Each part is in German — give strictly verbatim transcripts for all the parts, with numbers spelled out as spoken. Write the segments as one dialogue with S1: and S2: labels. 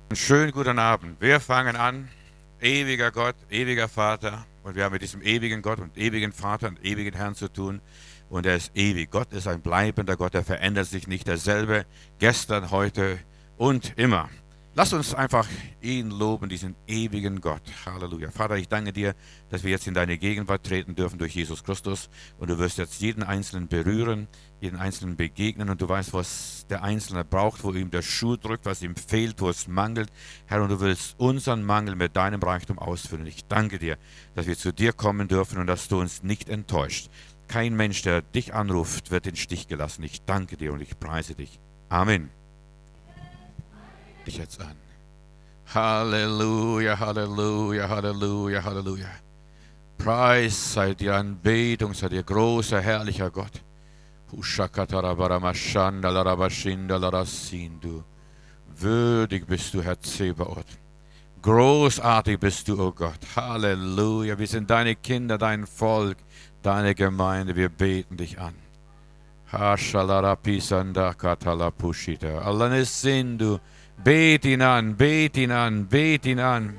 S1: Schönen guten Abend. Wir fangen an. Ewiger Gott, ewiger Vater. Und wir haben mit diesem ewigen Gott und ewigen Vater und ewigen Herrn zu tun. Und er ist ewig. Gott ist ein bleibender Gott. Er verändert sich nicht. Derselbe gestern, heute und immer. Lass uns einfach ihn loben, diesen ewigen Gott. Halleluja. Vater, ich danke dir, dass wir jetzt in deine Gegenwart treten dürfen durch Jesus Christus. Und du wirst jetzt jeden Einzelnen berühren, jeden Einzelnen begegnen. Und du weißt, was der Einzelne braucht, wo ihm der Schuh drückt, was ihm fehlt, wo es mangelt. Herr, und du willst unseren Mangel mit deinem Reichtum ausfüllen. Ich danke dir, dass wir zu dir kommen dürfen und dass du uns nicht enttäuscht. Kein Mensch, der dich anruft, wird in den Stich gelassen. Ich danke dir und ich preise dich. Amen. Ich jetzt an. Halleluja, Halleluja, Halleluja, Halleluja. Preis sei dir, Anbetung sei dir, großer, herrlicher Gott. Würdig bist du, Herr Zebaoth. Großartig bist du, oh Gott. Halleluja. Wir sind deine Kinder, dein Volk, deine Gemeinde. Wir beten dich an. Allanes sind du. Bet ihn an, bet ihn an, bet ihn an.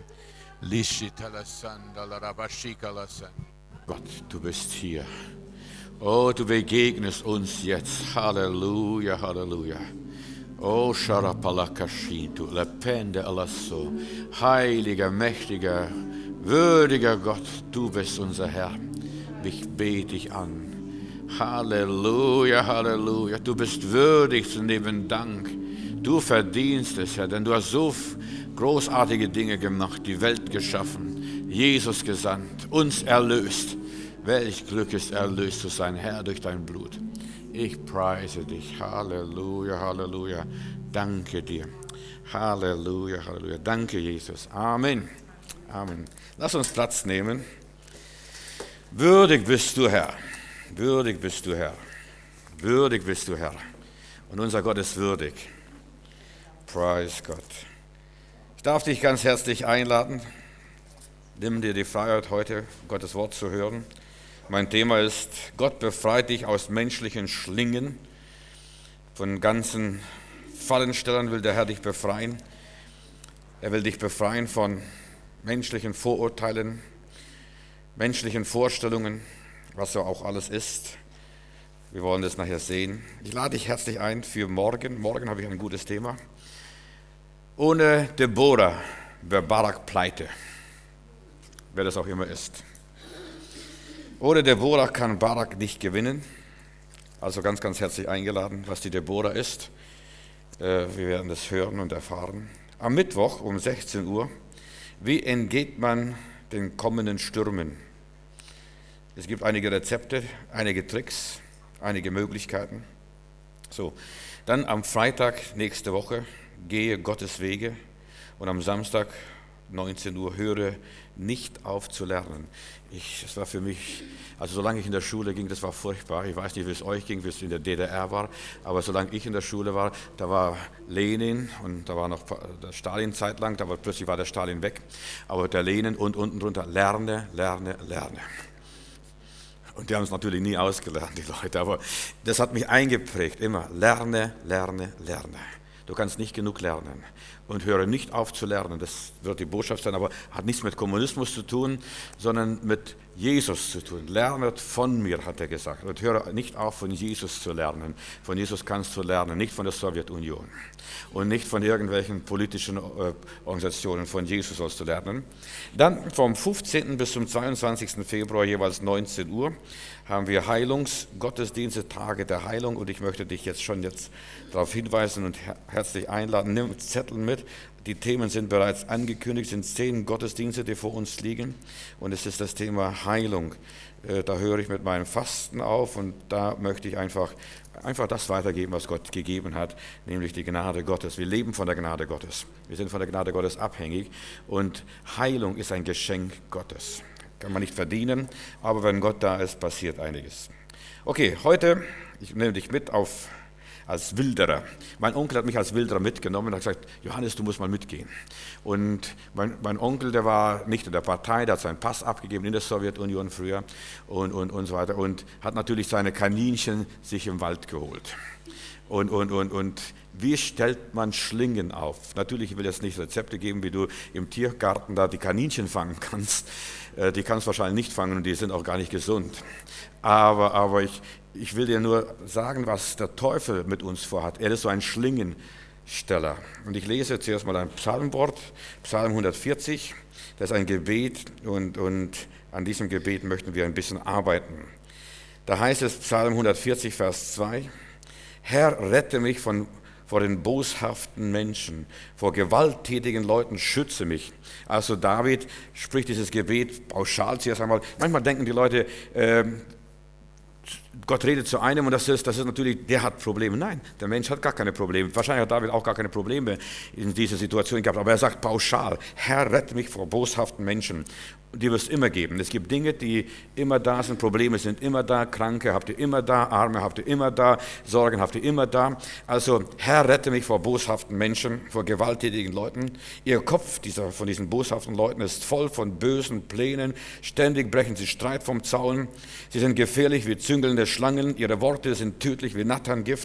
S1: Gott, du bist hier. Oh, du begegnest uns jetzt. Halleluja, Halleluja. Oh, Sharapalakashintu, Lepende Alasso. Heiliger, mächtiger, würdiger Gott, du bist unser Herr. Ich bete dich an. Halleluja, Halleluja. Du bist würdig zu nehmen Dank. Du verdienst es, Herr, denn du hast so großartige Dinge gemacht, die Welt geschaffen, Jesus gesandt, uns erlöst. Welch Glück ist, erlöst zu sein, Herr, durch dein Blut. Ich preise dich. Halleluja, Halleluja. Danke dir. Halleluja, Halleluja. Danke, Jesus. Amen. Amen. Lass uns Platz nehmen. Würdig bist du, Herr. Würdig bist du, Herr. Würdig bist du, Herr. Und unser Gott ist würdig. Preis Gott. Ich darf dich ganz herzlich einladen. Nimm dir die Freiheit, heute Gottes Wort zu hören. Mein Thema ist, Gott befreit dich aus menschlichen Schlingen. Von ganzen Fallenstellern will der Herr dich befreien. Er will dich befreien von menschlichen Vorurteilen, menschlichen Vorstellungen, was so auch alles ist. Wir wollen das nachher sehen. Ich lade dich herzlich ein für morgen. Morgen habe ich ein gutes Thema. Ohne Deborah wäre Barak pleite, wer das auch immer ist. Ohne Deborah kann Barak nicht gewinnen. Also ganz, ganz herzlich eingeladen, was die Deborah ist. Wir werden das hören und erfahren. Am Mittwoch um sechzehn Uhr, wie entgeht man den kommenden Stürmen? Es gibt einige Rezepte, einige Tricks, einige Möglichkeiten. So, dann am Freitag nächste Woche, gehe Gottes Wege, und am Samstag neunzehn Uhr, höre nicht auf zu lernen. Ich, das war für mich, also solange ich in der Schule ging, das war furchtbar. Ich weiß nicht, wie es euch ging, wie es in der D D R war, aber solange ich in der Schule war, da war Lenin und da war noch der Stalin zeitlang, da war plötzlich war der Stalin weg, aber der Lenin und unten drunter, lerne, lerne, lerne. Und die haben es natürlich nie ausgelernt, die Leute, aber das hat mich eingeprägt, immer lerne, lerne, lerne. Du kannst nicht genug lernen und höre nicht auf zu lernen. Das wird die Botschaft sein, aber hat nichts mit Kommunismus zu tun, sondern mit Jesus zu tun. Lernet von mir, hat er gesagt. Und höre nicht auf, von Jesus zu lernen. Von Jesus kannst du lernen, nicht von der Sowjetunion und nicht von irgendwelchen politischen äh, Organisationen. Von Jesus sollst du lernen. Dann vom fünfzehnten bis zum zweiundzwanzigsten Februar, jeweils neunzehn Uhr, haben wir Heilungsgottesdienste, Tage der Heilung. Und ich möchte dich jetzt schon jetzt darauf hinweisen und herzlich einladen. Nimm Zettel mit. Die Themen sind bereits angekündigt, es sind zehn Gottesdienste, die vor uns liegen. Und es ist das Thema Heilung. Da höre ich mit meinem Fasten auf und da möchte ich einfach, einfach das weitergeben, was Gott gegeben hat, nämlich die Gnade Gottes. Wir leben von der Gnade Gottes. Wir sind von der Gnade Gottes abhängig und Heilung ist ein Geschenk Gottes. Kann man nicht verdienen, aber wenn Gott da ist, passiert einiges. Okay, heute, ich nehme dich mit auf als Wilderer. Mein Onkel hat mich als Wilderer mitgenommen und hat gesagt, Johannes, du musst mal mitgehen. Und mein, mein Onkel, der war nicht in der Partei, der hat seinen Pass abgegeben in der Sowjetunion früher und, und, und so weiter und hat natürlich seine Kaninchen sich im Wald geholt. Und, und, und, und wie stellt man Schlingen auf? Natürlich will ich jetzt nicht Rezepte geben, wie du im Tiergarten da die Kaninchen fangen kannst. Die kannst du wahrscheinlich nicht fangen und die sind auch gar nicht gesund. Aber, aber ich, ich will dir nur sagen, was der Teufel mit uns vorhat. Er ist so ein Schlingensteller. Und ich lese zuerst mal ein Psalmwort, Psalm hundertvierzig. Das ist ein Gebet und, und an diesem Gebet möchten wir ein bisschen arbeiten. Da heißt es, Psalm hundertvierzig, Vers zwei, Herr, rette mich von, vor den boshaften Menschen, vor gewalttätigen Leuten, schütze mich. Also David spricht dieses Gebet pauschal zuerst einmal. Manchmal denken die Leute, äh, Gott redet zu einem und das ist, das ist natürlich, der hat Probleme. Nein, der Mensch hat gar keine Probleme. Wahrscheinlich hat David auch gar keine Probleme in dieser Situation gehabt. Aber er sagt pauschal, Herr, rette mich vor boshaften Menschen. Die wird es immer geben. Es gibt Dinge, die immer da sind, Probleme sind immer da, Kranke habt ihr immer da, Arme habt ihr immer da, Sorgen habt ihr immer da. Also, Herr, rette mich vor boshaften Menschen, vor gewalttätigen Leuten. Ihr Kopf dieser, von diesen boshaften Leuten ist voll von bösen Plänen. Ständig brechen sie Streit vom Zaun. Sie sind gefährlich wie züngelnde Schlangen. Ihre Worte sind tödlich wie Natterngift.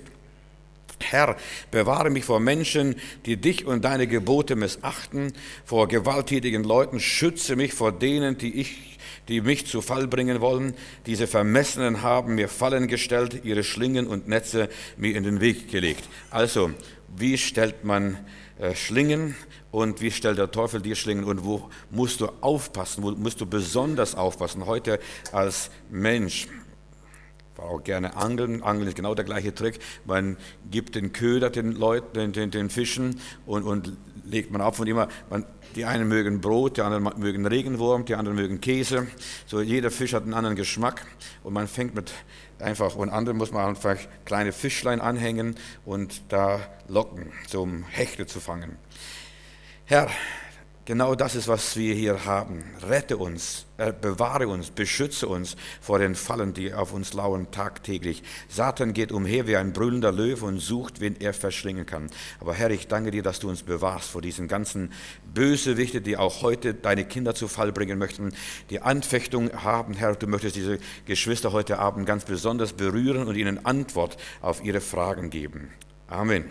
S1: Herr, bewahre mich vor Menschen, die dich und deine Gebote missachten, vor gewalttätigen Leuten, schütze mich vor denen, die, ich, die mich zu Fall bringen wollen. Diese Vermessenen haben mir Fallen gestellt, ihre Schlingen und Netze mir in den Weg gelegt. Also, wie stellt man äh, Schlingen und wie stellt der Teufel dir Schlingen und wo musst du aufpassen, wo musst du besonders aufpassen, heute als Mensch? Ich fahre auch gerne angeln. Angeln ist genau der gleiche Trick. Man gibt den Köder den Leuten, den, den, den Fischen und, und legt man auf. Und immer, man, die einen mögen Brot, die anderen mögen Regenwurm, die anderen mögen Käse. So jeder Fisch hat einen anderen Geschmack und man fängt mit einfach und anderen muss man einfach kleine Fischlein anhängen und da locken, so um Hechte zu fangen. Herr, genau das ist, was wir hier haben. Rette uns, äh, bewahre uns, beschütze uns vor den Fallen, die auf uns lauern tagtäglich. Satan geht umher wie ein brüllender Löwe und sucht, wen er verschlingen kann. Aber Herr, ich danke dir, dass du uns bewahrst vor diesen ganzen Bösewichten, die auch heute deine Kinder zu Fall bringen möchten, die Anfechtung haben. Herr, du möchtest diese Geschwister heute Abend ganz besonders berühren und ihnen Antwort auf ihre Fragen geben. Amen.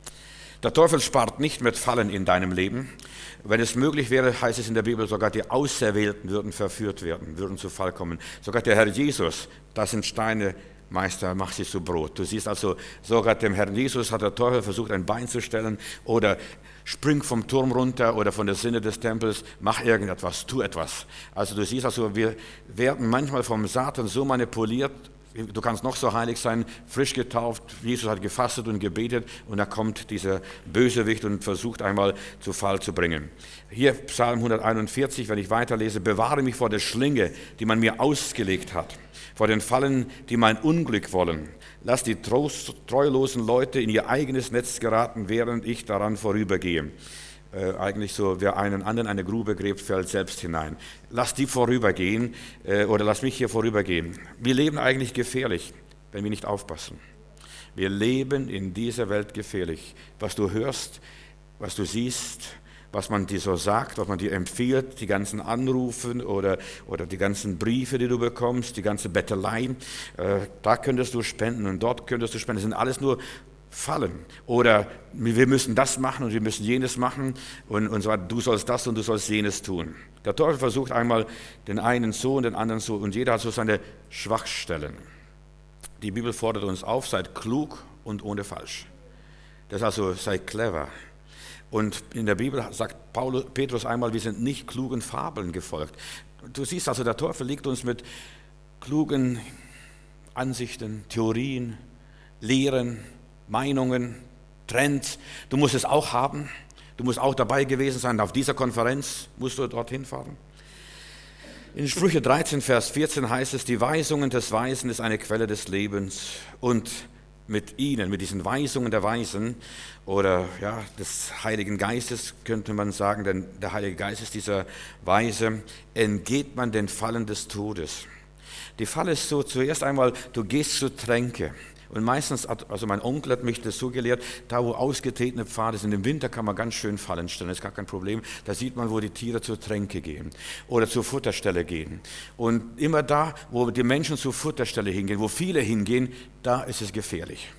S1: Der Teufel spart nicht mit Fallen in deinem Leben. Wenn es möglich wäre, heißt es in der Bibel, sogar die Auserwählten würden verführt werden, würden zu Fall kommen. Sogar der Herr Jesus, das sind Steine, Meister, mach sie zu Brot. Du siehst also, sogar dem Herrn Jesus hat der Teufel versucht, ein Bein zu stellen oder spring vom Turm runter oder von der Zinne des Tempels, mach irgendetwas, tu etwas. Also du siehst also, wir werden manchmal vom Satan so manipuliert. Du kannst noch so heilig sein, frisch getauft, Jesus hat gefastet und gebetet und da kommt dieser Bösewicht und versucht einmal zu Fall zu bringen. Hier Psalm hunderteinundvierzig, wenn ich weiterlese, bewahre mich vor der Schlinge, die man mir ausgelegt hat, vor den Fallen, die mein Unglück wollen. Lass die treulosen Leute in ihr eigenes Netz geraten, während ich daran vorübergehe. Äh, eigentlich so, wer einen anderen eine Grube gräbt, fällt selbst hinein. Lass die vorübergehen äh, oder lass mich hier vorübergehen. Wir leben eigentlich gefährlich, wenn wir nicht aufpassen. Wir leben in dieser Welt gefährlich. Was du hörst, was du siehst, was man dir so sagt, was man dir empfiehlt, die ganzen Anrufe oder, oder die ganzen Briefe, die du bekommst, die ganze Bettelei, äh, da könntest du spenden und dort könntest du spenden. Das sind alles nur Fallen. Oder wir müssen das machen und wir müssen jenes machen und, und so weiter. Du sollst das und du sollst jenes tun. Der Teufel versucht einmal den einen so und den anderen so und jeder hat so seine Schwachstellen. Die Bibel fordert uns auf, seid klug und ohne falsch. Das also, sei clever. Und in der Bibel sagt Paulus, Petrus einmal, wir sind nicht klugen Fabeln gefolgt. Du siehst also, der Teufel liegt uns mit klugen Ansichten, Theorien, Lehren, Meinungen, Trends. Du musst es auch haben. Du musst auch dabei gewesen sein. Auf dieser Konferenz musst du dorthin fahren. In Sprüche dreizehn, Vers vierzehn heißt es, die Weisungen des Weisen ist eine Quelle des Lebens. Und mit ihnen, mit diesen Weisungen der Weisen oder ja, des Heiligen Geistes, könnte man sagen, denn der Heilige Geist ist dieser Weise, entgeht man den Fallen des Todes. Die Falle ist so, zuerst einmal, du gehst zur Tränke. Und meistens, also mein Onkel hat mich das so gelehrt, da wo ausgetretene Pfade sind, im Winter kann man ganz schön Fallen stellen, das ist gar kein Problem. Da sieht man, wo die Tiere zur Tränke gehen oder zur Futterstelle gehen. Und immer da, wo die Menschen zur Futterstelle hingehen, wo viele hingehen, da ist es gefährlich.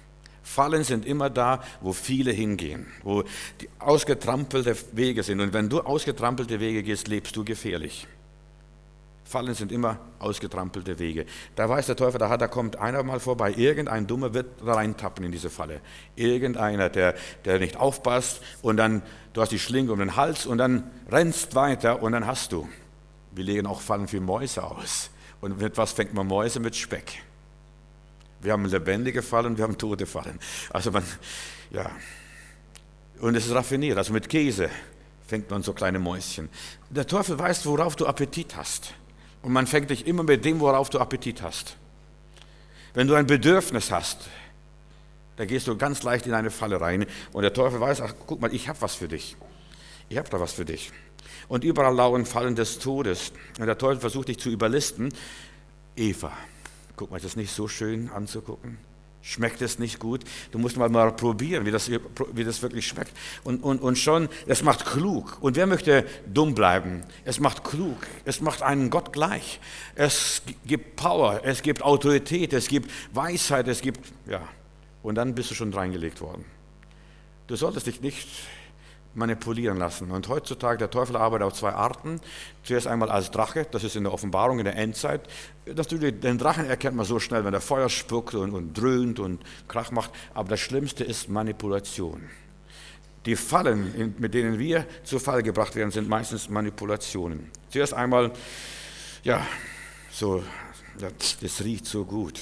S1: Fallen sind immer da, wo viele hingehen, wo die ausgetrampelte Wege sind. Und wenn du ausgetrampelte Wege gehst, lebst du gefährlich. Fallen sind immer ausgetrampelte Wege. Da weiß der Teufel, da, da kommt einer mal vorbei, irgendein Dummer wird reintappen in diese Falle. Irgendeiner, der, der nicht aufpasst und dann, du hast die Schlinge um den Hals und dann rennst weiter und dann hast du. Wir legen auch Fallen für Mäuse aus. Und mit was fängt man Mäuse? Mit Speck. Wir haben lebendige Fallen, wir haben tote Fallen. Also man, ja. Und es ist raffiniert, also mit Käse fängt man so kleine Mäuschen. Der Teufel weiß, worauf du Appetit hast. Und man fängt dich immer mit dem, worauf du Appetit hast. Wenn du ein Bedürfnis hast, da gehst du ganz leicht in eine Falle rein. Und der Teufel weiß, ach, guck mal, ich habe was für dich. Ich habe da was für dich. Und überall lauern Fallen des Todes. Und der Teufel versucht dich zu überlisten. Eva, guck mal, ist das nicht so schön anzugucken? Schmeckt es nicht gut? Du musst mal, mal probieren, wie das, wie das wirklich schmeckt. Und, und, und schon, es macht klug. Und wer möchte dumm bleiben? Es macht klug. Es macht einen Gott gleich. Es gibt Power, es gibt Autorität, es gibt Weisheit, es gibt, ja. Und dann bist du schon reingelegt worden. Du solltest dich nicht manipulieren lassen. Und heutzutage, der Teufel arbeitet auf zwei Arten. Zuerst einmal als Drache, das ist in der Offenbarung, in der Endzeit. Dass du den Drachen erkennt man so schnell, wenn der Feuer spuckt und, und dröhnt und Krach macht. Aber das Schlimmste ist Manipulation. Die Fallen, mit denen wir zu Fall gebracht werden, sind meistens Manipulationen. Zuerst einmal, ja, so, das riecht so gut.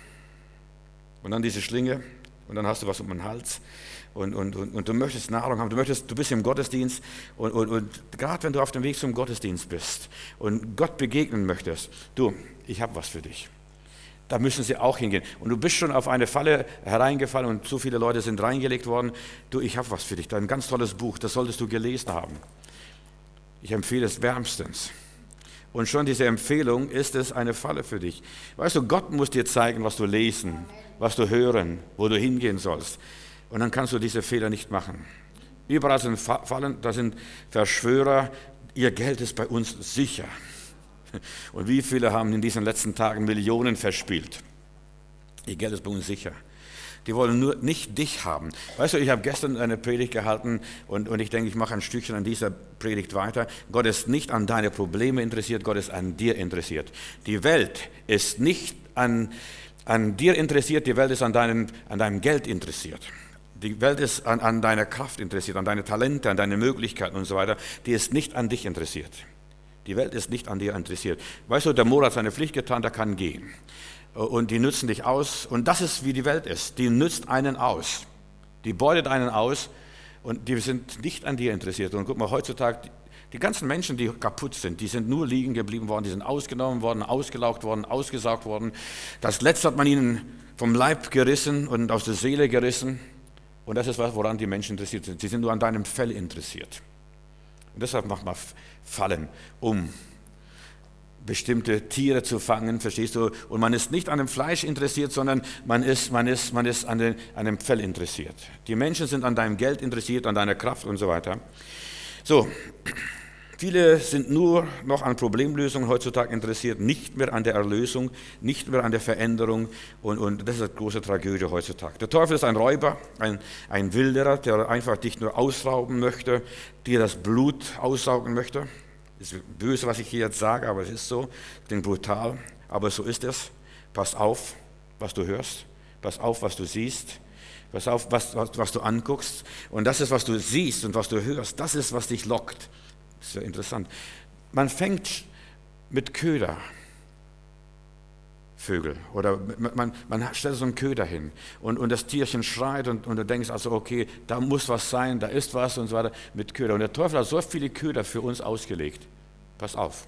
S1: Und dann diese Schlinge und dann hast du was um den Hals. Und, und, und, und du möchtest Nahrung haben, du, möchtest, du bist im Gottesdienst und, und, und gerade wenn du auf dem Weg zum Gottesdienst bist und Gott begegnen möchtest, du, ich habe was für dich. Da müssen sie auch hingehen. Und du bist schon auf eine Falle hereingefallen und so viele Leute sind reingelegt worden. Du, ich habe was für dich, da ein ganz tolles Buch, das solltest du gelesen haben. Ich empfehle es wärmstens. Und schon diese Empfehlung ist es eine Falle für dich. Weißt du, Gott muss dir zeigen, was du lesen, was du hören, wo du hingehen sollst. Und dann kannst du diese Fehler nicht machen. Überall sind Fallen, da sind Verschwörer, ihr Geld ist bei uns sicher. Und wie viele haben in diesen letzten Tagen Millionen verspielt? Ihr Geld ist bei uns sicher. Die wollen nur nicht dich haben. Weißt du, ich habe gestern eine Predigt gehalten und, und ich denke, ich mache ein Stückchen an dieser Predigt weiter. Gott ist nicht an deine Probleme interessiert, Gott ist an dir interessiert. Die Welt ist nicht an, an dir interessiert, die Welt ist an, deinen, an deinem Geld interessiert. Die Welt ist an, an deiner Kraft interessiert, an deine Talente, an deine Möglichkeiten und so weiter. Die ist nicht an dich interessiert. Die Welt ist nicht an dir interessiert. Weißt du, der Moor hat seine Pflicht getan, der kann gehen. Und die nützen dich aus. Und das ist, wie die Welt ist. Die nützt einen aus. Die beutet einen aus und die sind nicht an dir interessiert. Und guck mal, heutzutage, die, die ganzen Menschen, die kaputt sind, die sind nur liegen geblieben worden, die sind ausgenommen worden, ausgelaugt worden, ausgesaugt worden. Das Letzte hat man ihnen vom Leib gerissen und aus der Seele gerissen. Und das ist was, woran die Menschen interessiert sind. Sie sind nur an deinem Fell interessiert. Und deshalb macht man Fallen, um bestimmte Tiere zu fangen, verstehst du? Und man ist nicht an dem Fleisch interessiert, sondern man ist, man ist, man ist an, den, an dem Fell interessiert. Die Menschen sind an deinem Geld interessiert, an deiner Kraft und so weiter. So, viele sind nur noch an Problemlösungen heutzutage interessiert, nicht mehr an der Erlösung, nicht mehr an der Veränderung. Und, und das ist eine große Tragödie heutzutage. Der Teufel ist ein Räuber, ein, ein Wilderer, der einfach dich nur ausrauben möchte, dir das Blut aussaugen möchte. Das ist böse, was ich hier jetzt sage, aber es ist so. Klingt brutal, aber so ist es. Pass auf, was du hörst. Pass auf, was du siehst. Pass auf, was, was, was du anguckst. Und das ist, was du siehst und was du hörst. Das ist, was dich lockt. Das ist ja interessant. Man fängt mit Köder. Vögel. Oder man, man, man stellt so einen Köder hin und, und das Tierchen schreit und, und du denkst also, okay, da muss was sein, da ist was und so weiter mit Köder. Und der Teufel hat so viele Köder für uns ausgelegt. Pass auf.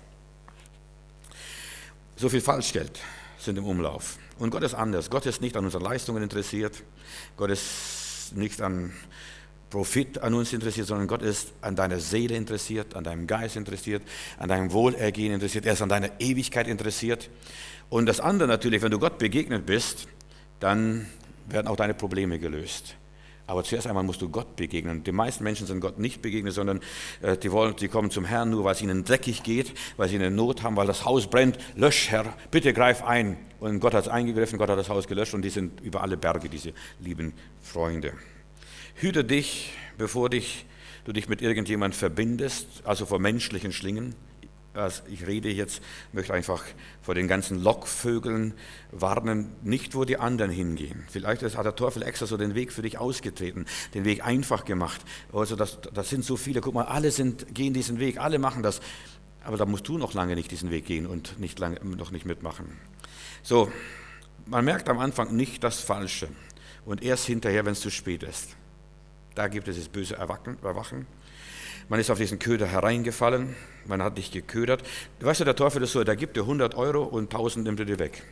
S1: So viel Falschgeld sind im Umlauf. Und Gott ist anders. Gott ist nicht an unseren Leistungen interessiert. Gott ist nicht an Profit an uns interessiert, sondern Gott ist an deiner Seele interessiert, an deinem Geist interessiert, an deinem Wohlergehen interessiert. Er ist an deiner Ewigkeit interessiert. Und das andere natürlich, wenn du Gott begegnet bist, dann werden auch deine Probleme gelöst. Aber zuerst einmal musst du Gott begegnen. Die meisten Menschen sind Gott nicht begegnet, sondern äh, die, wollen, die kommen zum Herrn nur, weil es ihnen dreckig geht, weil sie eine Not haben, weil das Haus brennt. Lösch, Herr, bitte greif ein. Und Gott hat es eingegriffen, Gott hat das Haus gelöscht und die sind über alle Berge, diese lieben Freunde. Hüte dich, bevor dich, du dich mit irgendjemand verbindest, also vor menschlichen Schlingen. Also ich rede jetzt, möchte einfach vor den ganzen Lockvögeln warnen, nicht wo die anderen hingehen. Vielleicht hat der Teufel extra so den Weg für dich ausgetreten, den Weg einfach gemacht. Also das, das sind so viele, guck mal, alle sind, gehen diesen Weg, alle machen das. Aber da musst du noch lange nicht diesen Weg gehen und nicht lange, noch nicht mitmachen. So, man merkt am Anfang nicht das Falsche und erst hinterher, wenn es zu spät ist. Da gibt es das böse Erwachen. Man ist auf diesen Köder hereingefallen, man hat dich geködert. Weißt du, der Teufel ist so, der gibt dir hundert Euro und tausend nimmt er dir weg.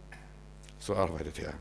S1: So arbeitet er.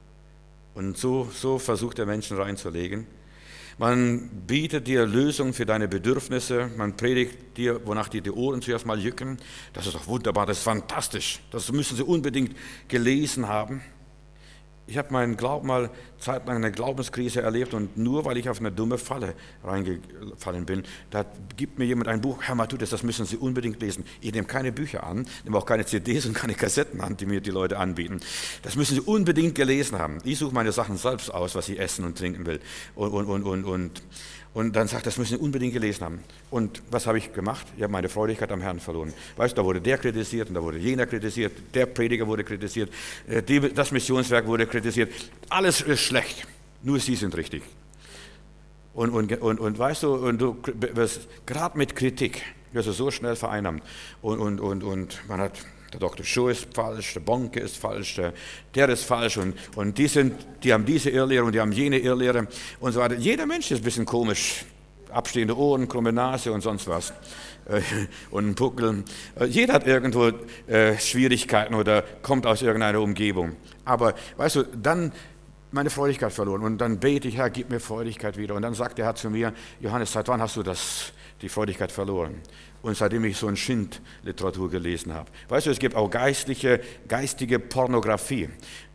S1: Und so, so versucht er Menschen reinzulegen. Man bietet dir Lösungen für deine Bedürfnisse, man predigt dir, wonach dir die Ohren zuerst mal jücken. Das ist doch wunderbar, das ist fantastisch, das müssen Sie unbedingt gelesen haben. Ich habe meinen Glauben mal zeitlang eine Glaubenskrise erlebt und nur weil ich auf eine dumme Falle reingefallen bin, da gibt mir jemand ein Buch, Herr Matthäus, das müssen Sie unbedingt lesen. Ich nehme keine Bücher an, nehme auch keine C Ds und keine Kassetten an, die mir die Leute anbieten. Das müssen Sie unbedingt gelesen haben. Ich suche meine Sachen selbst aus, was ich essen und trinken will. Und, und, und, und, und. Und dann sagt, das müssen Sie unbedingt gelesen haben. Und was habe ich gemacht? Ich habe meine Freudigkeit am Herrn verloren. Weißt du, da wurde der kritisiert und da wurde jener kritisiert, der Prediger wurde kritisiert, die, das Missionswerk wurde kritisiert. Alles ist schlecht, nur Sie sind richtig. Und, und, und, und weißt du, und du wirst gerade mit Kritik, wirst du so schnell vereinnahmt. Und, und, und, und man hat... Der Doktor Schuh ist falsch, der Bonke ist falsch, der, der ist falsch und, und die, sind, die haben diese Irrlehre und die haben jene Irrlehre und so weiter. Jeder Mensch ist ein bisschen komisch, abstehende Ohren, krumme Nase und sonst was und ein Puckel. Jeder hat irgendwo äh, Schwierigkeiten oder kommt aus irgendeiner Umgebung. Aber weißt du, dann meine Freudigkeit verloren und dann bete ich, Herr, gib mir Freudigkeit wieder. Und dann sagt der Herr zu mir, Johannes, seit wann hast du das, die Freudigkeit verloren? Und seitdem ich so eine Schindliteratur gelesen habe. Weißt du, es gibt auch geistliche, geistige Pornografie,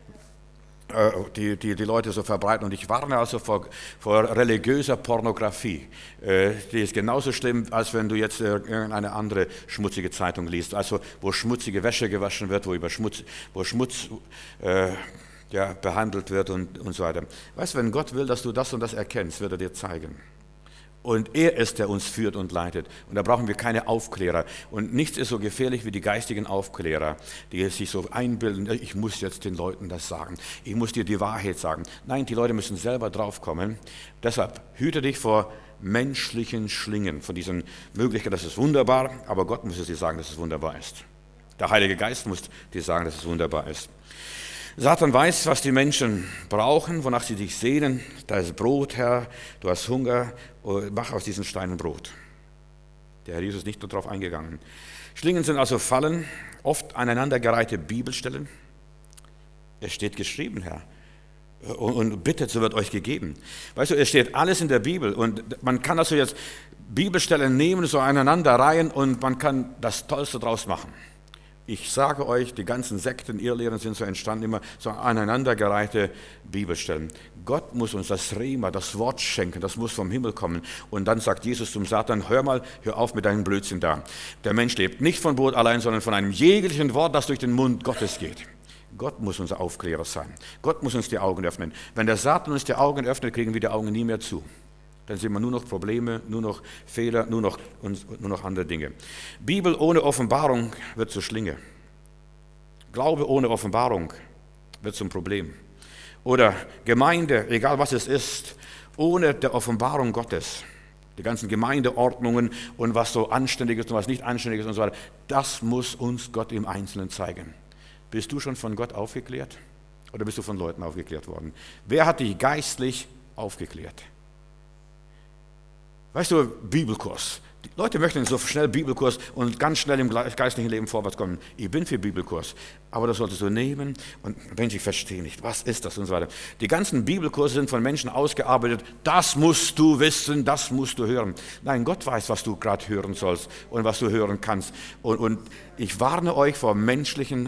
S1: die, die die Leute so verbreiten. Und ich warne also vor, vor religiöser Pornografie. Die ist genauso schlimm, als wenn du jetzt irgendeine andere schmutzige Zeitung liest. Also wo schmutzige Wäsche gewaschen wird, wo über Schmutz, wo Schmutz äh, ja, behandelt wird und, und so weiter. Weißt du, wenn Gott will, dass du das und das erkennst, wird er dir zeigen. Und er ist, der uns führt und leitet. Und da brauchen wir keine Aufklärer. Und nichts ist so gefährlich wie die geistigen Aufklärer, die sich so einbilden, ich muss jetzt den Leuten das sagen. Ich muss dir die Wahrheit sagen. Nein, die Leute müssen selber draufkommen. Deshalb hüte dich vor menschlichen Schlingen, von diesen Möglichkeiten, das ist wunderbar, aber Gott muss es dir sagen, dass es wunderbar ist. Der Heilige Geist muss dir sagen, dass es wunderbar ist. Satan weiß, was die Menschen brauchen, wonach sie dich sehnen. Da ist Brot, Herr, du hast Hunger, mach aus diesen Steinen Brot. Der Herr Jesus ist nicht nur darauf eingegangen. Schlingen sind also Fallen, oft aneinandergereihte Bibelstellen. Es steht geschrieben, Herr. Und, und bittet, so wird euch gegeben. Weißt du, es steht alles in der Bibel. Und man kann also jetzt Bibelstellen nehmen, so aneinander reihen und man kann das Tollste draus machen. Ich sage euch, die ganzen Sekten, Irrlehren sind so entstanden, immer so aneinandergereihte Bibelstellen. Gott muss uns das Rema, das Wort schenken, das muss vom Himmel kommen. Und dann sagt Jesus zum Satan, hör mal, hör auf mit deinem Blödsinn da. Der Mensch lebt nicht von Brot allein, sondern von einem jeglichen Wort, das durch den Mund Gottes geht. Gott muss unser Aufklärer sein. Gott muss uns die Augen öffnen. Wenn der Satan uns die Augen öffnet, kriegen wir die Augen nie mehr zu. Dann sehen wir nur noch Probleme, nur noch Fehler, nur noch, nur noch andere Dinge. Bibel ohne Offenbarung wird zur Schlinge. Glaube ohne Offenbarung wird zum Problem. Oder Gemeinde, egal was es ist, ohne der Offenbarung Gottes. Die ganzen Gemeindeordnungen und was so anständig ist und was nicht anständig ist und so weiter. Das muss uns Gott im Einzelnen zeigen. Bist du schon von Gott aufgeklärt? Oder bist du von Leuten aufgeklärt worden? Wer hat dich geistlich aufgeklärt? Weißt du, Bibelkurs. Die Leute möchten so schnell Bibelkurs und ganz schnell im geistlichen Leben vorwärts kommen. Ich bin für Bibelkurs, aber das solltest du nehmen und Mensch, ich verstehe nicht, was ist das und so weiter. Die ganzen Bibelkurse sind von Menschen ausgearbeitet, das musst du wissen, das musst du hören. Nein, Gott weiß, was du gerade hören sollst und was du hören kannst. Und, und ich warne euch vor menschlichen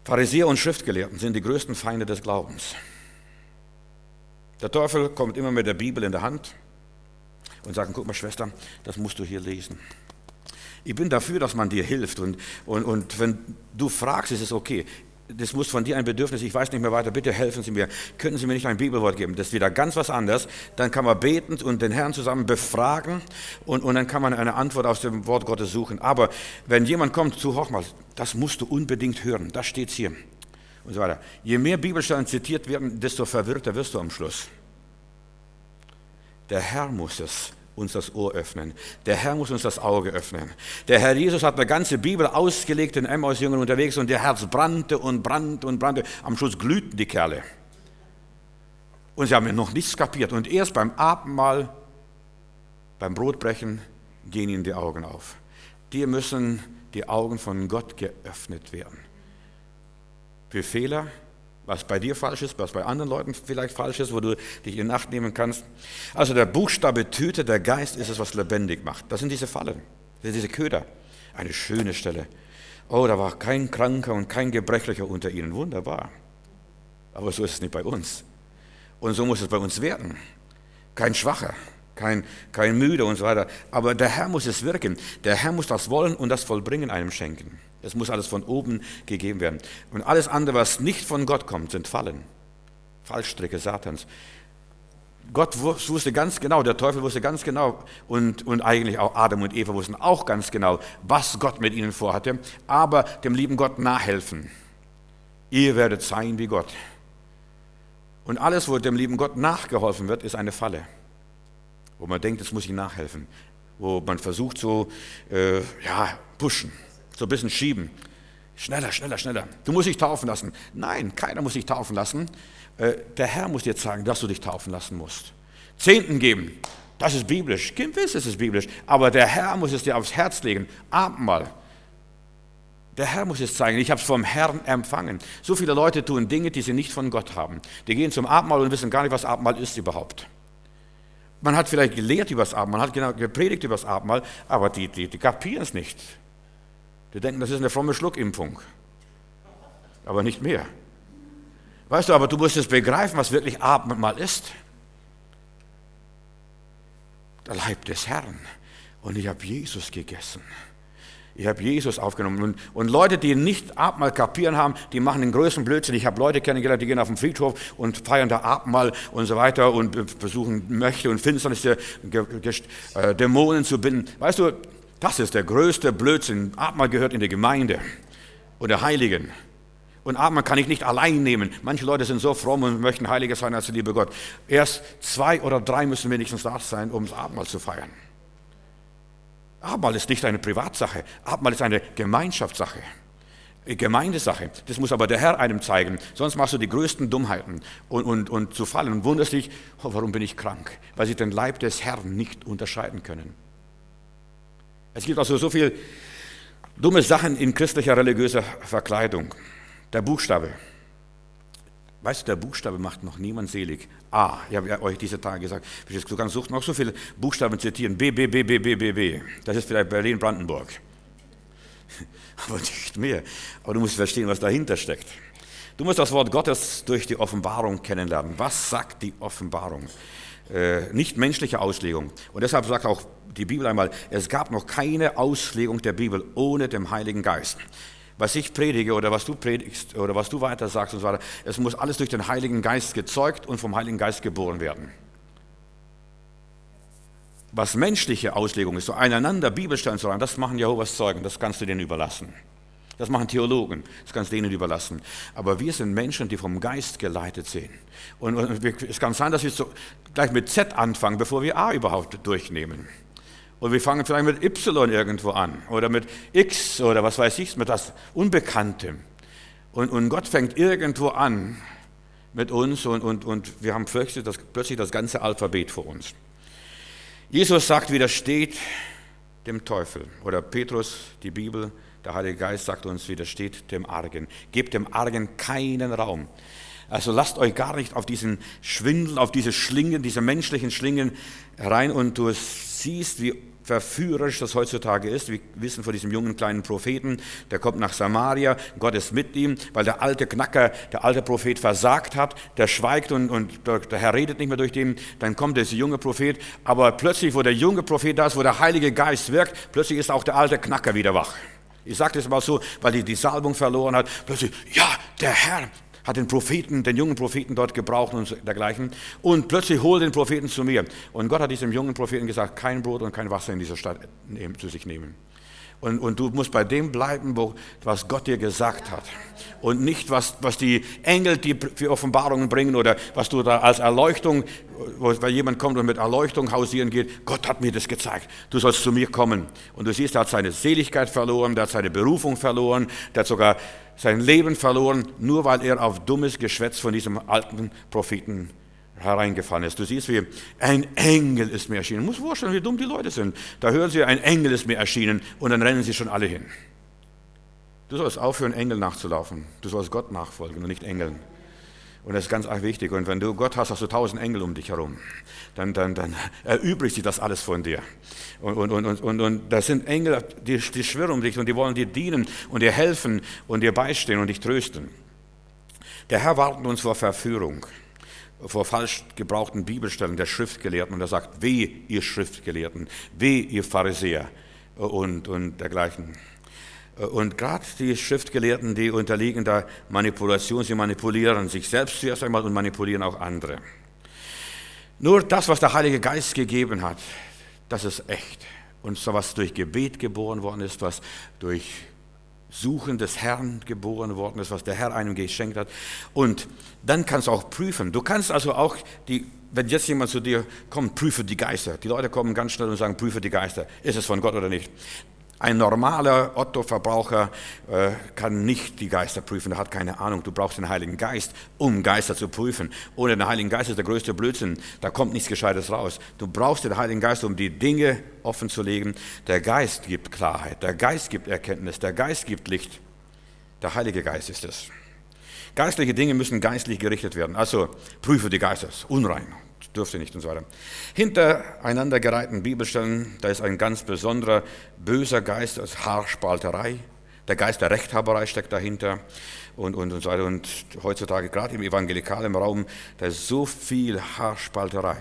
S1: Pharisäer und Schriftgelehrten sind die größten Feinde des Glaubens. Der Teufel kommt immer mit der Bibel in der Hand und sagt, guck mal Schwester, das musst du hier lesen. Ich bin dafür, dass man dir hilft und, und, und wenn du fragst, ist es okay. Das muss von dir ein Bedürfnis, ich weiß nicht mehr weiter, bitte helfen Sie mir. Könnten Sie mir nicht ein Bibelwort geben? Das ist wieder ganz was anderes. Dann kann man beten und den Herrn zusammen befragen und, und dann kann man eine Antwort aus dem Wort Gottes suchen. Aber wenn jemand kommt zu, hoch mal, das musst du unbedingt hören, das steht hier und so weiter. Je mehr Bibelstellen zitiert werden, desto verwirrter wirst du am Schluss. Der Herr muss es uns das Ohr öffnen. Der Herr muss uns das Auge öffnen. Der Herr Jesus hat eine ganze Bibel ausgelegt, in Emmaus-Jüngern unterwegs und der Herz brannte und brannte und brannte. Am Schluss glühten die Kerle. Und sie haben noch nichts kapiert. Und erst beim Abendmahl, beim Brotbrechen, gehen ihnen die Augen auf. Dir müssen die Augen von Gott geöffnet werden. Für Fehler, was bei dir falsch ist, was bei anderen Leuten vielleicht falsch ist, wo du dich in Acht nehmen kannst. Also der Buchstabe tötet, der Geist ist es, was lebendig macht. Das sind diese Fallen, das sind diese Köder. Eine schöne Stelle. Oh, da war kein Kranker und kein Gebrechlicher unter ihnen. Wunderbar. Aber so ist es nicht bei uns. Und so muss es bei uns werden. Kein Schwacher, kein, kein Müder und so weiter. Aber der Herr muss es wirken. Der Herr muss das Wollen und das Vollbringen einem schenken. Es muss alles von oben gegeben werden. Und alles andere, was nicht von Gott kommt, sind Fallen. Fallstricke Satans. Gott wusste ganz genau, der Teufel wusste ganz genau und, und eigentlich auch Adam und Eva wussten auch ganz genau, was Gott mit ihnen vorhatte, aber dem lieben Gott nachhelfen. Ihr werdet sein wie Gott. Und alles, wo dem lieben Gott nachgeholfen wird, ist eine Falle. Wo man denkt, das muss ich nachhelfen. Wo man versucht so, äh, ja, pushen. So ein bisschen schieben. Schneller, schneller, schneller. Du musst dich taufen lassen. Nein, keiner muss sich taufen lassen. Der Herr muss dir sagen, dass du dich taufen lassen musst. Zehnten geben, das ist biblisch. Gewiss ist es biblisch. Aber der Herr muss es dir aufs Herz legen. Abendmahl. Der Herr muss es zeigen. Ich habe es vom Herrn empfangen. So viele Leute tun Dinge, die sie nicht von Gott haben. Die gehen zum Abendmahl und wissen gar nicht, was Abendmahl ist überhaupt. Man hat vielleicht gelehrt über das Abendmahl, man hat genau gepredigt über das Abendmahl, aber die, die, die kapieren es nicht. Die denken, das ist eine fromme Schluckimpfung. Aber nicht mehr. Weißt du, aber du musst es begreifen, was wirklich Abendmahl ist. Der Leib des Herrn. Und ich habe Jesus gegessen. Ich habe Jesus aufgenommen. Und, und Leute, die nicht Abendmahl kapieren haben, die machen den größten Blödsinn. Ich habe Leute kennengelernt, die gehen auf den Friedhof und feiern da Abendmahl und so weiter und versuchen Mächte und Finsternis der äh, Dämonen zu binden. Weißt du, das ist der größte Blödsinn. Abendmahl gehört in die Gemeinde und der Heiligen. Und Abendmahl kann ich nicht allein nehmen. Manche Leute sind so fromm und möchten heiliger sein als der liebe Gott. Erst zwei oder drei müssen wenigstens da sein, um das Abendmahl zu feiern. Abendmahl ist nicht eine Privatsache. Abendmahl ist eine Gemeinschaftssache. Eine Gemeindesache. Das muss aber der Herr einem zeigen. Sonst machst du die größten Dummheiten und, und, und zu fallen und wunderst dich, oh, warum bin ich krank? Weil sie den Leib des Herrn nicht unterscheiden können. Es gibt also so viel dumme Sachen in christlicher religiöser Verkleidung. Der Buchstabe. Weißt du, der Buchstabe macht noch niemand selig. A, ich habe ja euch diese Tage gesagt, du kannst noch so viele Buchstaben zitieren. B, B, B, B, B, B, B. Das ist vielleicht Berlin-Brandenburg. Aber nicht mehr. Aber du musst verstehen, was dahinter steckt. Du musst das Wort Gottes durch die Offenbarung kennenlernen. Was sagt die Offenbarung? Äh, nicht menschliche Auslegung. Und deshalb sagt auch die Bibel einmal, es gab noch keine Auslegung der Bibel ohne den Heiligen Geist. Was ich predige oder was du predigst oder was du weiter sagst und so weiter, es muss alles durch den Heiligen Geist gezeugt und vom Heiligen Geist geboren werden. Was menschliche Auslegung ist, so einander Bibelstellen zu sagen, das machen Jehovas Zeugen, das kannst du denen überlassen. Das machen Theologen, das kannst du denen überlassen. Aber wir sind Menschen, die vom Geist geleitet sind. Und, und wir, es kann sein, dass wir so gleich mit Z anfangen, bevor wir A überhaupt durchnehmen. Und wir fangen vielleicht mit Y irgendwo an oder mit X oder was weiß ich, mit das Unbekannte. Und, und Gott fängt irgendwo an mit uns und, und, und wir haben plötzlich das, plötzlich das ganze Alphabet vor uns. Jesus sagt, widersteht dem Teufel. Oder Petrus, die Bibel, der Heilige Geist sagt uns, widersteht dem Argen. Gebt dem Argen keinen Raum. Also lasst euch gar nicht auf diesen Schwindel, auf diese Schlingen, diese menschlichen Schlingen rein und du siehst, wie verführerisch das heutzutage ist. Wir wissen von diesem jungen kleinen Propheten, der kommt nach Samaria, Gott ist mit ihm, weil der alte Knacker, der alte Prophet versagt hat, der schweigt und, und der, der Herr redet nicht mehr durch den, dann kommt dieser junge Prophet, aber plötzlich, wo der junge Prophet da ist, wo der Heilige Geist wirkt, plötzlich ist auch der alte Knacker wieder wach. Ich sage das mal so, weil die die Salbung verloren hat, plötzlich, ja, der Herr hat den Propheten, den jungen Propheten dort gebraucht und dergleichen. Und plötzlich holt den Propheten zu mir. Und Gott hat diesem jungen Propheten gesagt, kein Brot und kein Wasser in dieser Stadt nehmen, zu sich nehmen. Und, und du musst bei dem bleiben, wo, was Gott dir gesagt hat. Und nicht, was, was die Engel die für Offenbarungen bringen oder was du da als Erleuchtung, wo weil jemand kommt und mit Erleuchtung hausieren geht. Gott hat mir das gezeigt. Du sollst zu mir kommen. Und du siehst, er hat seine Seligkeit verloren, der hat seine Berufung verloren, der hat sogar sein Leben verloren, nur weil er auf dummes Geschwätz von diesem alten Propheten hereingefallen ist. Du siehst, wie ein Engel ist mir erschienen. Du musst dir vorstellen, wie dumm die Leute sind. Da hören sie, ein Engel ist mir erschienen und dann rennen sie schon alle hin. Du sollst aufhören, Engel nachzulaufen. Du sollst Gott nachfolgen und nicht Engeln. Und das ist ganz wichtig. Und wenn du Gott hast, hast du tausend Engel um dich herum. Dann, dann, dann erübrigt sich das alles von dir. Und, und, und, und, und das sind Engel, die, die schwirren um dich und die wollen dir dienen und dir helfen und dir beistehen und dich trösten. Der Herr warnt uns vor Verführung, vor falsch gebrauchten Bibelstellen der Schriftgelehrten. Und er sagt, weh, ihr Schriftgelehrten, weh, ihr Pharisäer und, und dergleichen. Und gerade die Schriftgelehrten, die unterliegen der Manipulation, sie manipulieren sich selbst zuerst einmal und manipulieren auch andere. Nur das, was der Heilige Geist gegeben hat, das ist echt. Und so was durch Gebet geboren worden ist, was durch Suchen des Herrn geboren worden ist, was der Herr einem geschenkt hat. Und dann kannst du auch prüfen. Du kannst also auch, die, wenn jetzt jemand zu dir kommt, prüfe die Geister. Die Leute kommen ganz schnell und sagen, prüfe die Geister. Ist es von Gott oder nicht? Ein normaler Otto-Verbraucher äh, kann nicht die Geister prüfen, er hat keine Ahnung. Du brauchst den Heiligen Geist, um Geister zu prüfen. Ohne den Heiligen Geist ist der größte Blödsinn, da kommt nichts Gescheites raus. Du brauchst den Heiligen Geist, um die Dinge offen zu legen. Der Geist gibt Klarheit, der Geist gibt Erkenntnis, der Geist gibt Licht. Der Heilige Geist ist es. Geistliche Dinge müssen geistlich gerichtet werden. Also prüfe die Geister, unrein. Dürfte nicht und so weiter. Hintereinander gereihten Bibelstellen, da ist ein ganz besonderer böser Geist, das ist Haarspalterei. Der Geist der Rechthaberei steckt dahinter und, und, und so weiter. Und heutzutage, gerade im evangelikalen Raum, da ist so viel Haarspalterei.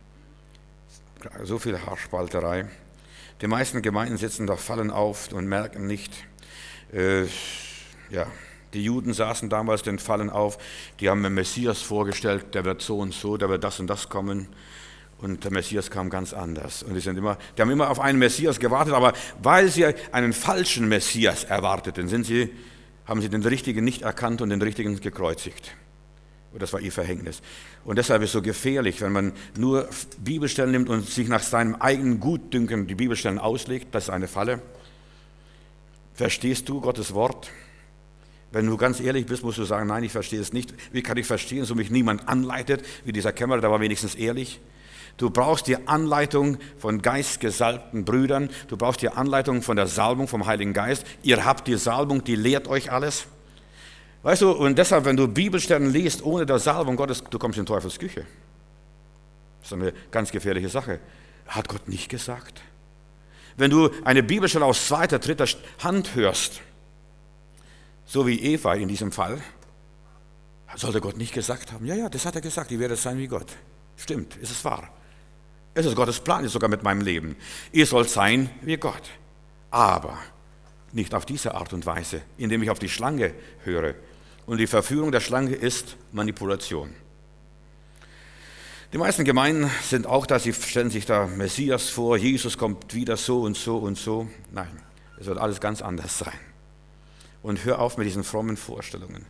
S1: So viel Haarspalterei. Die meisten Gemeinden sitzen da, fallen auf und merken nicht, äh, ja, die Juden saßen damals den Fallen auf, die haben den Messias vorgestellt, der wird so und so, der wird das und das kommen. Und der Messias kam ganz anders. Und die, sind immer, die haben immer auf einen Messias gewartet, aber weil sie einen falschen Messias erwarteten, sind sie, haben sie den richtigen nicht erkannt und den richtigen gekreuzigt. Und das war ihr Verhängnis. Und deshalb ist es so gefährlich, wenn man nur Bibelstellen nimmt und sich nach seinem eigenen Gutdünken die Bibelstellen auslegt, das ist eine Falle. Verstehst du Gottes Wort? Wenn du ganz ehrlich bist, musst du sagen, nein, ich verstehe es nicht. Wie kann ich verstehen, so mich niemand anleitet, wie dieser Kämmerer, der war wenigstens ehrlich. Du brauchst die Anleitung von geistgesalbten Brüdern, du brauchst die Anleitung von der Salbung vom Heiligen Geist. Ihr habt die Salbung, die lehrt euch alles. Weißt du, und deshalb, wenn du Bibelstellen liest ohne der Salbung Gottes, du kommst in Teufels Küche. Das ist eine ganz gefährliche Sache. Hat Gott nicht gesagt. Wenn du eine Bibelstelle aus zweiter, dritter Hand hörst, so wie Eva in diesem Fall, sollte Gott nicht gesagt haben, ja, ja, das hat er gesagt, ihr werdet sein wie Gott. Stimmt, ist es wahr. Es ist Gottes Plan, ist sogar mit meinem Leben. Ihr sollt sein wie Gott. Aber nicht auf diese Art und Weise, indem ich auf die Schlange höre. Und die Verführung der Schlange ist Manipulation. Die meisten Gemeinden sind auch da, sie stellen sich da Messias vor, Jesus kommt wieder so und so und so. Nein, es wird alles ganz anders sein. Und hör auf mit diesen frommen Vorstellungen.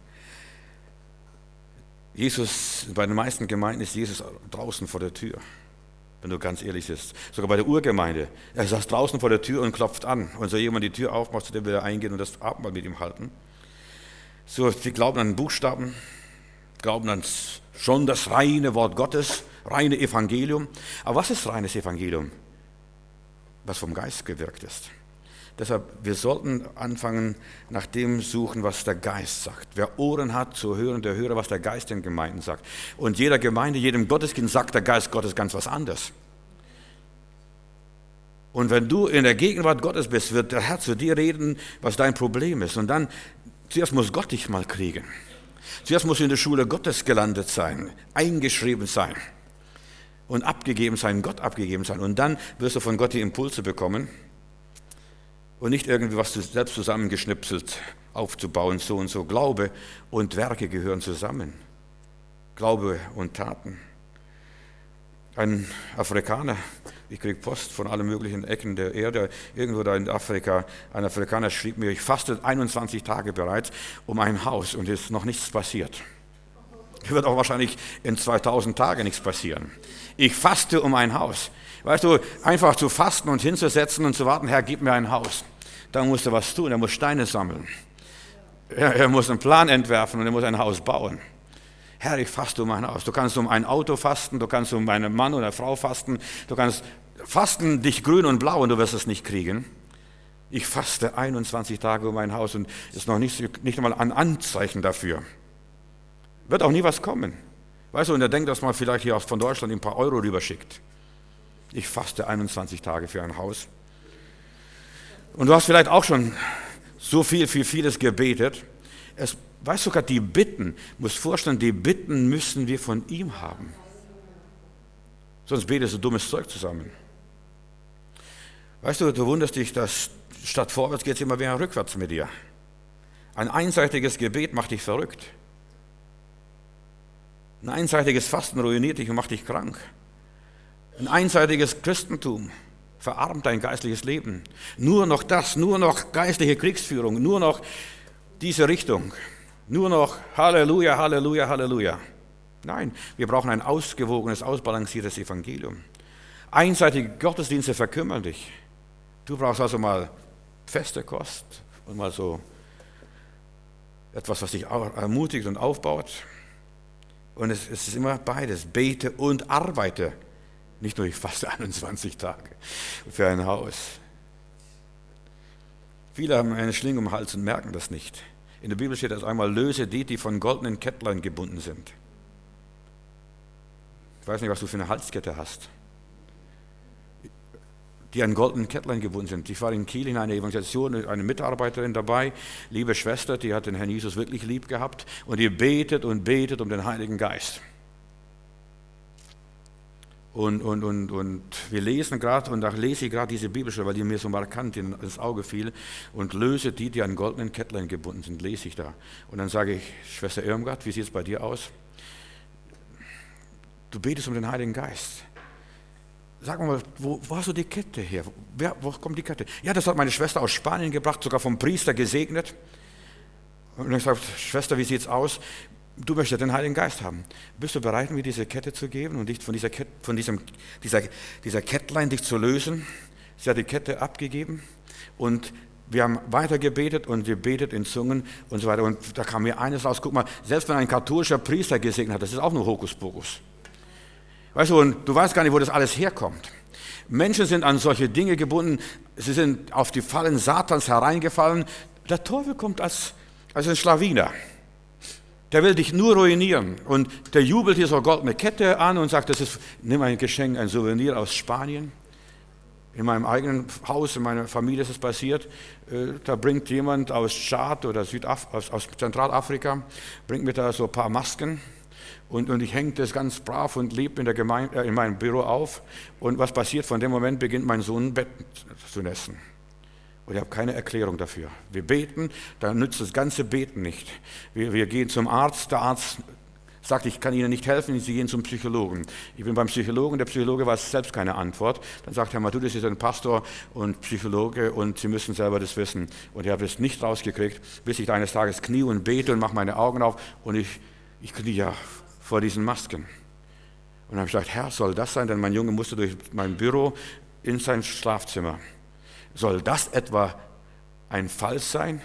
S1: Jesus, bei den meisten Gemeinden ist Jesus draußen vor der Tür, wenn du ganz ehrlich bist. Sogar bei der Urgemeinde. Er saß draußen vor der Tür und klopft an. Und so jemand die Tür aufmacht, zu dem will er eingehen und das Abendmahl mit ihm halten. So, sie glauben an den Buchstaben, glauben an schon das reine Wort Gottes, reine Evangelium. Aber was ist reines Evangelium? Was vom Geist gewirkt ist. Deshalb, wir sollten anfangen, nach dem suchen, was der Geist sagt. Wer Ohren hat zu hören, der höre, was der Geist den Gemeinden sagt. Und jeder Gemeinde, jedem Gotteskind sagt der Geist Gottes ganz was anderes. Und wenn du in der Gegenwart Gottes bist, wird der Herr zu dir reden, was dein Problem ist. Und dann, zuerst muss Gott dich mal kriegen. Zuerst musst du in der Schule Gottes gelandet sein, eingeschrieben sein und abgegeben sein, Gott abgegeben sein. Und dann wirst du von Gott die Impulse bekommen und nicht irgendwie was du selbst zusammengeschnipselt aufzubauen, so und so. Glaube und Werke gehören zusammen. Glaube und Taten. Ein Afrikaner, ich kriege Post von allen möglichen Ecken der Erde, irgendwo da in Afrika, ein Afrikaner schrieb mir, ich faste einundzwanzig Tage bereits um ein Haus und es ist noch nichts passiert. Es wird auch wahrscheinlich in zweitausend Tagen nichts passieren. Ich faste um ein Haus. Weißt du, einfach zu fasten und hinzusetzen und zu warten, Herr, gib mir ein Haus. Da musst du was tun, er muss Steine sammeln. Er, er muss einen Plan entwerfen und er muss ein Haus bauen. Herr, ich faste um ein Haus. Du kannst um ein Auto fasten, du kannst um einen Mann oder eine Frau fasten, du kannst fasten dich grün und blau und du wirst es nicht kriegen. Ich faste einundzwanzig Tage um ein Haus und ist noch nicht, nicht einmal ein Anzeichen dafür. Wird auch nie was kommen. Weißt du, und er denkt, dass man vielleicht hier von Deutschland ein paar Euro rüberschickt. Ich faste einundzwanzig Tage für ein Haus. Und du hast vielleicht auch schon so viel, viel, vieles gebetet. Es Weißt du, sogar die Bitten, musst vorstellen, die Bitten müssen wir von ihm haben. Sonst betest du dummes Zeug zusammen. Weißt du, du wunderst dich, dass statt vorwärts geht es immer wieder rückwärts mit dir. Ein einseitiges Gebet macht dich verrückt. Ein einseitiges Fasten ruiniert dich und macht dich krank. Ein einseitiges Christentum verarmt dein geistliches Leben. Nur noch das, nur noch geistliche Kriegsführung, nur noch diese Richtung. Nur noch Halleluja, Halleluja, Halleluja. Nein, wir brauchen ein ausgewogenes, ausbalanciertes Evangelium. Einseitige Gottesdienste verkümmern dich. Du brauchst also mal feste Kost und mal so etwas, was dich ermutigt und aufbaut. Und es, es ist immer beides, bete und arbeite. Nicht nur ich faste einundzwanzig Tage für ein Haus. Viele haben eine Schlinge um den Hals und merken das nicht. In der Bibel steht das einmal, löse die, die von goldenen Kettlein gebunden sind. Ich weiß nicht, was du für eine Halskette hast, die an goldenen Kettlein gebunden sind. Ich war in Kiel in einer Evangelisation, eine Mitarbeiterin dabei, liebe Schwester, die hat den Herrn Jesus wirklich lieb gehabt und die betet und betet um den Heiligen Geist. Und, und, und, und wir lesen gerade, und da lese ich gerade diese Bibelstelle, weil die mir so markant ins Auge fiel, und löse die, die an goldenen Kettlein gebunden sind, lese ich da. Und dann sage ich, Schwester Irmgard, wie sieht es bei dir aus? Du betest um den Heiligen Geist. Sag mal, wo, wo hast du die Kette her? Wer, wo kommt die Kette? Ja, das hat meine Schwester aus Spanien gebracht, sogar vom Priester gesegnet. Und ich sage, Schwester, wie sieht es aus? Du möchtest den Heiligen Geist haben. Bist du bereit, mir diese Kette zu geben und dich von dieser, Kette, von diesem, dieser, dieser Kettlein dich zu lösen? Sie hat die Kette abgegeben und wir haben weiter gebetet und wir betet in Zungen und so weiter. Und da kam mir eines raus, guck mal, selbst wenn ein katholischer Priester gesegnet hat, das ist auch nur Hokuspokus. Weißt du, und du weißt gar nicht, wo das alles herkommt. Menschen sind an solche Dinge gebunden, sie sind auf die Fallen Satans hereingefallen. Der Teufel kommt als, als ein Schlawiner. Der will dich nur ruinieren und der jubelt dir so goldene Kette an und sagt, das ist, nimm ein Geschenk, ein Souvenir aus Spanien. In meinem eigenen Haus, in meiner Familie ist es passiert, da bringt jemand aus Tschad oder Südaf- aus, aus Zentralafrika, bringt mir da so ein paar Masken und, und ich hänge das ganz brav und lieb in, der Gemeinde, äh, in meinem Büro auf und was passiert, von dem Moment beginnt mein Sohn ein Bett zu nässen. Und ich habe keine Erklärung dafür. Wir beten, da nützt das ganze Beten nicht. Wir, wir gehen zum Arzt, der Arzt sagt, ich kann Ihnen nicht helfen, Sie gehen zum Psychologen. Ich bin beim Psychologen, der Psychologe weiß selbst keine Antwort. Dann sagt Herr Matthäus, Sie sind ein Pastor und Psychologe und Sie müssen selber das wissen. Und ich habe es nicht rausgekriegt, bis ich eines Tages knie und bete und mache meine Augen auf und ich, ich knie ja vor diesen Masken. Und dann habe ich gesagt, Herr, soll das sein? Denn mein Junge musste durch mein Büro in sein Schlafzimmer. Soll das etwa ein Fall sein,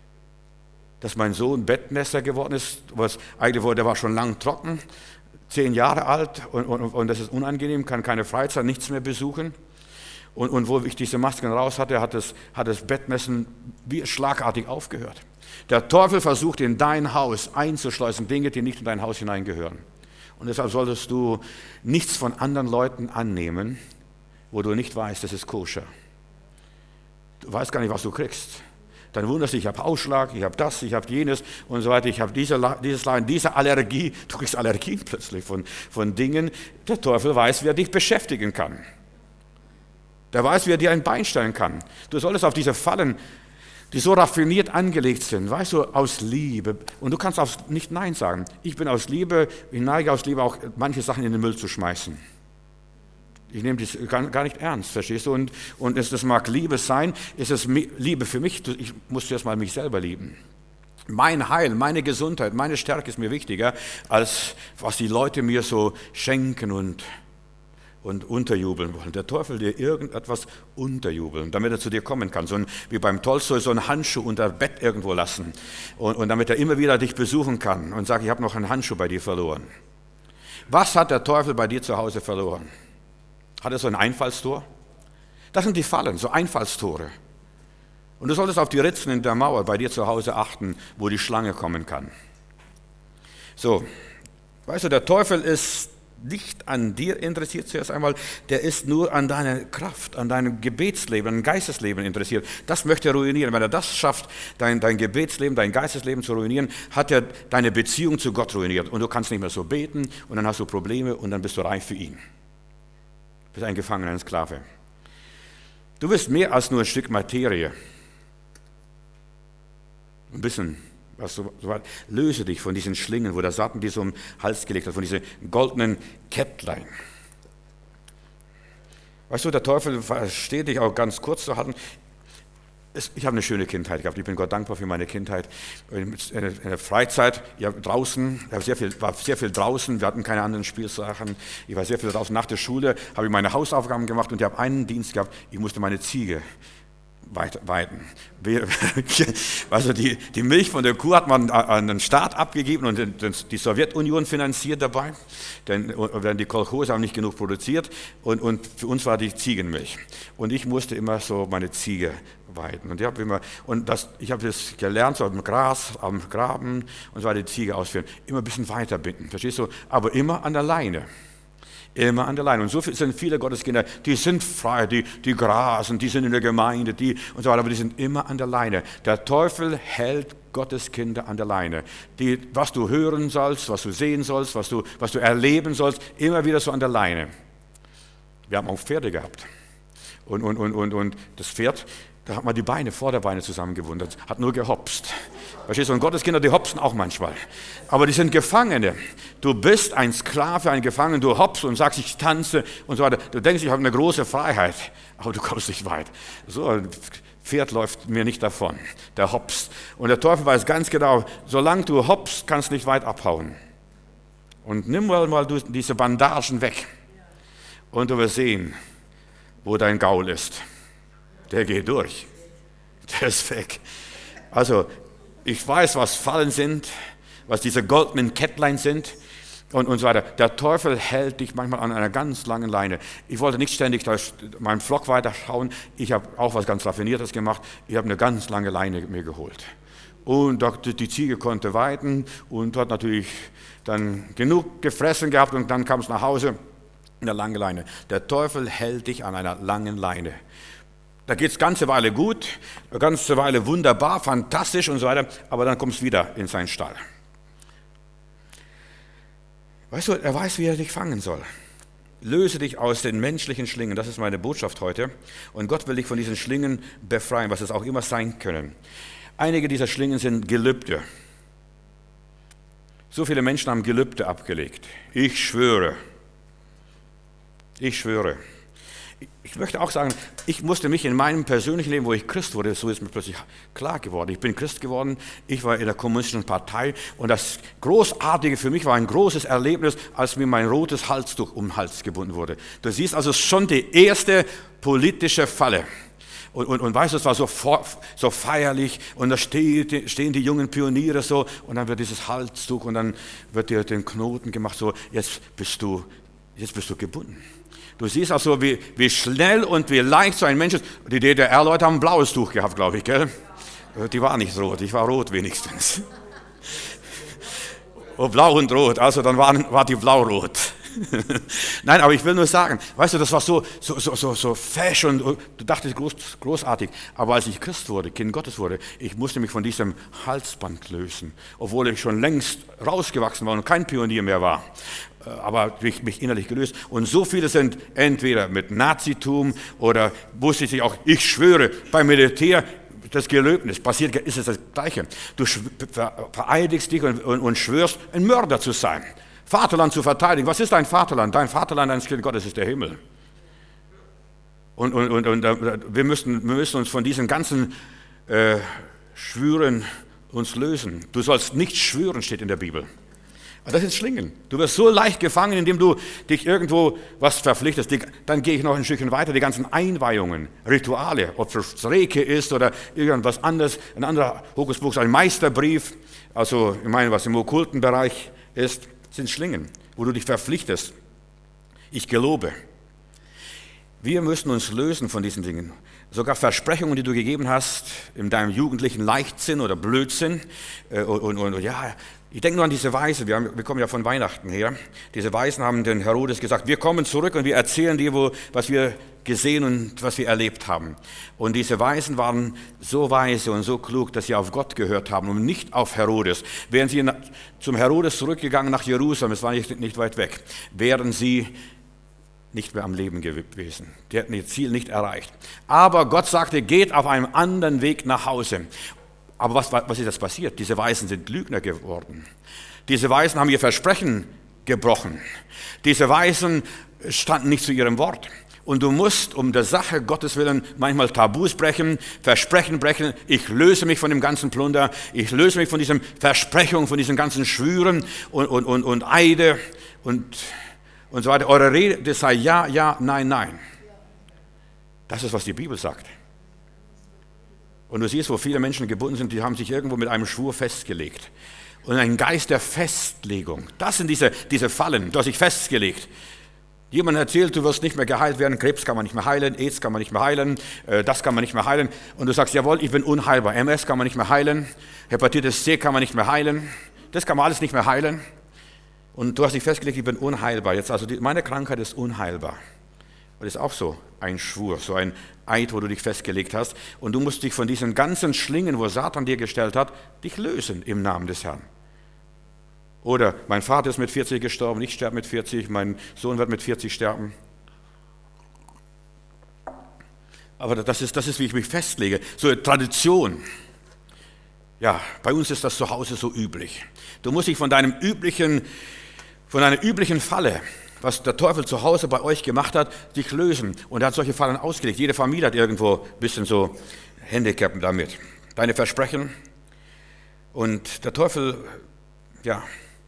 S1: dass mein Sohn Bettnässer geworden ist, was eigentlich war, der war schon lang trocken, zehn Jahre alt und, und, und das ist unangenehm, kann keine Freizeit, nichts mehr besuchen. Und, und wo ich diese Masken raus hatte, hat das, hat das Bettmessen wie schlagartig aufgehört. Der Teufel versucht in dein Haus einzuschleusen, Dinge, die nicht in dein Haus hineingehören. Und deshalb solltest du nichts von anderen Leuten annehmen, wo du nicht weißt, das ist koscher. Du weißt gar nicht, was du kriegst. Dann wunderst du dich, ich habe Ausschlag, ich habe das, ich habe jenes und so weiter, ich habe diese, dieses Leiden, diese Allergie. Du kriegst Allergien plötzlich von, von Dingen. Der Teufel weiß, wie er dich beschäftigen kann. Der weiß, wie er dir ein Bein stellen kann. Du solltest auf diese Fallen, die so raffiniert angelegt sind, weißt du, aus Liebe. Und du kannst auch nicht Nein sagen. Ich bin aus Liebe, ich neige aus Liebe auch, manche Sachen in den Müll zu schmeißen. Ich nehme das gar nicht ernst, verstehst du? Und, und es, das mag Liebe sein, ist es Liebe für mich, ich muss zuerst mal mich selber lieben. Mein Heil, meine Gesundheit, meine Stärke ist mir wichtiger, als was die Leute mir so schenken und, und unterjubeln wollen. Der Teufel dir irgendetwas unterjubeln, damit er zu dir kommen kann. So ein, wie beim Tolstoi, so einen Handschuh unter Bett irgendwo lassen. Und, und damit er immer wieder dich besuchen kann und sagt, ich habe noch einen Handschuh bei dir verloren. Was hat der Teufel bei dir zu Hause verloren? Hat er so ein Einfallstor? Das sind die Fallen, so Einfallstore. Und du solltest auf die Ritzen in der Mauer bei dir zu Hause achten, wo die Schlange kommen kann. So, weißt du, der Teufel ist nicht an dir interessiert zuerst einmal, der ist nur an deiner Kraft, an deinem Gebetsleben, an deinem Geistesleben interessiert. Das möchte er ruinieren. Wenn er das schafft, dein, dein Gebetsleben, dein Geistesleben zu ruinieren, hat er deine Beziehung zu Gott ruiniert. Und du kannst nicht mehr so beten und dann hast du Probleme und dann bist du reif für ihn. Du bist ein Gefangener, ein Sklave. Du bist mehr als nur ein Stück Materie. Ein bisschen, was so, so weit. Löse dich von diesen Schlingen, wo der Satan dir so um den Hals gelegt hat, von diesen goldenen Kettlein. Weißt du, der Teufel versteht dich auch ganz kurz zu halten. Ich habe eine schöne Kindheit gehabt. Ich bin Gott dankbar für meine Kindheit. In der Freizeit, ja, draußen, ich war sehr viel, war sehr viel draußen. Wir hatten keine anderen Spielsachen. Ich war sehr viel draußen. Nach der Schule habe ich meine Hausaufgaben gemacht und ich habe einen Dienst gehabt. Ich musste meine Ziege weiden. Also die, die Milch von der Kuh hat man an den Staat abgegeben und die Sowjetunion finanziert dabei, denn, denn die Kolchose haben nicht genug produziert und, und für uns war die Ziegenmilch. Und ich musste immer so meine Ziege weiden. Und ich habe immer, und das, ich habe das gelernt, so am Gras, am Graben und so weiter, die Ziege ausführen. Immer ein bisschen weiter binden, verstehst du? Aber immer an der Leine. Immer an der Leine. Und so sind viele Gotteskinder, die sind frei, die, die grasen, die sind in der Gemeinde, die und so weiter, aber die sind immer an der Leine. Der Teufel hält Gottes Kinder an der Leine. Die, was du hören sollst, was du sehen sollst, was du, was du erleben sollst, immer wieder so an der Leine. Wir haben auch Pferde gehabt. Und, und, und, und, und das Pferd, da hat man die Beine, Vorderbeine zusammengewundert, hat nur gehopst. Verstehst du? Und Gotteskinder, die hopsen auch manchmal. Aber die sind Gefangene. Du bist ein Sklave, ein Gefangener, du hopst und sagst, ich tanze und so weiter. Du denkst, ich habe eine große Freiheit, aber du kommst nicht weit. So ein Pferd läuft mir nicht davon, der hopst. Und der Teufel weiß ganz genau, solange du hopst, kannst du nicht weit abhauen. Und nimm mal, mal diese Bandagen weg und du wirst sehen, wo dein Gaul ist. Der geht durch. Der ist weg. Also, ich weiß, was Fallen sind, was diese goldenen Kettlein sind und, und so weiter. Der Teufel hält dich manchmal an einer ganz langen Leine. Ich wollte nicht ständig durch meinen Flock weiterschauen. Ich habe auch was ganz Raffiniertes gemacht. Ich habe eine ganz lange Leine mir geholt. Und die Ziege konnte weiden und hat natürlich dann genug gefressen gehabt und dann kam es nach Hause in der langen Leine. Der Teufel hält dich an einer langen Leine. Da geht es eine ganze Weile gut, eine ganze Weile wunderbar, fantastisch und so weiter, aber dann kommst du wieder in seinen Stall. Weißt du, er weiß, wie er dich fangen soll. Löse dich aus den menschlichen Schlingen, das ist meine Botschaft heute. Und Gott will dich von diesen Schlingen befreien, was es auch immer sein können. Einige dieser Schlingen sind Gelübde. So viele Menschen haben Gelübde abgelegt. Ich schwöre. Ich schwöre. Ich möchte auch sagen, ich musste mich in meinem persönlichen Leben, wo ich Christ wurde, so ist mir plötzlich klar geworden. Ich bin Christ geworden, ich war in der kommunistischen Partei und das Großartige für mich war ein großes Erlebnis, als mir mein rotes Halstuch um den Hals gebunden wurde. Du siehst also schon die erste politische Falle. Und, und, und weißt du, es war so, so feierlich und da steht, stehen die jungen Pioniere so und dann wird dieses Halstuch und dann wird dir den Knoten gemacht, so jetzt bist du, jetzt bist du gebunden. Du siehst also, wie, wie schnell und wie leicht so ein Mensch ist. Die D D R-Leute haben ein blaues Tuch gehabt, glaube ich, gell? Die war nicht rot, ich war rot wenigstens. Oh, blau und rot, also dann war, war die blau-rot. Nein, aber ich will nur sagen, weißt du, das war so, so, so, so, so fashion, du dachtest groß, großartig, aber als ich Christ wurde, Kind Gottes wurde, ich musste mich von diesem Halsband lösen, obwohl ich schon längst rausgewachsen war und kein Pionier mehr war. Aber mich, mich innerlich gelöst. Und so viele sind entweder mit Nazitum oder wusste ich auch, ich schwöre, beim Militär, das Gelöbnis, passiert ist es das Gleiche. Du vereidigst dich und, und, und schwörst, ein Mörder zu sein, Vaterland zu verteidigen. Was ist dein Vaterland? Dein Vaterland eines Kind Gottes ist der Himmel. Und, und, und, und wir, müssen, wir müssen uns von diesen ganzen äh, Schwüren uns lösen. Du sollst nicht schwören, steht in der Bibel. Das ist Schlingen. Du wirst so leicht gefangen, indem du dich irgendwo was verpflichtest. Dann gehe ich noch ein Stückchen weiter. Die ganzen Einweihungen, Rituale, ob es Reke ist oder irgendwas anderes, ein anderer Hokuspokus, ein Meisterbrief, also ich meine, was im okkulten Bereich ist, sind Schlingen, wo du dich verpflichtest. Ich gelobe. Wir müssen uns lösen von diesen Dingen. Sogar Versprechungen, die du gegeben hast in deinem jugendlichen Leichtsinn oder Blödsinn und, und, und ja, ich denke nur an diese Weisen, wir, haben, wir kommen ja von Weihnachten her. Diese Weisen haben den Herodes gesagt, wir kommen zurück und wir erzählen dir, wo, was wir gesehen und was wir erlebt haben. Und diese Weisen waren so weise und so klug, dass sie auf Gott gehört haben und nicht auf Herodes. Wären sie zum Herodes zurückgegangen nach Jerusalem, es war nicht, nicht weit weg, wären sie nicht mehr am Leben gewesen. Die hätten ihr Ziel nicht erreicht. Aber Gott sagte, geht auf einem anderen Weg nach Hause. Aber was, was ist jetzt passiert? Diese Weisen sind Lügner geworden. Diese Weisen haben ihr Versprechen gebrochen. Diese Weisen standen nicht zu ihrem Wort. Und du musst um der Sache Gottes willen manchmal Tabus brechen, Versprechen brechen. Ich löse mich von dem ganzen Plunder. Ich löse mich von diesen Versprechungen, von diesen ganzen Schwüren und, und, und, und Eide und, und so weiter. Eure Rede sei ja, ja, nein, nein. Das ist, was die Bibel sagt. Und du siehst, wo viele Menschen gebunden sind, die haben sich irgendwo mit einem Schwur festgelegt. Und ein Geist der Festlegung, das sind diese, diese Fallen, du hast dich festgelegt. Jemand erzählt, du wirst nicht mehr geheilt werden, Krebs kann man nicht mehr heilen, AIDS kann man nicht mehr heilen, das kann man nicht mehr heilen. Und du sagst, jawohl, ich bin unheilbar, M S kann man nicht mehr heilen, Hepatitis C kann man nicht mehr heilen, das kann man alles nicht mehr heilen. Und du hast dich festgelegt, ich bin unheilbar. Jetzt also die, meine Krankheit ist unheilbar. Und das ist auch so ein Schwur, so ein Eid, wo du dich festgelegt hast. Und du musst dich von diesen ganzen Schlingen, wo Satan dir gestellt hat, dich lösen im Namen des Herrn. Oder mein Vater ist mit vierzig gestorben, ich sterbe mit vierzig, mein Sohn wird mit vierzig sterben. Aber das ist, das ist, wie ich mich festlege. So eine Tradition. Ja, bei uns ist das zu Hause so üblich. Du musst dich von deinem üblichen, von einer üblichen Falle, was der Teufel zu Hause bei euch gemacht hat, dich lösen. Und er hat solche Fallen ausgelegt. Jede Familie hat irgendwo ein bisschen so Handicapen damit. Deine Versprechen. Und der Teufel, ja,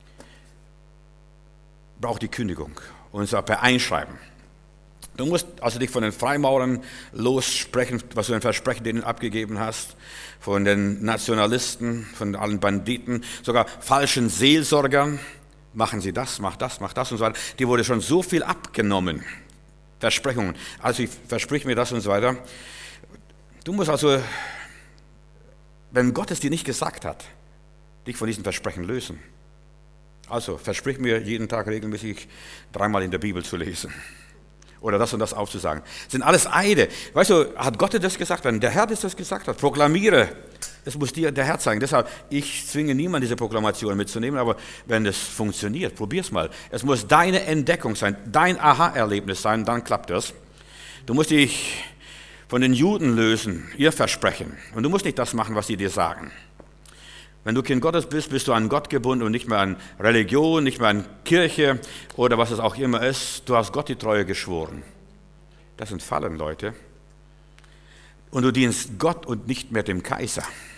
S1: braucht die Kündigung. Und zwar per Einschreiben. Du musst also dich von den Freimaurern lossprechen, was du ein Versprechen denen abgegeben hast, von den Nationalisten, von allen Banditen, sogar falschen Seelsorgern. Machen Sie das, mach das, mach das und so weiter. Die wurde schon so viel abgenommen. Versprechungen. Also ich versprich mir das und so weiter. Du musst also, wenn Gott es dir nicht gesagt hat, dich von diesen Versprechen lösen. Also versprich mir jeden Tag regelmäßig dreimal in der Bibel zu lesen. Oder das und das aufzusagen. Das sind alles Eide. Weißt du, hat Gott dir das gesagt? Wenn der Herr dir das gesagt hat, proklamiere. Das muss dir der Herr zeigen. Deshalb, ich zwinge niemanden, diese Proklamation mitzunehmen, aber wenn es funktioniert, probier's mal. Es muss deine Entdeckung sein, dein Aha-Erlebnis sein, dann klappt das. Du musst dich von den Juden lösen, ihr Versprechen. Und du musst nicht das machen, was sie dir sagen. Wenn du Kind Gottes bist, bist du an Gott gebunden und nicht mehr an Religion, nicht mehr an Kirche oder was es auch immer ist. Du hast Gott die Treue geschworen. Das sind Fallen, Leute. Und du dienst Gott und nicht mehr dem Kaiser.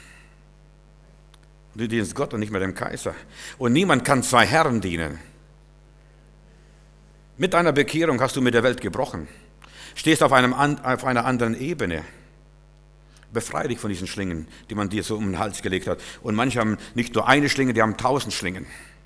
S1: Du dienst Gott und nicht mehr dem Kaiser. Und niemand kann zwei Herren dienen. Mit deiner Bekehrung hast du mit der Welt gebrochen. Stehst auf, einem, auf einer anderen Ebene. Befreie dich von diesen Schlingen, die man dir so um den Hals gelegt hat. Und manche haben nicht nur eine Schlinge, die haben tausend Schlingen.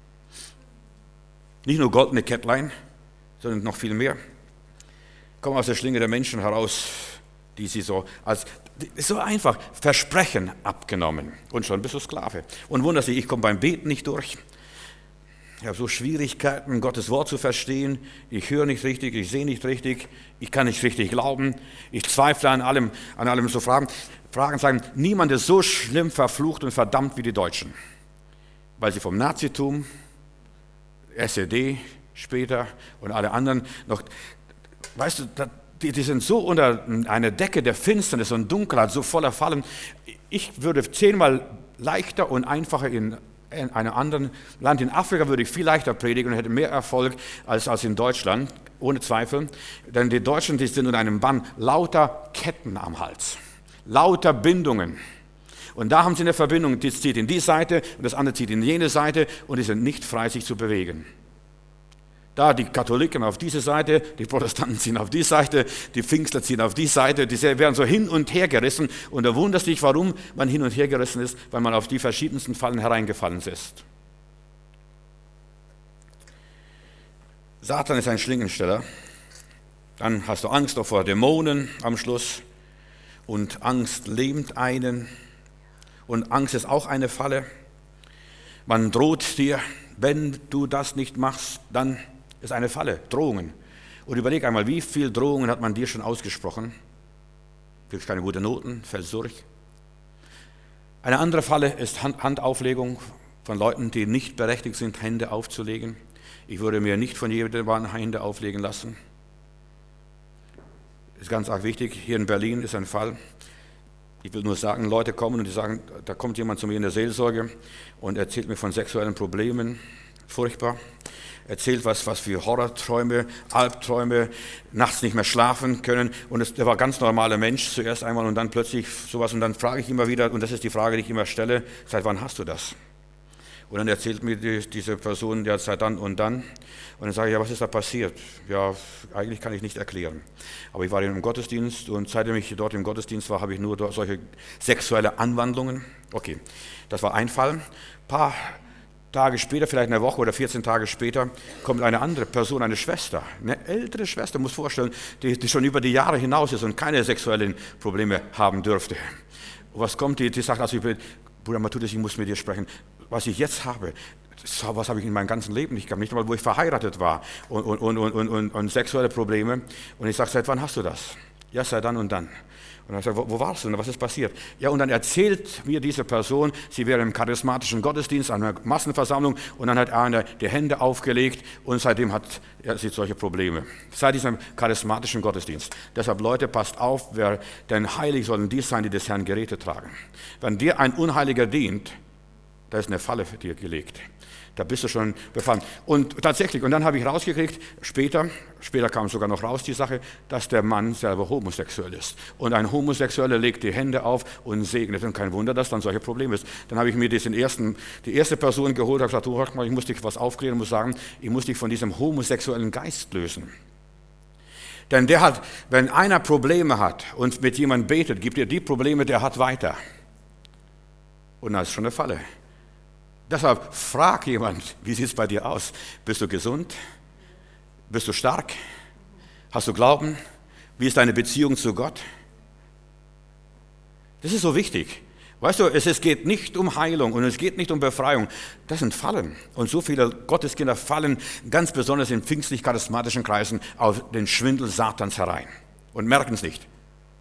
S1: Nicht nur goldene Kettlein, sondern noch viel mehr. Komm aus der Schlinge der Menschen heraus, die sie so als, so einfach, Versprechen abgenommen. Und schon bist du Sklave. Und wunderst dich, ich komme beim Beten nicht durch. Ich habe so Schwierigkeiten, Gottes Wort zu verstehen. Ich höre nicht richtig, ich sehe nicht richtig, ich kann nicht richtig glauben. Ich zweifle an allem, an allem so Fragen. Fragen sagen, niemand ist so schlimm verflucht und verdammt wie die Deutschen. Weil sie vom Nazitum, S E D später und alle anderen noch, weißt du, die, die sind so unter einer Decke der Finsternis und Dunkelheit, so voller Fallen. Ich würde zehnmal leichter und einfacher in In einem anderen Land, in Afrika, würde ich viel leichter predigen und hätte mehr Erfolg als, als in Deutschland, ohne Zweifel. Denn die Deutschen, die sind in einem Bann, lauter Ketten am Hals, lauter Bindungen. Und da haben sie eine Verbindung, die zieht in die Seite und das andere zieht in jene Seite und die sind nicht frei, sich zu bewegen. Da die Katholiken auf diese Seite, die Protestanten ziehen auf die Seite, die Pfingstler ziehen auf die Seite, die werden so hin und her gerissen und da wundert sich, warum man hin und her gerissen ist, weil man auf die verschiedensten Fallen hereingefallen ist. Satan ist ein Schlingensteller. Dann hast du Angst auch vor Dämonen am Schluss und Angst lähmt einen und Angst ist auch eine Falle. Man droht dir, wenn du das nicht machst, dann ist eine Falle, Drohungen. Und überleg einmal, wie viele Drohungen hat man dir schon ausgesprochen? Kriegst keine guten Noten, fällst durch. Eine andere Falle ist Handauflegung von Leuten, die nicht berechtigt sind, Hände aufzulegen. Ich würde mir nicht von jedem Hände auflegen lassen. Das ist ganz arg wichtig. Hier in Berlin ist ein Fall. Ich will nur sagen, Leute kommen und die sagen, da kommt jemand zu mir in der Seelsorge und erzählt mir von sexuellen Problemen. Furchtbar. Erzählt was, was für Horrorträume, Albträume, nachts nicht mehr schlafen können. Und es, der war ein ganz normaler Mensch zuerst einmal und dann plötzlich sowas. Und dann frage ich immer wieder, und das ist die Frage, die ich immer stelle, seit wann hast du das? Und dann erzählt mir die, diese Person, ja, seit dann und dann. Und dann sage ich, ja, was ist da passiert? Ja, eigentlich kann ich nicht erklären. Aber ich war in einem Gottesdienst und seitdem ich dort im Gottesdienst war, habe ich nur solche sexuelle Anwandlungen. Okay, das war ein Fall. Ein paar Tage später, vielleicht eine Woche oder vierzehn Tage später, kommt eine andere Person, eine Schwester, eine ältere Schwester, muss vorstellen, die, die schon über die Jahre hinaus ist und keine sexuellen Probleme haben dürfte. Und was kommt, die, die sagt, also ich will, Bruder Matthäus, ich muss mit dir sprechen. Was ich jetzt habe, was habe ich in meinem ganzen Leben nicht gehabt, nicht einmal, wo ich verheiratet war und, und, und, und, und, und sexuelle Probleme. Und ich sage, seit wann hast du das? Ja, seit dann und dann. Und dann sage ich, wo, wo warst du denn? Was ist passiert? Ja, und dann erzählt mir diese Person, sie wäre im charismatischen Gottesdienst, an einer Massenversammlung, und dann hat einer die Hände aufgelegt und seitdem hat er sie solche Probleme. Seit diesem charismatischen Gottesdienst. Deshalb, Leute, passt auf, wer denn heilig sollen die sein, die des Herrn Geräte tragen. Wenn dir ein Unheiliger dient, da ist eine Falle für dich gelegt. Da bist du schon befallen. Und tatsächlich, und dann habe ich rausgekriegt, später, später kam sogar noch raus die Sache, dass der Mann selber homosexuell ist. Und ein Homosexueller legt die Hände auf und segnet. Und kein Wunder, dass dann solche Probleme ist. Dann habe ich mir diesen ersten, die erste Person geholt und gesagt, du, hör mal, ich muss dich was aufklären, muss sagen, ich muss dich von diesem homosexuellen Geist lösen. Denn der hat, wenn einer Probleme hat und mit jemandem betet, gibt er die Probleme, der hat weiter. Und das ist schon eine Falle. Deshalb frag jemand, wie sieht es bei dir aus? Bist du gesund? Bist du stark? Hast du Glauben? Wie ist deine Beziehung zu Gott? Das ist so wichtig. Weißt du, es, es geht nicht um Heilung und es geht nicht um Befreiung. Das sind Fallen. Und so viele Gotteskinder fallen ganz besonders in pfingstlich-charismatischen Kreisen auf den Schwindel Satans herein und merken es nicht.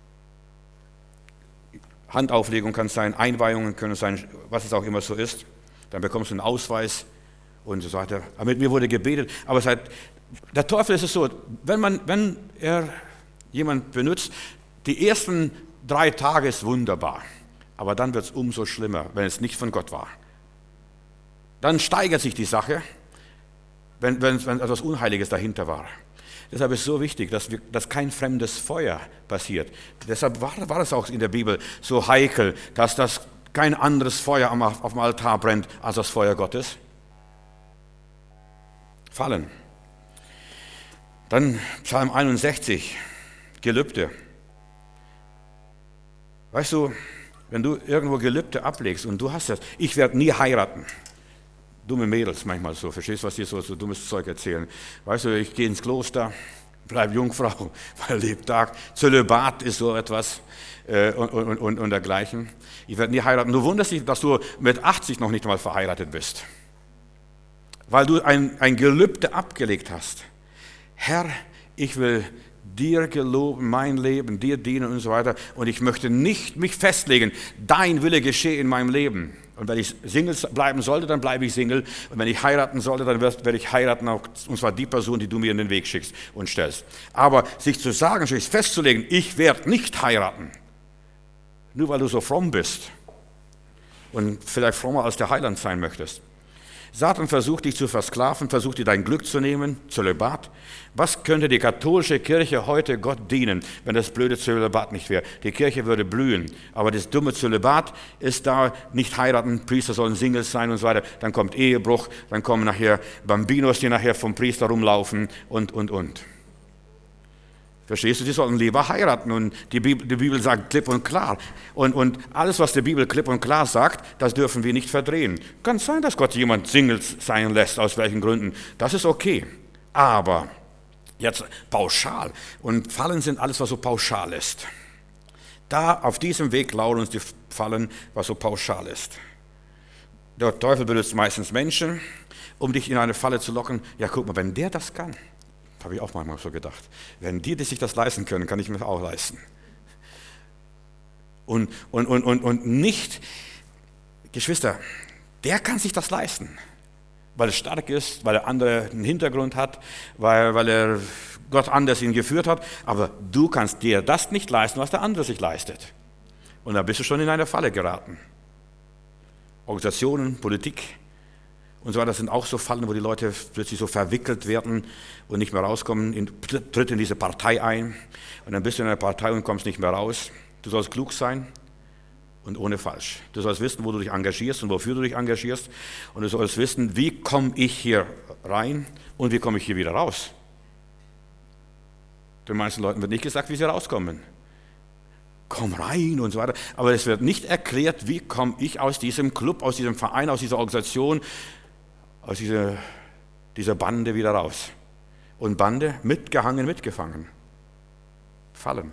S1: Handauflegung kann sein, Einweihungen können sein, was es auch immer so ist. Dann bekommst du einen Ausweis und so weiter. Aber mit mir wurde gebetet. Aber seit, der Teufel ist es so, wenn, man, wenn er jemand benutzt, die ersten drei Tage ist wunderbar. Aber dann wird es umso schlimmer, wenn es nicht von Gott war. Dann steigert sich die Sache, wenn, wenn, wenn etwas Unheiliges dahinter war. Deshalb ist es so wichtig, dass, wir, dass kein fremdes Feuer passiert. Deshalb war, war es auch in der Bibel so heikel, dass das kein anderes Feuer auf dem Altar brennt als das Feuer Gottes. Fallen. Dann Psalm einundsechzig, Gelübde. Weißt du, wenn du irgendwo Gelübde ablegst und du hast das, ich werde nie heiraten. Dumme Mädels manchmal so, verstehst du, was die so, so dummes Zeug erzählen. Weißt du, ich gehe ins Kloster, bleib Jungfrau, weil Lebtag, Zölibat ist so etwas äh, und, und, und, und dergleichen. Ich werde nie heiraten. Du wunderst dich, dass du mit achtzig noch nicht mal verheiratet bist. weil du ein, ein Gelübde abgelegt hast. Herr, ich will dir geloben, mein Leben, dir dienen und so weiter. Und ich möchte nicht mich festlegen, dein Wille geschehe in meinem Leben. Und wenn ich Single bleiben sollte, dann bleibe ich Single. Und wenn ich heiraten sollte, dann werde ich heiraten, auch, und zwar die Person, die du mir in den Weg schickst und stellst. Aber sich zu sagen, sich festzulegen, ich werde nicht heiraten, nur weil du so fromm bist und vielleicht frommer als der Heiland sein möchtest. Satan versucht dich zu versklaven, versucht dir dein Glück zu nehmen, Zölibat. Was könnte die katholische Kirche heute Gott dienen, wenn das blöde Zölibat nicht wäre? Die Kirche würde blühen, aber das dumme Zölibat ist da, nicht heiraten, Priester sollen Singles sein und so weiter. Dann kommt Ehebruch, dann kommen nachher Bambinos, die nachher vom Priester rumlaufen und, und, und. Verstehst du, die sollten lieber heiraten und die Bibel, die Bibel sagt klipp und klar. Und, und alles, was die Bibel klipp und klar sagt, das dürfen wir nicht verdrehen. Kann sein, dass Gott jemand Singles sein lässt, aus welchen Gründen. Das ist okay. Aber jetzt pauschal. Und Fallen sind alles, was so pauschal ist. Da auf diesem Weg lauern uns die Fallen, was so pauschal ist. Der Teufel benutzt meistens Menschen, um dich in eine Falle zu locken. Ja, guck mal, wenn der das kann. Habe ich auch manchmal so gedacht. Wenn die, die sich das leisten können, kann ich mir das auch leisten. Und, und, und, und, und nicht, Geschwister, der kann sich das leisten, weil er stark ist, weil er andere einen Hintergrund hat, weil, weil er Gott anders ihn geführt hat. Aber du kannst dir das nicht leisten, was der andere sich leistet. Und da bist du schon in eine Falle geraten. Organisationen, Politik und so weiter, das sind auch so Fallen, wo die Leute plötzlich so verwickelt werden und nicht mehr rauskommen, in, tritt in diese Partei ein und dann bist du in einer Partei und kommst nicht mehr raus. Du sollst klug sein und ohne falsch. Du sollst wissen, wo du dich engagierst und wofür du dich engagierst und du sollst wissen, wie komme ich hier rein und wie komme ich hier wieder raus. Den meisten Leuten wird nicht gesagt, wie sie rauskommen. Komm rein und so weiter, aber es wird nicht erklärt, wie komme ich aus diesem Club, aus diesem Verein, aus dieser Organisation, aus dieser, dieser Bande wieder raus. Und Bande, mitgehangen, mitgefangen. Fallen.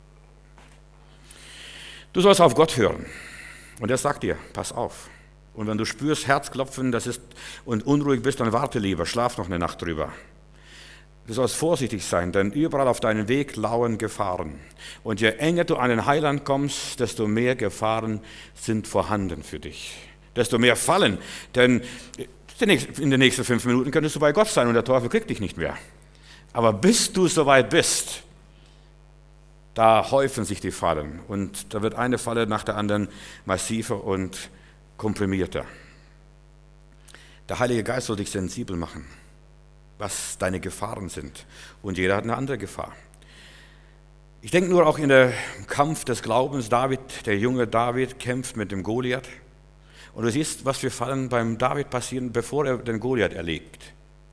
S1: Du sollst auf Gott hören. Und er sagt dir, pass auf. Und wenn du spürst, Herzklopfen, das ist, und unruhig bist, dann warte lieber, schlaf noch eine Nacht drüber. Du sollst vorsichtig sein, denn überall auf deinem Weg lauern Gefahren. Und je enger du an den Heiland kommst, desto mehr Gefahren sind vorhanden für dich. Desto mehr Fallen, denn in den nächsten fünf Minuten könntest du bei Gott sein und der Teufel kriegt dich nicht mehr. Aber bis du soweit bist, da häufen sich die Fallen und da wird eine Falle nach der anderen massiver und komprimierter. Der Heilige Geist soll dich sensibel machen, was deine Gefahren sind. Und jeder hat eine andere Gefahr. Ich denke nur auch in dem Kampf des Glaubens, David, der junge David kämpft mit dem Goliath. Und du siehst, was für Fallen beim David passieren, bevor er den Goliath erlegt.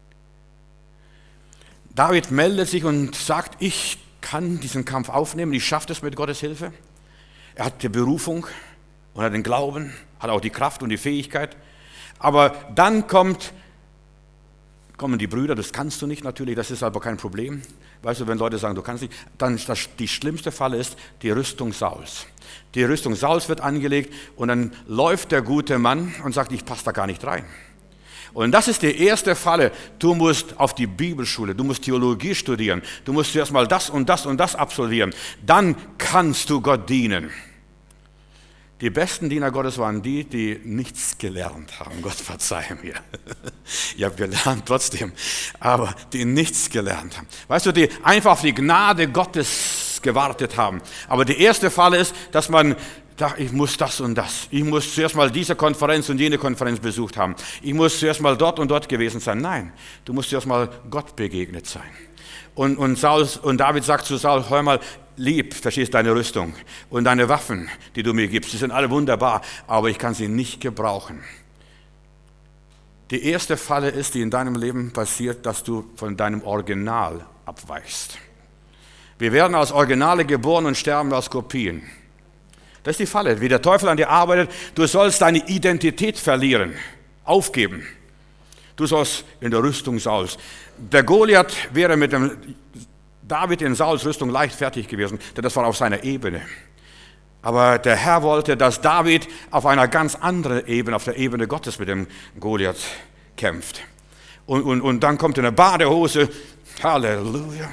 S1: David meldet sich und sagt, ich kann diesen Kampf aufnehmen, ich schaffe das mit Gottes Hilfe. Er hat die Berufung und hat den Glauben, hat auch die Kraft und die Fähigkeit. Aber dann kommt kommen die Brüder, das kannst du nicht natürlich, das ist aber kein Problem. Weißt du, wenn Leute sagen, du kannst nicht, dann das, die schlimmste Falle ist die Rüstung Sauls. Die Rüstung Sauls wird angelegt und dann läuft der gute Mann und sagt, ich passe da gar nicht rein. Und das ist die erste Falle. Du musst auf die Bibelschule, du musst Theologie studieren, du musst zuerst mal das und das und das absolvieren. Dann kannst du Gott dienen. Die besten Diener Gottes waren die, die nichts gelernt haben. Gott verzeihe mir. Ich habe gelernt trotzdem, aber die nichts gelernt haben. Weißt du, die einfach auf die Gnade Gottes gewartet haben. Aber die erste Falle ist, dass man sagt, ich muss das und das. Ich muss zuerst mal diese Konferenz und jene Konferenz besucht haben. Ich muss zuerst mal dort und dort gewesen sein. Nein, du musst zuerst mal Gott begegnet sein. Und, und, Saul, und David sagt zu Saul, hör mal, lieb, verstehst deine Rüstung und deine Waffen, die du mir gibst, die sind alle wunderbar, aber ich kann sie nicht gebrauchen. Die erste Falle ist, die in deinem Leben passiert, dass du von deinem Original abweichst. Wir werden als Originale geboren und sterben als Kopien. Das ist die Falle, wie der Teufel an dir arbeitet. Du sollst deine Identität verlieren, aufgeben. Du sollst in der Rüstung Sauls. Der Goliath wäre mit dem David in Sauls Rüstung leicht fertig gewesen, denn das war auf seiner Ebene. Aber der Herr wollte, dass David auf einer ganz anderen Ebene, auf der Ebene Gottes mit dem Goliath kämpft.
S2: und, und, und dann kommt in der Badehose, Halleluja.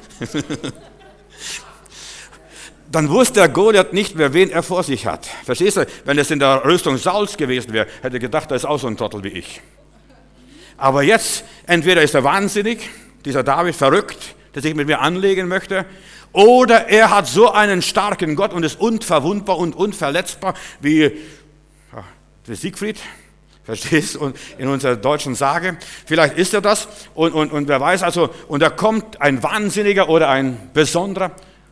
S2: Dann wusste der Goliath nicht mehr, wen er vor sich hat. Verstehst du? Wenn es in der Rüstung Sauls gewesen wäre, hätte er gedacht, er ist auch so ein Trottel wie ich. Aber jetzt, entweder ist er wahnsinnig, dieser David verrückt, der sich mit mir anlegen möchte, oder er hat so einen starken Gott und ist unverwundbar und unverletzbar wie, ja, wie Siegfried. Verstehst du? Und in unserer deutschen Sage. Vielleicht ist er das und, und, und wer weiß, also, und da kommt ein Wahnsinniger oder ein Besonderer,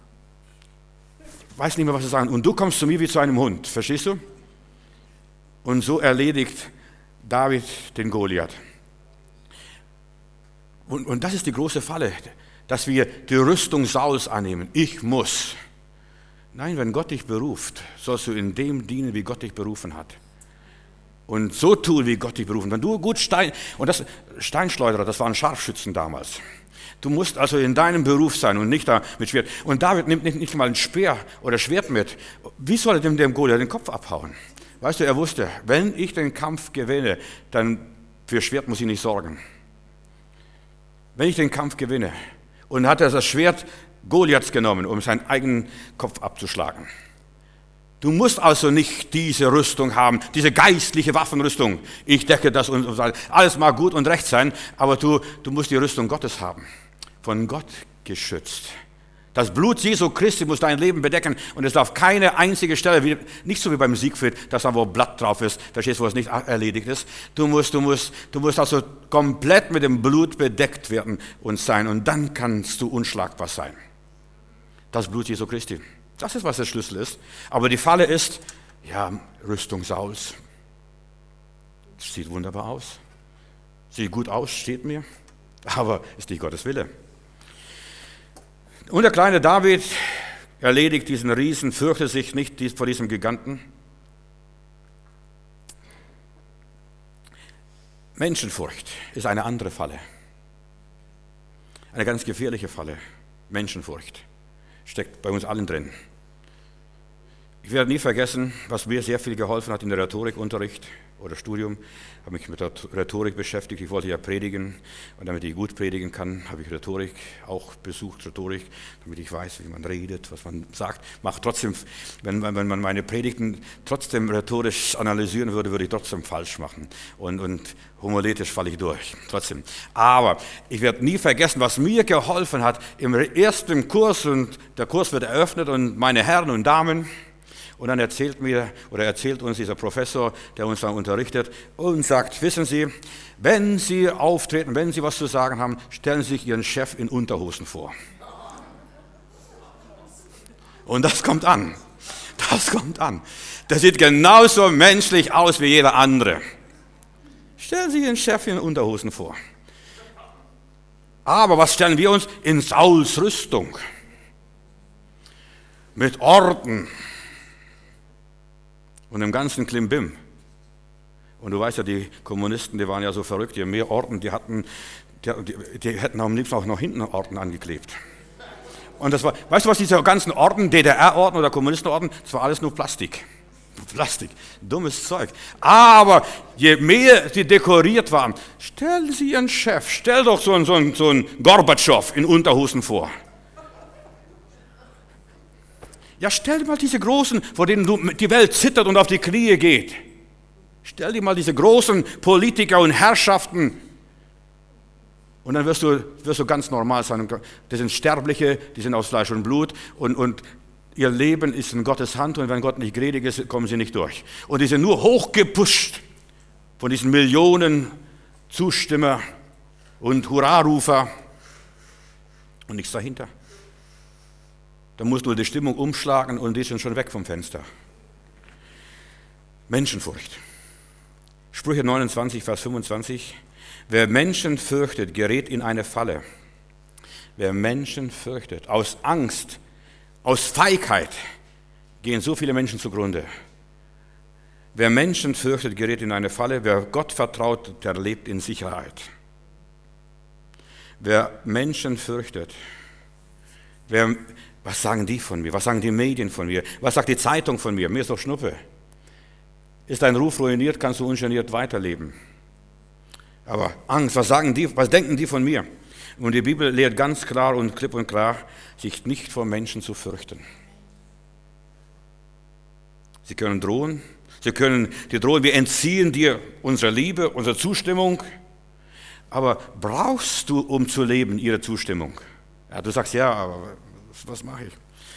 S2: weiß nicht mehr, was sie sagen. Und du kommst zu mir wie zu einem Hund, verstehst du? Und so erledigt David den Goliath. Und, und das ist die große Falle, dass wir die Rüstung Sauls annehmen. Ich muss. Nein, wenn Gott dich beruft, sollst du in dem dienen, wie Gott dich berufen hat. Und so tun, wie Gott dich berufen hat. Wenn du gut Stein, und das Steinschleuderer, das waren Scharfschützen damals. Du musst also in deinem Beruf sein und nicht da mit Schwert. Und David nimmt nicht, nicht mal ein Speer oder Schwert mit. Wie soll er dem, dem Goliath den Kopf abhauen? Weißt du, er wusste, wenn ich den Kampf gewinne, dann für Schwert muss ich nicht sorgen. Wenn ich den Kampf gewinne. Und hat er das Schwert Goliaths genommen, um seinen eigenen Kopf abzuschlagen. Du musst also nicht diese Rüstung haben, diese geistliche Waffenrüstung. Ich decke das und alles mag gut und recht sein, aber du, du musst die Rüstung Gottes haben. Von Gott geschützt. Das Blut Jesu Christi muss dein Leben bedecken und es darf keine einzige Stelle, nicht so wie beim Siegfried, dass da wo Blatt drauf ist, verstehst du, wo es nicht erledigt ist. Du musst, du musst, du musst also komplett mit dem Blut bedeckt werden und sein und dann kannst du unschlagbar sein. Das Blut Jesu Christi. Das ist, was der Schlüssel ist. Aber die Falle ist, ja, Rüstung Sauls. Sieht wunderbar aus. Sieht gut aus, steht mir. Aber ist nicht Gottes Wille. Und der kleine David erledigt diesen Riesen, fürchtet sich nicht vor diesem Giganten. Menschenfurcht ist eine andere Falle. Eine ganz gefährliche Falle. Menschenfurcht. Steckt bei uns allen drin. Ich werde nie vergessen, was mir sehr viel geholfen hat in der Rhetorikunterricht oder Studium. Ich habe mich mit der Rhetorik beschäftigt. Ich wollte ja predigen und damit ich gut predigen kann, habe ich Rhetorik auch besucht, Rhetorik, damit ich weiß, wie man redet, was man sagt. Macht trotzdem, wenn, wenn man meine Predigten trotzdem rhetorisch analysieren würde, würde ich trotzdem falsch machen und, und homiletisch falle ich durch, trotzdem. Aber ich werde nie vergessen, was mir geholfen hat im ersten Kurs und der Kurs wird eröffnet und meine Herren und Damen. Und dann erzählt mir oder erzählt uns dieser Professor, der uns dann unterrichtet und sagt, wissen Sie, wenn Sie auftreten, wenn Sie was zu sagen haben, stellen Sie sich Ihren Chef in Unterhosen vor. Und das kommt an. Das kommt an. Das sieht genauso menschlich aus wie jeder andere. Stellen Sie Ihren Chef in Unterhosen vor. Aber was stellen wir uns? In Sauls Rüstung. Mit Orden. Und im ganzen Klimbim. Und du weißt ja, die Kommunisten, die waren ja so verrückt, die mehr Orden, die hatten, die, die, die hätten am liebsten auch noch hinten Orden angeklebt. Und das war, weißt du was, diese ganzen Orden, D D R-Orden oder Kommunistenorden, das war alles nur Plastik. Plastik, dummes Zeug. Aber je mehr sie dekoriert waren, stell Sie Ihren Chef, stell doch so einen, so einen, so einen Gorbatschow in Unterhosen vor. Ja, stell dir mal diese Großen, vor denen du, die Welt zittert und auf die Knie geht. Stell dir mal diese großen Politiker und Herrschaften und dann wirst du, wirst du ganz normal sein. Das sind Sterbliche, die sind aus Fleisch und Blut und, und ihr Leben ist in Gottes Hand und wenn Gott nicht gnädig ist, kommen sie nicht durch. Und die sind nur hochgepusht von diesen Millionen Zustimmer und Hurrarufer und nichts dahinter. Da musst du die Stimmung umschlagen und die sind schon weg vom Fenster. Menschenfurcht. Sprüche neunundzwanzig, Vers fünfundzwanzig. Wer Menschen fürchtet, gerät in eine Falle. Wer Menschen fürchtet, aus Angst, aus Feigheit gehen so viele Menschen zugrunde. Wer Menschen fürchtet, gerät in eine Falle. Wer Gott vertraut, der lebt in Sicherheit. Wer Menschen fürchtet, wer was sagen die von mir? Was sagen die Medien von mir? Was sagt die Zeitung von mir? Mir ist doch Schnuppe. Ist dein Ruf ruiniert, kannst du ungeniert weiterleben. Aber Angst, was sagen die, was denken die von mir? Und die Bibel lehrt ganz klar und klipp und klar, sich nicht vor Menschen zu fürchten. Sie können drohen, sie können dir drohen, wir entziehen dir unsere Liebe, unsere Zustimmung. Aber brauchst du, um zu leben, ihre Zustimmung? Ja, du sagst, ja, aber was mache ich?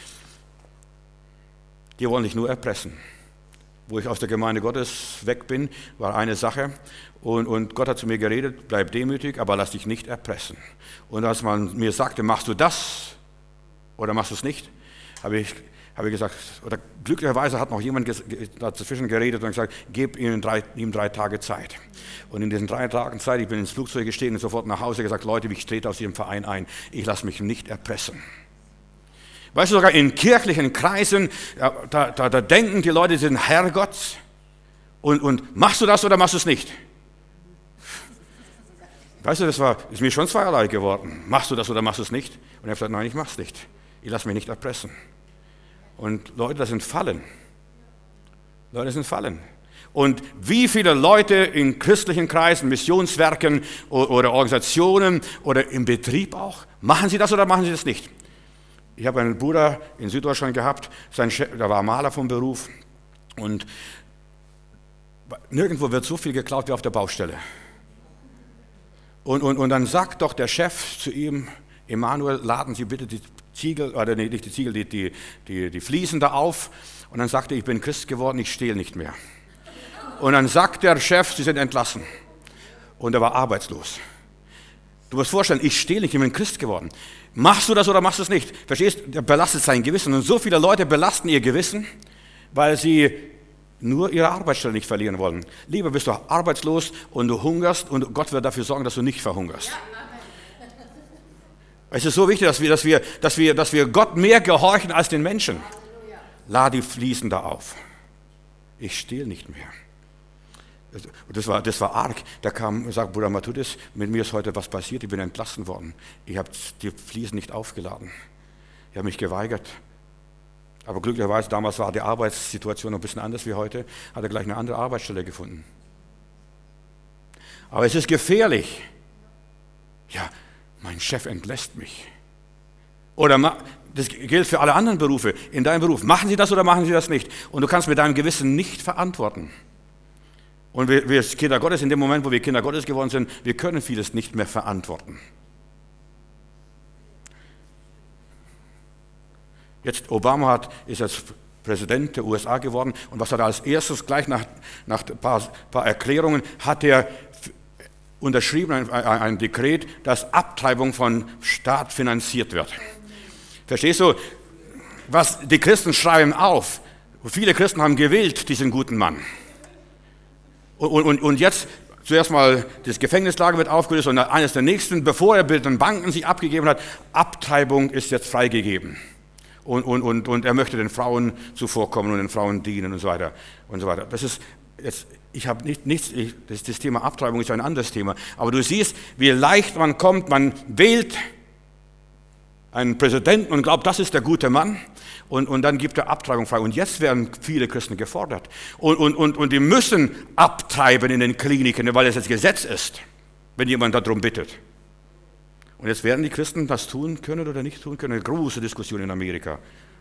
S2: Die wollen dich nur erpressen. Wo ich aus der Gemeinde Gottes weg bin, war eine Sache. Und, und Gott hat zu mir geredet, bleib demütig, aber lass dich nicht erpressen. Und als man mir sagte, machst du das oder machst du es nicht, habe ich, habe ich gesagt, oder glücklicherweise hat noch jemand dazwischen geredet und gesagt, gib ihm drei, ihm drei Tage Zeit. Und in diesen drei Tagen Zeit, ich bin ins Flugzeug gestiegen und sofort nach Hause gesagt, Leute, ich trete aus diesem Verein ein, ich lasse mich nicht erpressen. Weißt du, sogar in kirchlichen Kreisen, da, da, da denken die Leute, sie sind Herrgott. Und, und machst du das oder machst du es nicht? Weißt du, das war, ist mir schon zweierlei geworden. Machst du das oder machst du es nicht? Und ich habe gesagt, nein, ich mache es nicht. Ich lasse mich nicht erpressen. Und Leute, das sind Fallen. Leute, das sind Fallen. Und wie viele Leute in christlichen Kreisen, Missionswerken oder Organisationen oder im Betrieb auch, machen sie das oder machen sie das nicht? Ich habe einen Bruder in Süddeutschland gehabt, sein Chef, der war Maler vom Beruf und nirgendwo wird so viel geklaut wie auf der Baustelle. Und, und, und dann sagt doch der Chef zu ihm, Emanuel, laden Sie bitte die Ziegel, oder nicht die Ziegel, die, die, die, die Fliesen da auf. Und dann sagte er, ich bin Christ geworden, ich stehle nicht mehr. Und dann sagt der Chef, Sie sind entlassen. Und er war arbeitslos. Du musst vorstellen, ich stehle nicht, ich bin Christ geworden. Machst du das oder machst du es nicht? Verstehst du? Der belastet sein Gewissen. Und so viele Leute belasten ihr Gewissen, weil sie nur ihre Arbeitsstelle nicht verlieren wollen. Lieber bist du arbeitslos und du hungerst und Gott wird dafür sorgen, dass du nicht verhungerst. Es ist so wichtig, dass wir, dass wir, dass wir, dass wir Gott mehr gehorchen als den Menschen. Lad die Fliesen da auf. Ich stehle nicht mehr. Das war, das war arg. Da kam, sagt Bruder Matthäus, mit mir ist heute was passiert, ich bin entlassen worden. Ich habe die Fliesen nicht aufgeladen. Ich habe mich geweigert. Aber glücklicherweise, damals war die Arbeitssituation noch ein bisschen anders wie heute, hat er gleich eine andere Arbeitsstelle gefunden. Aber es ist gefährlich. Ja, mein Chef entlässt mich. Oder das gilt für alle anderen Berufe. In deinem Beruf, machen Sie das oder machen Sie das nicht? Und du kannst mit deinem Gewissen nicht verantworten. Und wir, wir Kinder Gottes, in dem Moment, wo wir Kinder Gottes geworden sind, wir können vieles nicht mehr verantworten. Jetzt Obama hat, ist jetzt Präsident der U S A geworden und was hat er als erstes, gleich nach, nach ein paar, paar Erklärungen, hat er unterschrieben, ein, ein, ein Dekret, dass Abtreibung von Staat finanziert wird. Verstehst du, was die Christen schreiben auf? Viele Christen haben gewählt, diesen guten Mann. Und, und, und jetzt zuerst mal das Gefängnislager wird aufgelöst und eines der nächsten, bevor er bei den Banken sich abgegeben hat, Abtreibung ist jetzt freigegeben. Und, und, und, und er möchte den Frauen zuvorkommen und den Frauen dienen und so weiter. Und so weiter. Das ist jetzt, ich habe nicht, nichts, ich, das, das Thema Abtreibung ist ein anderes Thema. Aber du siehst, wie leicht man kommt, man wählt einen Präsidenten und glaubt, das ist der gute Mann. Und, und dann gibt er Abtreibung frei. Und jetzt werden viele Christen gefordert. Und, und, und, und die müssen abtreiben in den Kliniken, weil es das Gesetz ist, wenn jemand darum bittet. Und jetzt werden die Christen das tun können oder nicht tun können. Eine große Diskussion in Amerika.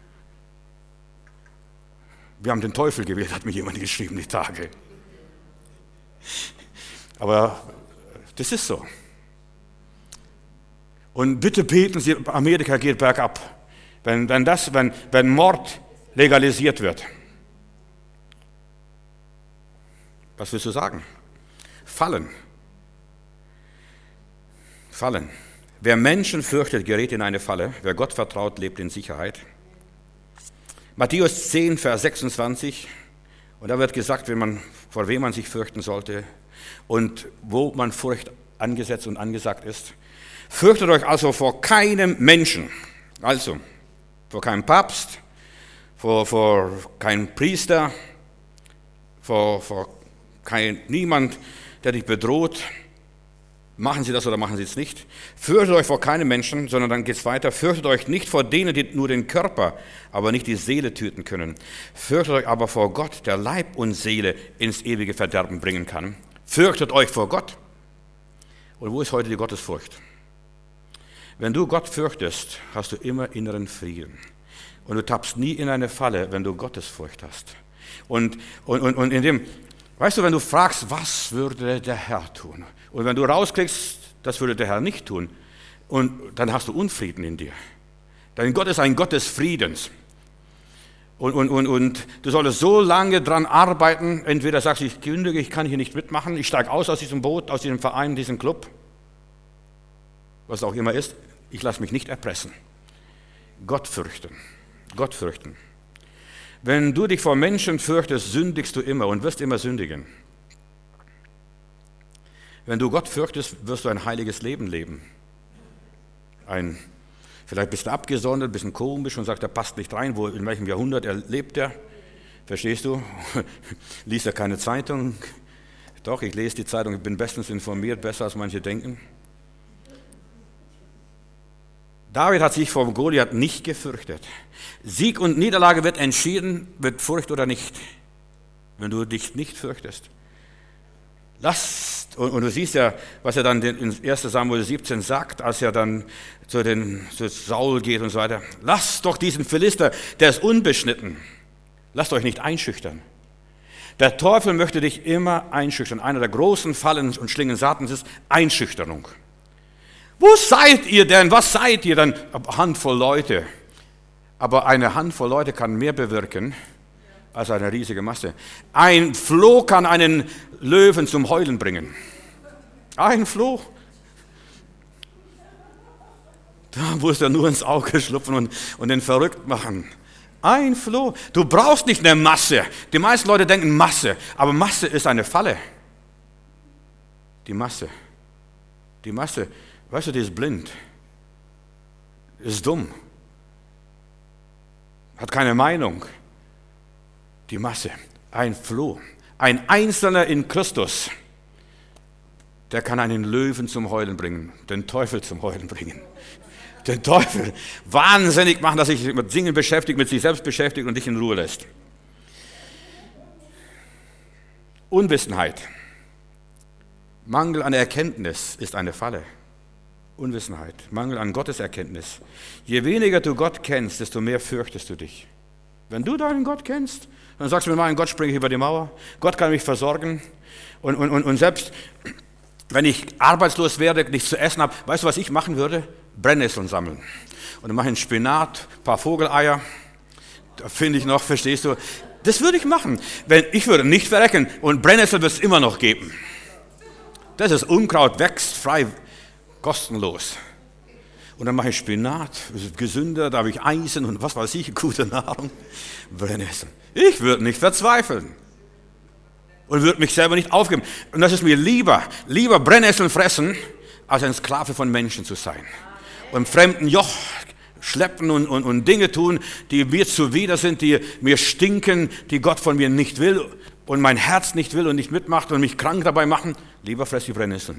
S2: Wir haben den Teufel gewählt, hat mir jemand geschrieben, die Tage. Aber das ist so. Und bitte beten Sie, Amerika geht bergab. Wenn, wenn, das, wenn, wenn Mord legalisiert wird. Was willst du sagen? Fallen. Fallen. Wer Menschen fürchtet, gerät in eine Falle. Wer Gott vertraut, lebt in Sicherheit. Matthäus zehn, Vers sechsundzwanzig. Und da wird gesagt, wenn man, vor wem man sich fürchten sollte und wo man Furcht angesetzt und angesagt ist. Fürchtet euch also vor keinem Menschen. Also, vor keinem Papst, vor, vor keinem Priester, vor, vor kein, niemand, der dich bedroht. Machen Sie das oder machen Sie es nicht? Fürchtet euch vor keinem Menschen, sondern dann geht es weiter. Fürchtet euch nicht vor denen, die nur den Körper, aber nicht die Seele töten können. Fürchtet euch aber vor Gott, der Leib und Seele ins ewige Verderben bringen kann. Fürchtet euch vor Gott. Und wo ist heute die Gottesfurcht? Wenn du Gott fürchtest, hast du immer inneren Frieden. Und du tappst nie in eine Falle, wenn du Gottesfurcht hast. Und, und, und, und in dem, weißt du, wenn du fragst, was würde der Herr tun? Und wenn du rauskriegst, das würde der Herr nicht tun, und dann hast du Unfrieden in dir. Dein Gott ist ein Gott des Friedens. Und, und, und, und du solltest so lange dran arbeiten, entweder sagst du, ich kündige, ich kann hier nicht mitmachen, ich steige aus aus diesem Boot, aus diesem Verein, diesem Club, was auch immer ist, ich lasse mich nicht erpressen. Gott fürchten, Gott fürchten. Wenn du dich vor Menschen fürchtest, sündigst du immer und wirst immer sündigen. Wenn du Gott fürchtest, wirst du ein heiliges Leben leben. Ein Vielleicht bist du abgesondert, ein bisschen komisch und sagst, er passt nicht rein, wo, in welchem Jahrhundert er lebt er. Verstehst du? Liest er keine Zeitung? Doch, ich lese die Zeitung, ich bin bestens informiert, besser als manche denken. David hat sich vor Goliath nicht gefürchtet. Sieg und Niederlage wird entschieden, mit Furcht oder nicht, wenn du dich nicht fürchtest. Lass, und, und du siehst ja, was er dann in erster Samuel siebzehn sagt, als er dann zu, den, zu Saul geht und so weiter. Lasst doch diesen Philister, der ist unbeschnitten. Lasst euch nicht einschüchtern. Der Teufel möchte dich immer einschüchtern. Einer der großen Fallen und Schlingen Satans ist Einschüchterung. Wo seid ihr denn? Was seid ihr denn? Eine Handvoll Leute. Aber eine Handvoll Leute kann mehr bewirken als eine riesige Masse. Ein Floh kann einen Löwen zum Heulen bringen. Ein Floh. Da muss er nur ins Auge schlupfen und, und den verrückt machen. Ein Floh. Du brauchst nicht eine Masse. Die meisten Leute denken Masse, aber Masse ist eine Falle. Die Masse. Die Masse, weißt du, die ist blind. Ist dumm. Hat keine Meinung. Die Masse, ein Floh, ein Einzelner in Christus, der kann einen Löwen zum Heulen bringen, den Teufel zum Heulen bringen. Den Teufel wahnsinnig machen, dass er sich mit Singen beschäftigt, mit sich selbst beschäftigt und dich in Ruhe lässt. Unwissenheit, Mangel an Erkenntnis ist eine Falle. Unwissenheit, Mangel an Gotteserkenntnis. Je weniger du Gott kennst, desto mehr fürchtest du dich. Wenn du deinen Gott kennst, dann sagst du mir, mein Gott, springe ich über die Mauer. Gott kann mich versorgen. Und, und, und, und selbst wenn ich arbeitslos werde, nichts zu essen habe, weißt du, was ich machen würde? Brennnesseln sammeln. Und dann mache ich einen Spinat, ein paar Vogeleier. Da finde ich noch, verstehst du? Das würde ich machen. Wenn, ich würde nicht verrecken und Brennnessel wird es immer noch geben. Das ist Unkraut, wächst frei, kostenlos. Und dann mache ich Spinat, das ist gesünder, da habe ich Eisen und was weiß ich, gute Nahrung. Brennnesseln. Ich würde nicht verzweifeln und würde mich selber nicht aufgeben. Und das ist mir lieber, lieber Brennnesseln fressen, als ein Sklave von Menschen zu sein. Und im fremden Joch schleppen und, und, und Dinge tun, die mir zuwider sind, die mir stinken, die Gott von mir nicht will und mein Herz nicht will und nicht mitmacht und mich krank dabei machen. Lieber fresse ich Brennnesseln.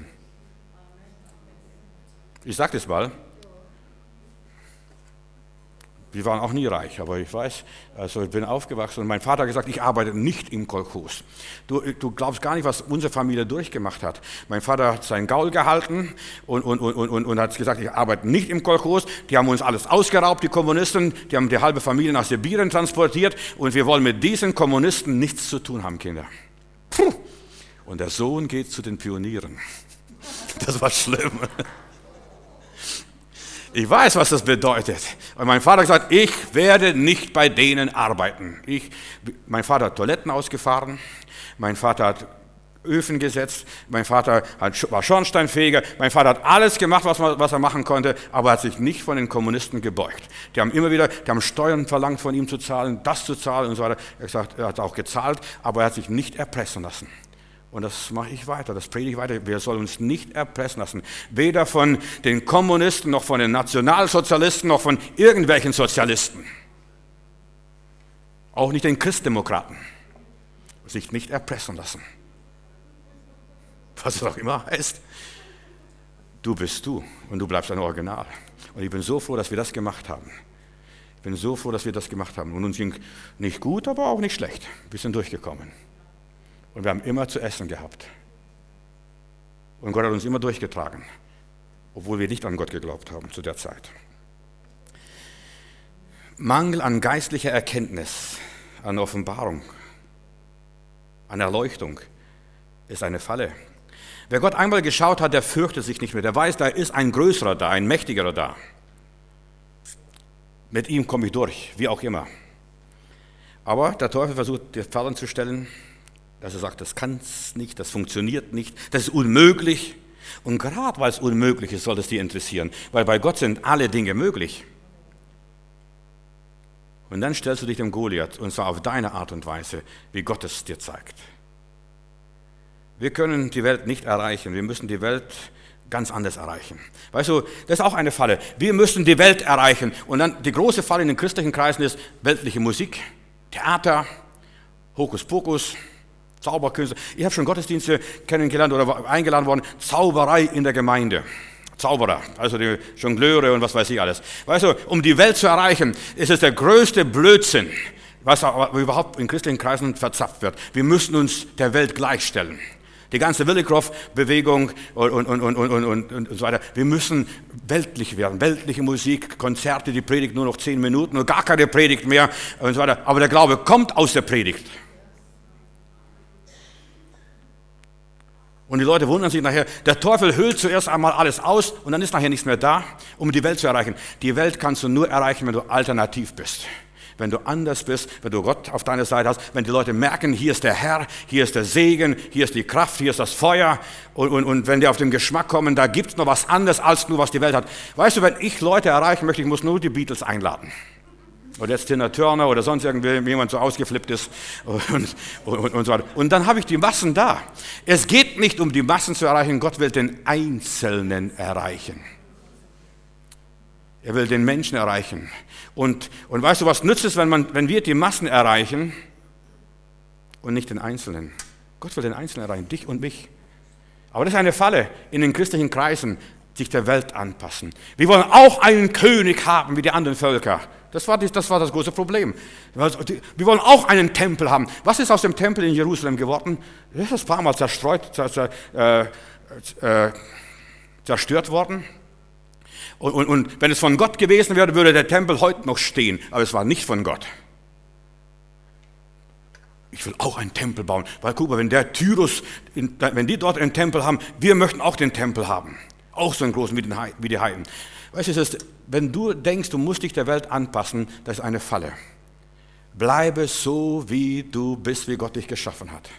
S2: Ich sage das mal. Wir waren auch nie reich, aber ich weiß, also ich bin aufgewachsen und mein Vater hat gesagt, ich arbeite nicht im Kolchos. Du, du glaubst gar nicht, was unsere Familie durchgemacht hat. Mein Vater hat seinen Gaul gehalten und, und, und, und, und hat gesagt, ich arbeite nicht im Kolchos. Die haben uns alles ausgeraubt, die Kommunisten, die haben die halbe Familie nach Sibirien transportiert und wir wollen mit diesen Kommunisten nichts zu tun haben, Kinder. Puh. Und der Sohn geht zu den Pionieren. Das war schlimm. Ich weiß, was das bedeutet. Und mein Vater hat gesagt, ich werde nicht bei denen arbeiten. Ich, mein Vater hat Toiletten ausgefahren, mein Vater hat Öfen gesetzt, mein Vater hat, war Schornsteinfeger, mein Vater hat alles gemacht, was, man, was er machen konnte, aber er hat sich nicht von den Kommunisten gebeugt. Die haben immer wieder, die haben Steuern verlangt von ihm zu zahlen, das zu zahlen und so weiter. Er hat gesagt, er hat auch gezahlt, aber er hat sich nicht erpressen lassen. Und das mache ich weiter, das predige ich weiter. Wir sollen uns nicht erpressen lassen. Weder von den Kommunisten, noch von den Nationalsozialisten, noch von irgendwelchen Sozialisten. Auch nicht den Christdemokraten. Sich nicht erpressen lassen. Was es auch immer heißt. Du bist du und du bleibst ein Original. Und ich bin so froh, dass wir das gemacht haben. Ich bin so froh, dass wir das gemacht haben. Und uns ging nicht gut, aber auch nicht schlecht. Wir sind durchgekommen. Und wir haben immer zu essen gehabt. Und Gott hat uns immer durchgetragen, obwohl wir nicht an Gott geglaubt haben zu der Zeit. Mangel an geistlicher Erkenntnis, an Offenbarung, an Erleuchtung ist eine Falle. Wer Gott einmal geschaut hat, der fürchtet sich nicht mehr. Der weiß, da ist ein Größerer da, ein Mächtigerer da. Mit ihm komme ich durch, wie auch immer. Aber der Teufel versucht, dir Fallen zu stellen, dass er sagt, das kann es nicht, das funktioniert nicht, das ist unmöglich. Und gerade weil es unmöglich ist, soll es dir interessieren, weil bei Gott sind alle Dinge möglich. Und dann stellst du dich dem Goliath, und zwar auf deine Art und Weise, wie Gott es dir zeigt. Wir können die Welt nicht erreichen, wir müssen die Welt ganz anders erreichen. Weißt du, das ist auch eine Falle. Wir müssen die Welt erreichen. Und dann die große Falle in den christlichen Kreisen ist weltliche Musik, Theater, Hokuspokus, Zauberkünste. Ich habe schon Gottesdienste kennengelernt oder eingeladen worden, Zauberei in der Gemeinde. Zauberer, also die Jongleure und was weiß ich alles. Weißt du, um die Welt zu erreichen, ist es der größte Blödsinn, was überhaupt in christlichen Kreisen verzapft wird. Wir müssen uns der Welt gleichstellen. Die ganze Willicroft-Bewegung und, und, und, und, und, und, und so weiter. Wir müssen weltlich werden. Weltliche Musik, Konzerte, die Predigt nur noch zehn Minuten und gar keine Predigt mehr und so weiter. Aber der Glaube kommt aus der Predigt. Und die Leute wundern sich nachher, der Teufel hüllt zuerst einmal alles aus und dann ist nachher nichts mehr da, um die Welt zu erreichen. Die Welt kannst du nur erreichen, wenn du alternativ bist. Wenn du anders bist, wenn du Gott auf deiner Seite hast, wenn die Leute merken, hier ist der Herr, hier ist der Segen, hier ist die Kraft, hier ist das Feuer und, und, und wenn die auf den Geschmack kommen, da gibt es noch was anderes als nur, was die Welt hat. Weißt du, wenn ich Leute erreichen möchte, ich muss nur die Beatles einladen. Oder jetzt Tina Turner oder sonst irgendjemand so ausgeflippt ist und, und, und so weiter. Und dann habe ich die Massen da. Es geht nicht um die Massen zu erreichen, Gott will den Einzelnen erreichen. Er will den Menschen erreichen. Und, und weißt du, was nützt es, wenn, man, wenn wir die Massen erreichen und nicht den Einzelnen? Gott will den Einzelnen erreichen, dich und mich. Aber das ist eine Falle in den christlichen Kreisen, sich der Welt anpassen. Wir wollen auch einen König haben wie die anderen Völker. Das war, die, das war das große Problem. Wir wollen auch einen Tempel haben. Was ist aus dem Tempel in Jerusalem geworden? Das ist ein paar Mal zerstreut, zer, äh, äh, zerstört worden. Und, und, und wenn es von Gott gewesen wäre, würde der Tempel heute noch stehen. Aber es war nicht von Gott. Ich will auch einen Tempel bauen. Weil guck mal, wenn der Tyrus, wenn die dort einen Tempel haben, wir möchten auch den Tempel haben. Auch so einen großen wie, den, wie die Heiden. Weißt du, es ist, wenn du denkst, du musst dich der Welt anpassen, das ist eine Falle. Bleibe so, wie du bist, wie Gott dich geschaffen hat.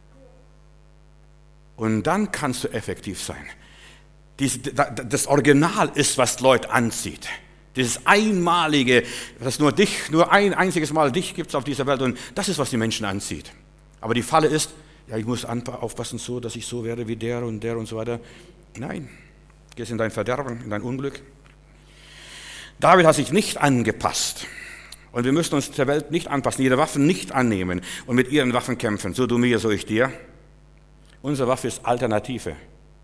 S2: Und dann kannst du effektiv sein. Dies, das Original ist, was Leute anzieht. Dieses Einmalige, das nur dich, nur ein einziges Mal dich gibt es auf dieser Welt. Und das ist, was die Menschen anzieht. Aber die Falle ist, ja, ich muss aufpassen so, dass ich so werde wie der und der und so weiter. Nein, du gehst in dein Verderben, in dein Unglück. David hat sich nicht angepasst. Und wir müssen uns der Welt nicht anpassen, ihre Waffen nicht annehmen und mit ihren Waffen kämpfen. So du mir, so ich dir. Unsere Waffe ist Alternative.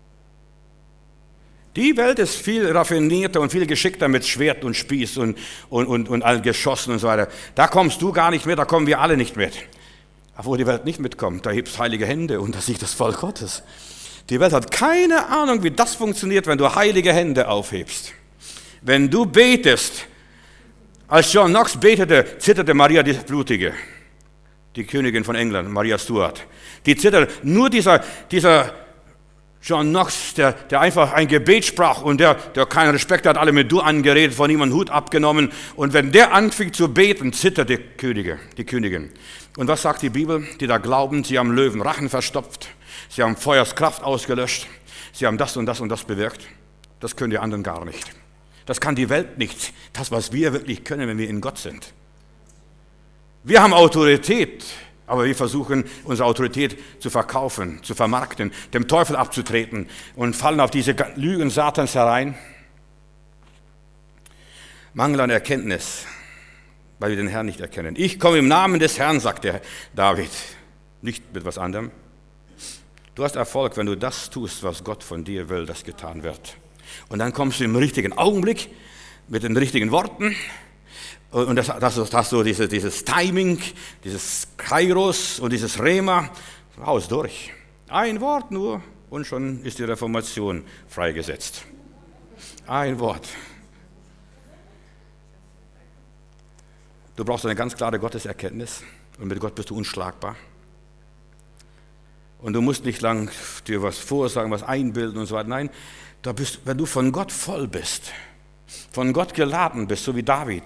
S2: Die Welt ist viel raffinierter und viel geschickter mit Schwert und Spieß und, und, und, und allen Geschossen und so weiter. Da kommst du gar nicht mit, da kommen wir alle nicht mit. Aber wo die Welt nicht mitkommt, da hebst heilige Hände und da sieht das Volk Gottes. Die Welt hat keine Ahnung, wie das funktioniert, wenn du heilige Hände aufhebst. Wenn du betest, als John Knox betete, zitterte Maria die Blutige, die Königin von England, Maria Stuart. Die zitterte, nur dieser, dieser John Knox, der, der einfach ein Gebet sprach und der, der keinen Respekt hat, alle mit Du angeredet, von ihm einen Hut abgenommen. Und wenn der anfing zu beten, zitterte die Könige, die Königin. Und was sagt die Bibel? Die da glauben, sie haben Löwen Rachen verstopft, sie haben Feuers Kraft ausgelöscht, sie haben das und das und das bewirkt. Das können die anderen gar nicht. Das kann die Welt nicht. Das, was wir wirklich können, wenn wir in Gott sind. Wir haben Autorität, aber wir versuchen, unsere Autorität zu verkaufen, zu vermarkten, dem Teufel abzutreten und fallen auf diese Lügen Satans herein. Mangel an Erkenntnis, weil wir den Herrn nicht erkennen. Ich komme im Namen des Herrn, sagt der David, nicht mit was anderem. Du hast Erfolg, wenn du das tust, was Gott von dir will, dass getan wird. Und dann kommst du im richtigen Augenblick mit den richtigen Worten und das, das, das hast du dieses, dieses Timing, dieses Kairos und dieses Rema, raus durch. Ein Wort nur und schon ist die Reformation freigesetzt. Ein Wort. Du brauchst eine ganz klare Gotteserkenntnis und mit Gott bist du unschlagbar. Und du musst nicht lang dir was vorsagen, was einbilden und so weiter. Nein, da bist, wenn du von Gott voll bist, von Gott geladen bist, so wie David,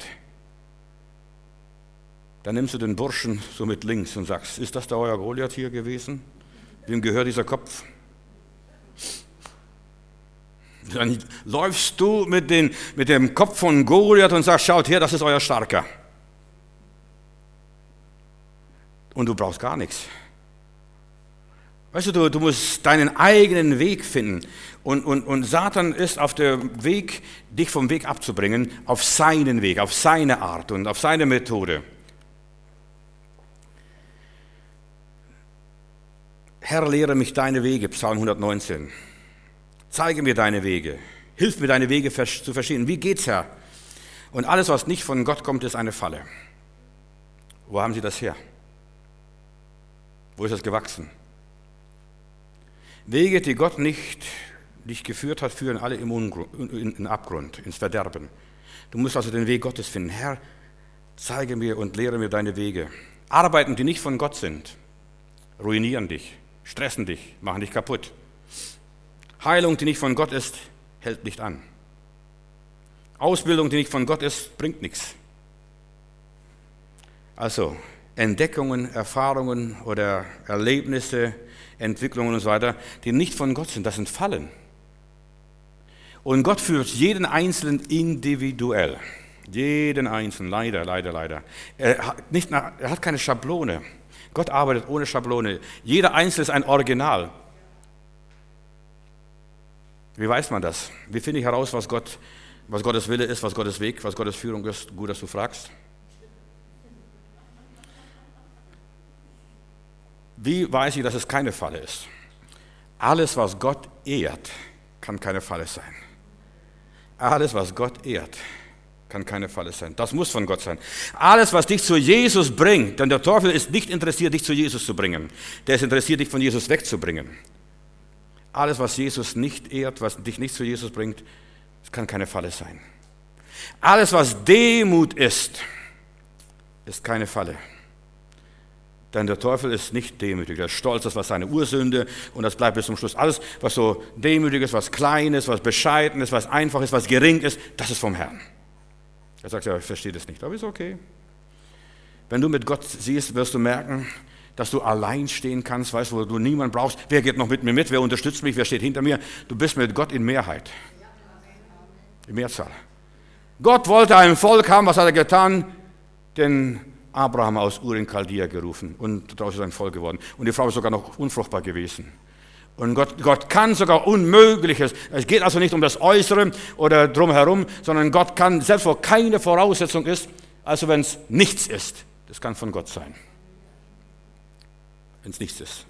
S2: dann nimmst du den Burschen so mit links und sagst, ist das der euer Goliath hier gewesen? Wem gehört dieser Kopf? Dann läufst du mit, den, mit dem Kopf von Goliath und sagst, schaut her, das ist euer Starker. Und du brauchst gar nichts. Weißt du, du, du musst deinen eigenen Weg finden. Und, und, und Satan ist auf dem Weg, dich vom Weg abzubringen, auf seinen Weg, auf seine Art und auf seine Methode. Herr, lehre mich deine Wege, Psalm hundertneunzehn. Zeige mir deine Wege. Hilf mir, deine Wege zu verstehen. Wie geht's, Herr? Und alles, was nicht von Gott kommt, ist eine Falle. Wo haben Sie das her? Wo ist das gewachsen? Wege, die Gott nicht dich geführt hat, führen alle im Ungrund, in den Abgrund, ins Verderben. Du musst also den Weg Gottes finden. Herr, zeige mir und lehre mir deine Wege. Arbeiten, die nicht von Gott sind, ruinieren dich, stressen dich, machen dich kaputt. Heilung, die nicht von Gott ist, hält nicht an. Ausbildung, die nicht von Gott ist, bringt nichts. Also Entdeckungen, Erfahrungen oder Erlebnisse, Entwicklungen und so weiter, die nicht von Gott sind, das sind Fallen. Und Gott führt jeden Einzelnen individuell. Jeden Einzelnen, leider, leider, leider. Er hat, nicht, er hat keine Schablone. Gott arbeitet ohne Schablone. Jeder Einzelne ist ein Original. Wie weiß man das? Wie finde ich heraus, was, Gott, was Gottes Wille ist, was Gottes Weg, was Gottes Führung ist? Gut, dass du fragst. Wie weiß ich, dass es keine Falle ist? Alles, was Gott ehrt, kann keine Falle sein. Alles, was Gott ehrt, kann keine Falle sein. Das muss von Gott sein. Alles, was dich zu Jesus bringt, denn der Teufel ist nicht interessiert, dich zu Jesus zu bringen. Der ist interessiert, dich von Jesus wegzubringen. Alles, was Jesus nicht ehrt, was dich nicht zu Jesus bringt, das kann keine Falle sein. Alles, was Demut ist, ist keine Falle. Denn der Teufel ist nicht demütig, er ist stolz, das war seine Ursünde und das bleibt bis zum Schluss. Alles, was so demütig ist, was klein ist, was bescheiden ist, was einfach ist, was gering ist, das ist vom Herrn. Er sagt, ja, ich verstehe das nicht, aber ist okay. Wenn du mit Gott siehst, wirst du merken, dass du allein stehen kannst, weißt, wo du niemanden brauchst. Wer geht noch mit mir mit? Wer unterstützt mich? Wer steht hinter mir? Du bist mit Gott in Mehrheit. In Mehrzahl. Gott wollte ein Volk haben, was hat er getan? Den Abraham aus Ur in Chaldea gerufen und daraus ist ein Volk geworden. Und die Frau ist sogar noch unfruchtbar gewesen. Und Gott, Gott kann sogar Unmögliches. Es geht also nicht um das Äußere oder drumherum, sondern Gott kann, selbst wo keine Voraussetzung ist, also wenn es nichts ist, das kann von Gott sein. Wenn es nichts ist.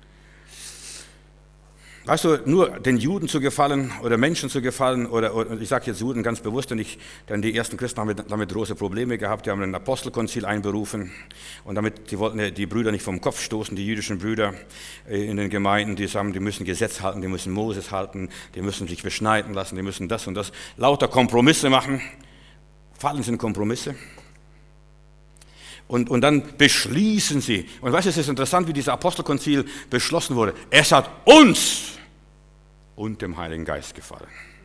S2: Weißt du, nur den Juden zu gefallen oder Menschen zu gefallen, oder, oder ich sage jetzt Juden ganz bewusst, denn, ich, denn die ersten Christen haben damit große Probleme gehabt, die haben ein Apostelkonzil einberufen und damit, die wollten die Brüder nicht vom Kopf stoßen, die jüdischen Brüder in den Gemeinden, die sagen, die müssen Gesetz halten, die müssen Moses halten, die müssen sich beschneiden lassen, die müssen das und das, lauter Kompromisse machen. Fallen sind Kompromisse. Und, und dann beschließen sie, und weißt du, es ist interessant, wie dieses Apostelkonzil beschlossen wurde, es hat uns und dem Heiligen Geist gefallen.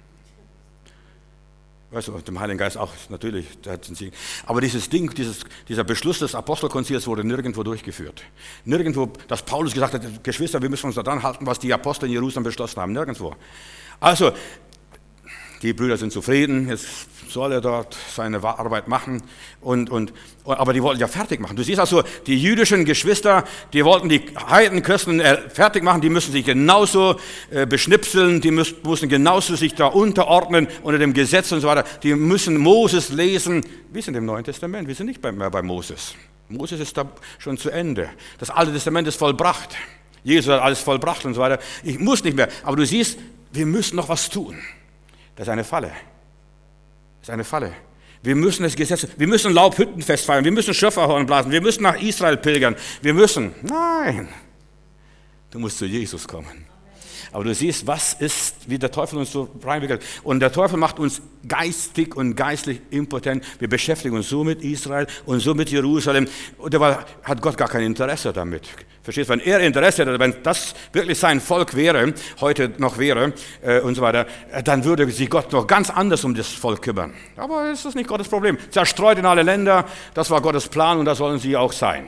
S2: Weißt du, dem Heiligen Geist auch, natürlich, der hat den Sieg. Aber dieses Ding, dieses, dieser Beschluss des Apostelkonzils wurde nirgendwo durchgeführt. Nirgendwo, dass Paulus gesagt hat, Geschwister, wir müssen uns daran halten, was die Apostel in Jerusalem beschlossen haben. Nirgendwo. Also, die Brüder sind zufrieden, jetzt soll er dort seine Arbeit machen, und, und, aber die wollten ja fertig machen. Du siehst also, die jüdischen Geschwister, die wollten die Heidenchristen fertig machen, die müssen sich genauso äh, beschnipseln, die müssen, müssen genauso sich da unterordnen unter dem Gesetz und so weiter. Die müssen Moses lesen. Wir sind im Neuen Testament, wir sind nicht mehr bei Moses. Moses ist da schon zu Ende. Das Alte Testament ist vollbracht. Jesus hat alles vollbracht und so weiter. Ich muss nicht mehr, aber du siehst, wir müssen noch was tun. Das ist eine Falle. Das ist eine Falle. Wir müssen das Gesetz, wir müssen Laubhüttenfest feiern, wir müssen Schöpferhorn blasen, wir müssen nach Israel pilgern, wir müssen. Nein, du musst zu Jesus kommen. Aber du siehst, was ist, wie der Teufel uns so reinwickelt. Und der Teufel macht uns geistig und geistlich impotent. Wir beschäftigen uns so mit Israel und so mit Jerusalem. Und dabei hat Gott gar kein Interesse damit. Verstehst du? Wenn er Interesse hätte, wenn das wirklich sein Volk wäre, heute noch wäre äh, und so weiter, äh, dann würde sich Gott noch ganz anders um das Volk kümmern. Aber das ist nicht Gottes Problem. Zerstreut in alle Länder, das war Gottes Plan und das sollen sie auch sein.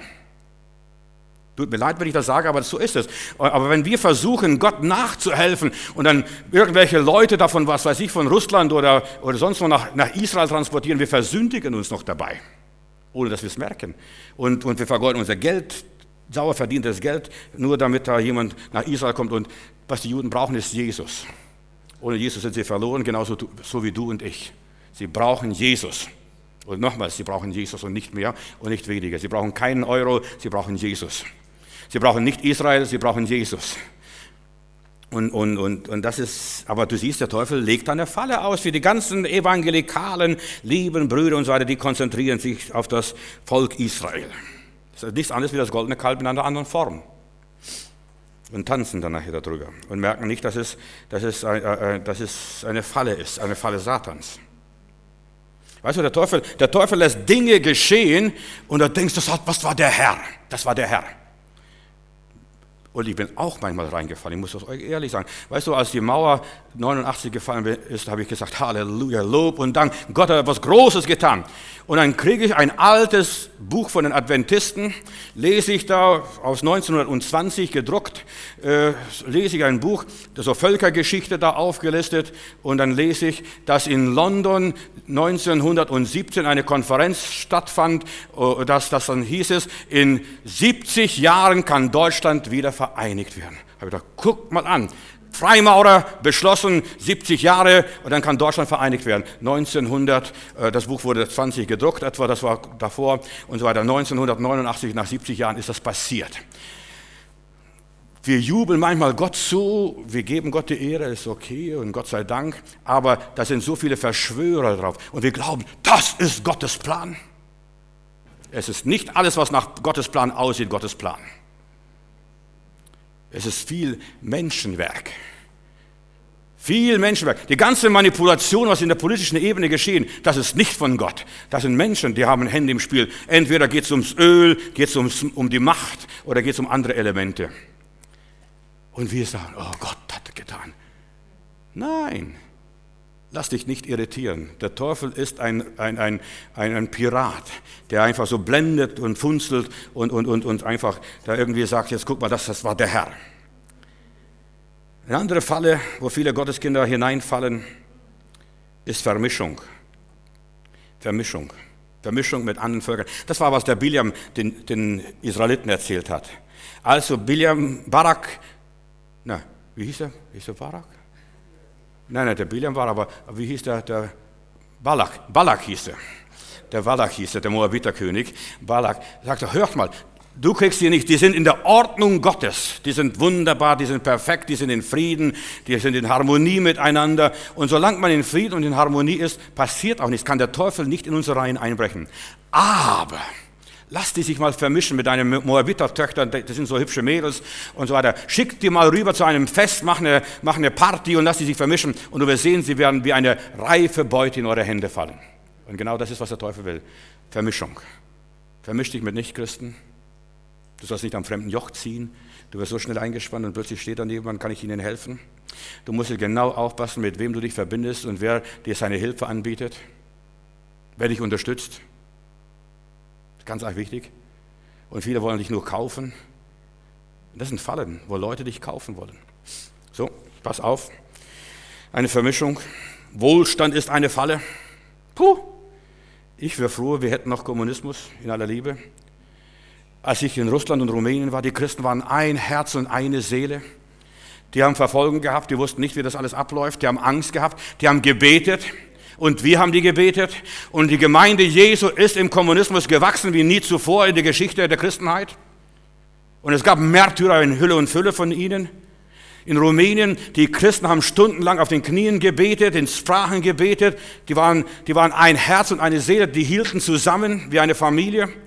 S2: Tut mir leid, wenn ich das sage, aber so ist es. Aber wenn wir versuchen, Gott nachzuhelfen und dann irgendwelche Leute davon, was weiß ich, von Russland oder, oder sonst wo nach, nach Israel transportieren, wir versündigen uns noch dabei, ohne dass wir es merken. Und, und wir vergeuden unser Geld, sauer verdientes Geld, nur damit da jemand nach Israel kommt. Und was die Juden brauchen, ist Jesus. Ohne Jesus sind sie verloren, genauso so wie du und ich. Sie brauchen Jesus. Und nochmals, sie brauchen Jesus und nicht mehr und nicht weniger. Sie brauchen keinen Euro, sie brauchen Jesus. Sie brauchen nicht Israel, sie brauchen Jesus. Und, und, und, und das ist, aber du siehst, der Teufel legt eine Falle aus für die ganzen evangelikalen, lieben Brüder und so weiter, die konzentrieren sich auf das Volk Israel. Das ist nichts anderes wie das goldene Kalb in einer anderen Form. Und tanzen dann nachher darüber und merken nicht, dass es, dass es, äh, dass es eine Falle ist, eine Falle Satans. Weißt du, der Teufel, der Teufel lässt Dinge geschehen und du denkst, das, hat, was war der Herr? Das war der Herr. Und ich bin auch manchmal reingefallen, ich muss das euch ehrlich sagen. Weißt du, als die Mauer neunundachtzig gefallen ist, habe ich gesagt, Halleluja, Lob und Dank, Gott hat etwas Großes getan. Und dann kriege ich ein altes Buch von den Adventisten, lese ich da aus neunzehnhundertzwanzig gedruckt, äh, lese ich ein Buch, das so Völkergeschichte da aufgelistet und dann lese ich, dass in London neunzehnhundertsiebzehn eine Konferenz stattfand, dass das dann hieß es, in siebzig Jahren kann Deutschland wieder vereinigt werden. Habe ich gedacht, guck mal an. Freimaurer beschlossen, siebzig Jahre und dann kann Deutschland vereinigt werden. neunzehnhundert, äh, das Buch wurde zwanzig gedruckt etwa, das war davor und so weiter. neunzehnhundertneunundachtzig, nach siebzig Jahren ist das passiert. Wir jubeln manchmal Gott zu, wir geben Gott die Ehre, ist okay und Gott sei Dank, aber da sind so viele Verschwörer drauf und wir glauben, das ist Gottes Plan. Es ist nicht alles, was nach Gottes Plan aussieht, Gottes Plan. Es ist viel Menschenwerk. Viel Menschenwerk. Die ganze Manipulation, was in der politischen Ebene geschehen, das ist nicht von Gott. Das sind Menschen, die haben Hände im Spiel. Entweder geht es ums Öl, geht es um die Macht oder geht es um andere Elemente. Und wir sagen, oh Gott hat getan. Nein, lass dich nicht irritieren. Der Teufel ist ein, ein, ein, ein, ein Pirat, der einfach so blendet und funzelt und, und, und, und einfach da irgendwie sagt, jetzt guck mal, das, das war der Herr. Eine andere Falle, wo viele Gotteskinder hineinfallen, ist Vermischung. Vermischung. Vermischung mit anderen Völkern. Das war, was der Biljam den, den Israeliten erzählt hat. Also Biljam, Barak, na, wie hieß er? Hieß er Barak? Nein, nein, der Biljam war, aber wie hieß der? Der Balak. Balak hieß er. Der Balak hieß er, der Moabiterkönig. Balak sagte, hört mal, du kriegst sie nicht, die sind in der Ordnung Gottes. Die sind wunderbar, die sind perfekt, die sind in Frieden, die sind in Harmonie miteinander. Und solange man in Frieden und in Harmonie ist, passiert auch nichts, kann der Teufel nicht in unsere Reihen einbrechen. Aber lass die sich mal vermischen mit deinen Moabiter-Töchtern, das sind so hübsche Mädels und so weiter. Schick die mal rüber zu einem Fest, mach eine, mach eine Party und lass die sich vermischen und du wirst sehen, sie werden wie eine reife Beute in eure Hände fallen. Und genau das ist, was der Teufel will. Vermischung. Vermisch dich mit Nichtchristen. Du sollst nicht am fremden Joch ziehen. Du wirst so schnell eingespannt und plötzlich steht da jemand, kann ich ihnen helfen. Du musst genau aufpassen, mit wem du dich verbindest und wer dir seine Hilfe anbietet, wer dich unterstützt. Ganz arg wichtig. Und viele wollen dich nur kaufen. Das sind Fallen, wo Leute dich kaufen wollen. So, pass auf. Eine Vermischung. Wohlstand ist eine Falle. Puh. Ich wäre froh, wir hätten noch Kommunismus in aller Liebe. Als ich in Russland und Rumänien war, die Christen waren ein Herz und eine Seele. Die haben Verfolgung gehabt, die wussten nicht, wie das alles abläuft. Die haben Angst gehabt, die haben gebetet. Und wir haben die gebetet und die Gemeinde Jesu ist im Kommunismus gewachsen wie nie zuvor in der Geschichte der Christenheit. Und es gab Märtyrer in Hülle und Fülle von ihnen. In Rumänien, die Christen haben stundenlang auf den Knien gebetet, in Sprachen gebetet. Die waren, die waren ein Herz und eine Seele, die hielten zusammen wie eine Familie.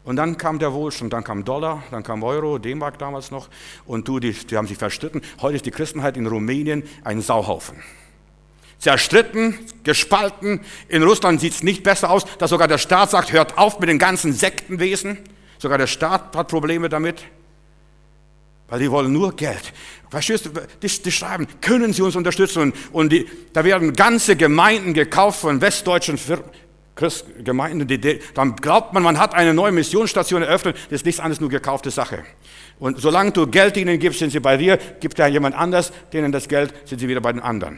S2: Und dann kam der Wohlstand, dann kam Dollar, dann kam Euro, D-Mark damals noch. Und du, die, die haben sich verstritten. Heute ist die Christenheit in Rumänien ein Sauhaufen. Zerstritten, gespalten. In Russland sieht es nicht besser aus, dass sogar der Staat sagt, hört auf mit den ganzen Sektenwesen. Sogar der Staat hat Probleme damit. Weil die wollen nur Geld. Verstehst du, die, die schreiben, können Sie uns unterstützen? Und, und die, da werden ganze Gemeinden gekauft von westdeutschen Firmen. Gemeinden, die, die, dann glaubt man, man hat eine neue Missionsstation eröffnet, das ist nichts anderes, nur gekaufte Sache. Und solange du Geld ihnen gibst, sind sie bei dir, gibt ja jemand anders, denen das Geld, sind sie wieder bei den anderen.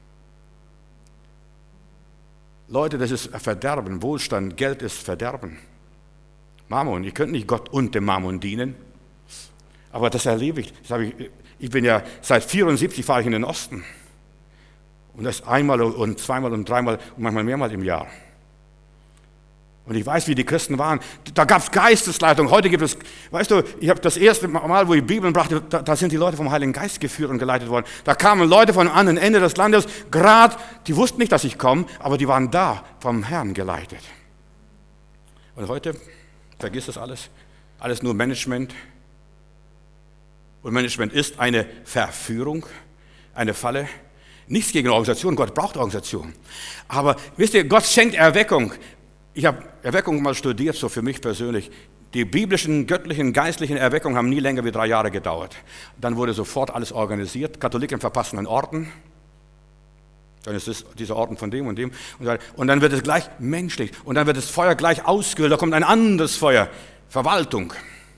S2: Leute, das ist Verderben, Wohlstand, Geld ist Verderben. Mammon, ihr könnt nicht Gott und dem Mammon dienen, aber das erlebe ich. Das habe ich, ich bin ja, seit vierundsiebzig fahre ich in den Osten. Und das einmal und zweimal und dreimal und manchmal mehrmals im Jahr. Und ich weiß, wie die Christen waren. Da gab es Geistesleitung. Heute gibt es, weißt du, ich habe das erste Mal, wo ich Bibeln brachte, da, da sind die Leute vom Heiligen Geist geführt und geleitet worden. Da kamen Leute von anderen Ende des Landes, gerade, die wussten nicht, dass ich komme, aber die waren da, vom Herrn geleitet. Und heute, vergiss das alles, alles nur Management. Und Management ist eine Verführung, eine Falle. Nichts gegen Organisation, Gott braucht Organisation. Aber wisst ihr, Gott schenkt Erweckung. Ich habe Erweckung mal studiert, so für mich persönlich. Die biblischen, göttlichen, geistlichen Erweckungen haben nie länger wie drei Jahre gedauert. Dann wurde sofort alles organisiert. Katholiken verpassen einen Orden. Dann ist es dieser Orden von dem und dem. Und dann wird es gleich menschlich. Und dann wird das Feuer gleich ausgehöhlt. Da kommt ein anderes Feuer. Verwaltung.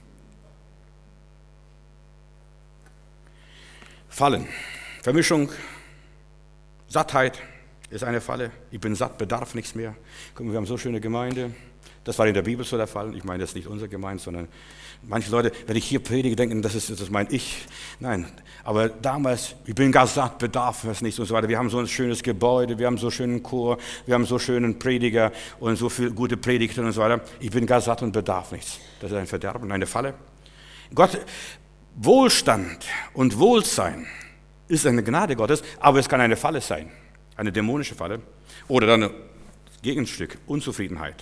S2: Fallen. Vermischung. Sattheit ist eine Falle. Ich bin satt, bedarf nichts mehr. Guck mal, wir haben so schöne Gemeinde. Das war in der Bibel so der Fall. Ich meine, das ist nicht unsere Gemeinde, sondern manche Leute, wenn ich hier predige, denken, das ist, das ist mein Ich. Nein, aber damals, ich bin gar satt, bedarf es nichts und so weiter. Wir haben so ein schönes Gebäude, wir haben so einen schönen Chor, wir haben so schönen Prediger und so viele gute Predigten und so weiter. Ich bin gar satt und bedarf nichts. Das ist ein Verderben, eine Falle. Gott, Wohlstand und Wohlsein ist eine Gnade Gottes, aber es kann eine Falle sein. Eine dämonische Falle oder dann ein Gegenstück, Unzufriedenheit.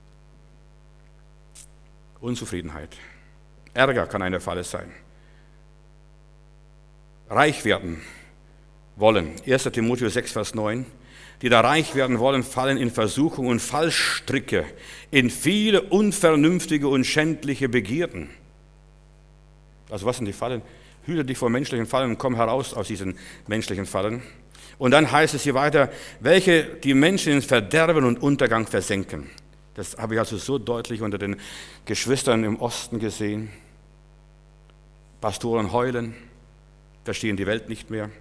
S2: Unzufriedenheit. Ärger kann eine Falle sein. Reich werden wollen. erster Timotheus sechs, Vers neun. Die da reich werden wollen, fallen in Versuchung und Fallstricke, in viele unvernünftige und schändliche Begierden. Also was sind die Fallen? Hüte dich vor menschlichen Fallen und komm heraus aus diesen menschlichen Fallen. Und dann heißt es hier weiter, welche die Menschen in Verderben und Untergang versenken. Das habe ich also so deutlich unter den Geschwistern im Osten gesehen. Pastoren heulen, verstehen die Welt nicht mehr.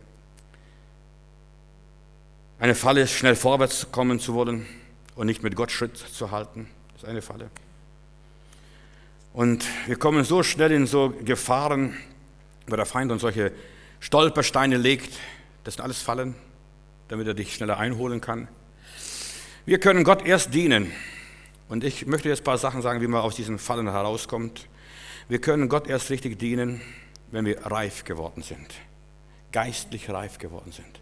S2: Eine Falle ist, schnell vorwärts kommen zu wollen und nicht mit Gott Schritt zu halten. Das ist eine Falle. Und wir kommen so schnell in so Gefahren, wo der Feind uns solche Stolpersteine legt. Das sind alles Fallen, damit er dich schneller einholen kann. Wir können Gott erst dienen. Und ich möchte jetzt ein paar Sachen sagen, wie man aus diesen Fallen herauskommt. Wir können Gott erst richtig dienen, wenn wir reif geworden sind. Geistlich reif geworden sind.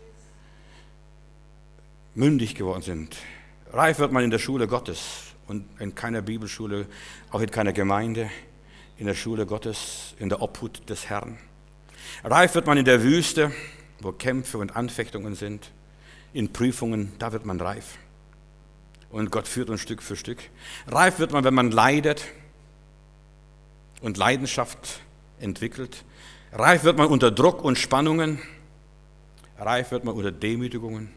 S2: Mündig geworden sind. Reif wird man in der Schule Gottes und in keiner Bibelschule, auch in keiner Gemeinde, in der Schule Gottes, in der Obhut des Herrn. Reif wird man in der Wüste, wo Kämpfe und Anfechtungen sind, in Prüfungen, da wird man reif. Und Gott führt uns Stück für Stück. Reif wird man, wenn man leidet und Leidenschaft entwickelt. Reif wird man unter Druck und Spannungen. Reif wird man unter Demütigungen.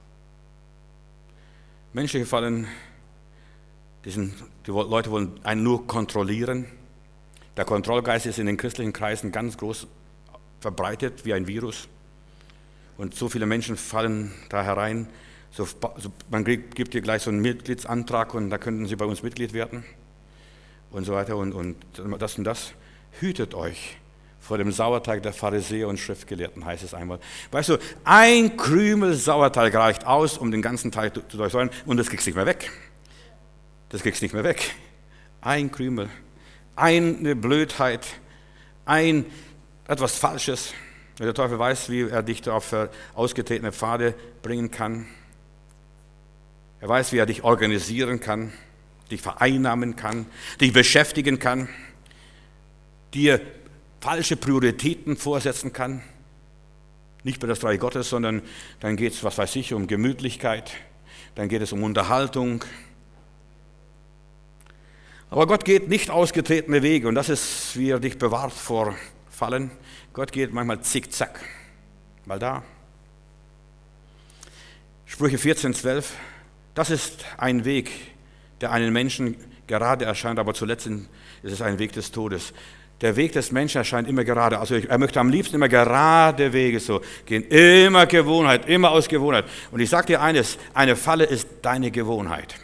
S2: Menschliche Fallen, die, sind, die Leute wollen einen nur kontrollieren. Der Kontrollgeist ist in den christlichen Kreisen ganz groß verbreitet wie ein Virus. Und so viele Menschen fallen da herein. So, so, man gibt dir gleich so einen Mitgliedsantrag und da könnten sie bei uns Mitglied werden und so weiter und, und das und das. Hütet euch vor dem Sauerteig der Pharisäer und Schriftgelehrten, heißt es einmal. Weißt du, ein Krümel Sauerteig reicht aus, um den ganzen Teig zu durchsäuern und das kriegst du nicht mehr weg. Das kriegst du nicht mehr weg. Ein Krümel, eine Blödheit, ein etwas Falsches. Der Teufel weiß, wie er dich auf ausgetretene Pfade bringen kann. Er weiß, wie er dich organisieren kann. dich vereinnahmen kann, dich beschäftigen kann, dir falsche Prioritäten vorsetzen kann. Nicht bei das Reich Gottes, sondern dann geht es, was weiß ich, um Gemütlichkeit, dann geht es um Unterhaltung. Aber Gott geht nicht ausgetretene Wege und das ist, wie er dich bewahrt vor Fallen. Gott geht manchmal zickzack, mal da. Sprüche vierzehn, zwölf, das ist ein Weg, der einen Menschen gerade erscheint, aber zuletzt ist es ein Weg des Todes. Der Weg des Menschen erscheint immer gerade, also er möchte am liebsten immer gerade Wege so gehen, immer Gewohnheit, immer aus Gewohnheit. Und ich sage dir eines, eine Falle ist deine Gewohnheit.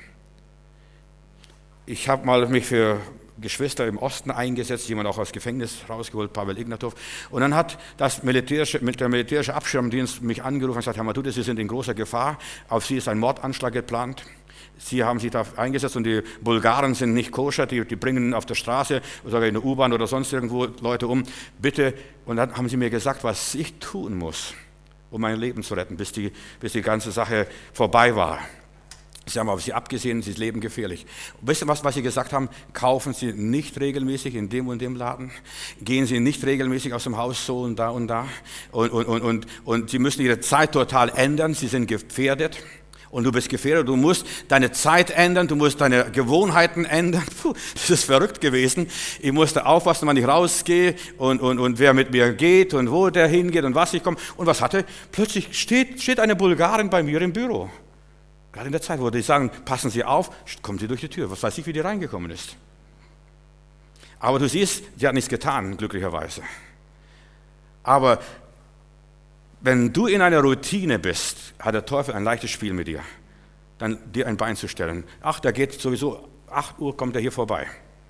S2: Ich habe mal mich für Geschwister im Osten eingesetzt, jemand auch aus Gefängnis rausgeholt, Pavel Ignatow. Und dann hat das militärische, der militärische Abschirmdienst mich angerufen und gesagt, Herr Matthäus, Sie sind in großer Gefahr, auf Sie ist ein Mordanschlag geplant. Sie haben sich da eingesetzt und die Bulgaren sind nicht koscher, die, die bringen auf der Straße, sogar in der U-Bahn oder sonst irgendwo Leute um. Bitte, und dann haben sie mir gesagt, was ich tun muss, um mein Leben zu retten, bis die, bis die ganze Sache vorbei war. Sie haben auf sie abgesehen, sie leben gefährlich. Wisst ihr was, was sie gesagt haben? Kaufen Sie nicht regelmäßig in dem und dem Laden, gehen Sie nicht regelmäßig aus dem Haus so und da und da. Und, und, und, und, und Sie müssen Ihre Zeit total ändern, Sie sind gefährdet. Und du bist gefährdet, du musst deine Zeit ändern, du musst deine Gewohnheiten ändern. Puh, das ist verrückt gewesen. Ich musste aufpassen, wann ich rausgehe und, und, und wer mit mir geht und wo der hingeht und was ich komme. Und was hatte? Plötzlich steht, steht eine Bulgarin bei mir im Büro. Gerade in der Zeit, wo die sagen, passen Sie auf, kommt sie durch die Tür. Was weiß ich, wie die reingekommen ist. Aber du siehst, sie hat nichts getan, glücklicherweise. Aber wenn du in einer Routine bist, hat der Teufel ein leichtes Spiel mit dir, dann dir ein Bein zu stellen. Ach, der geht sowieso, acht Uhr kommt er hier vorbei.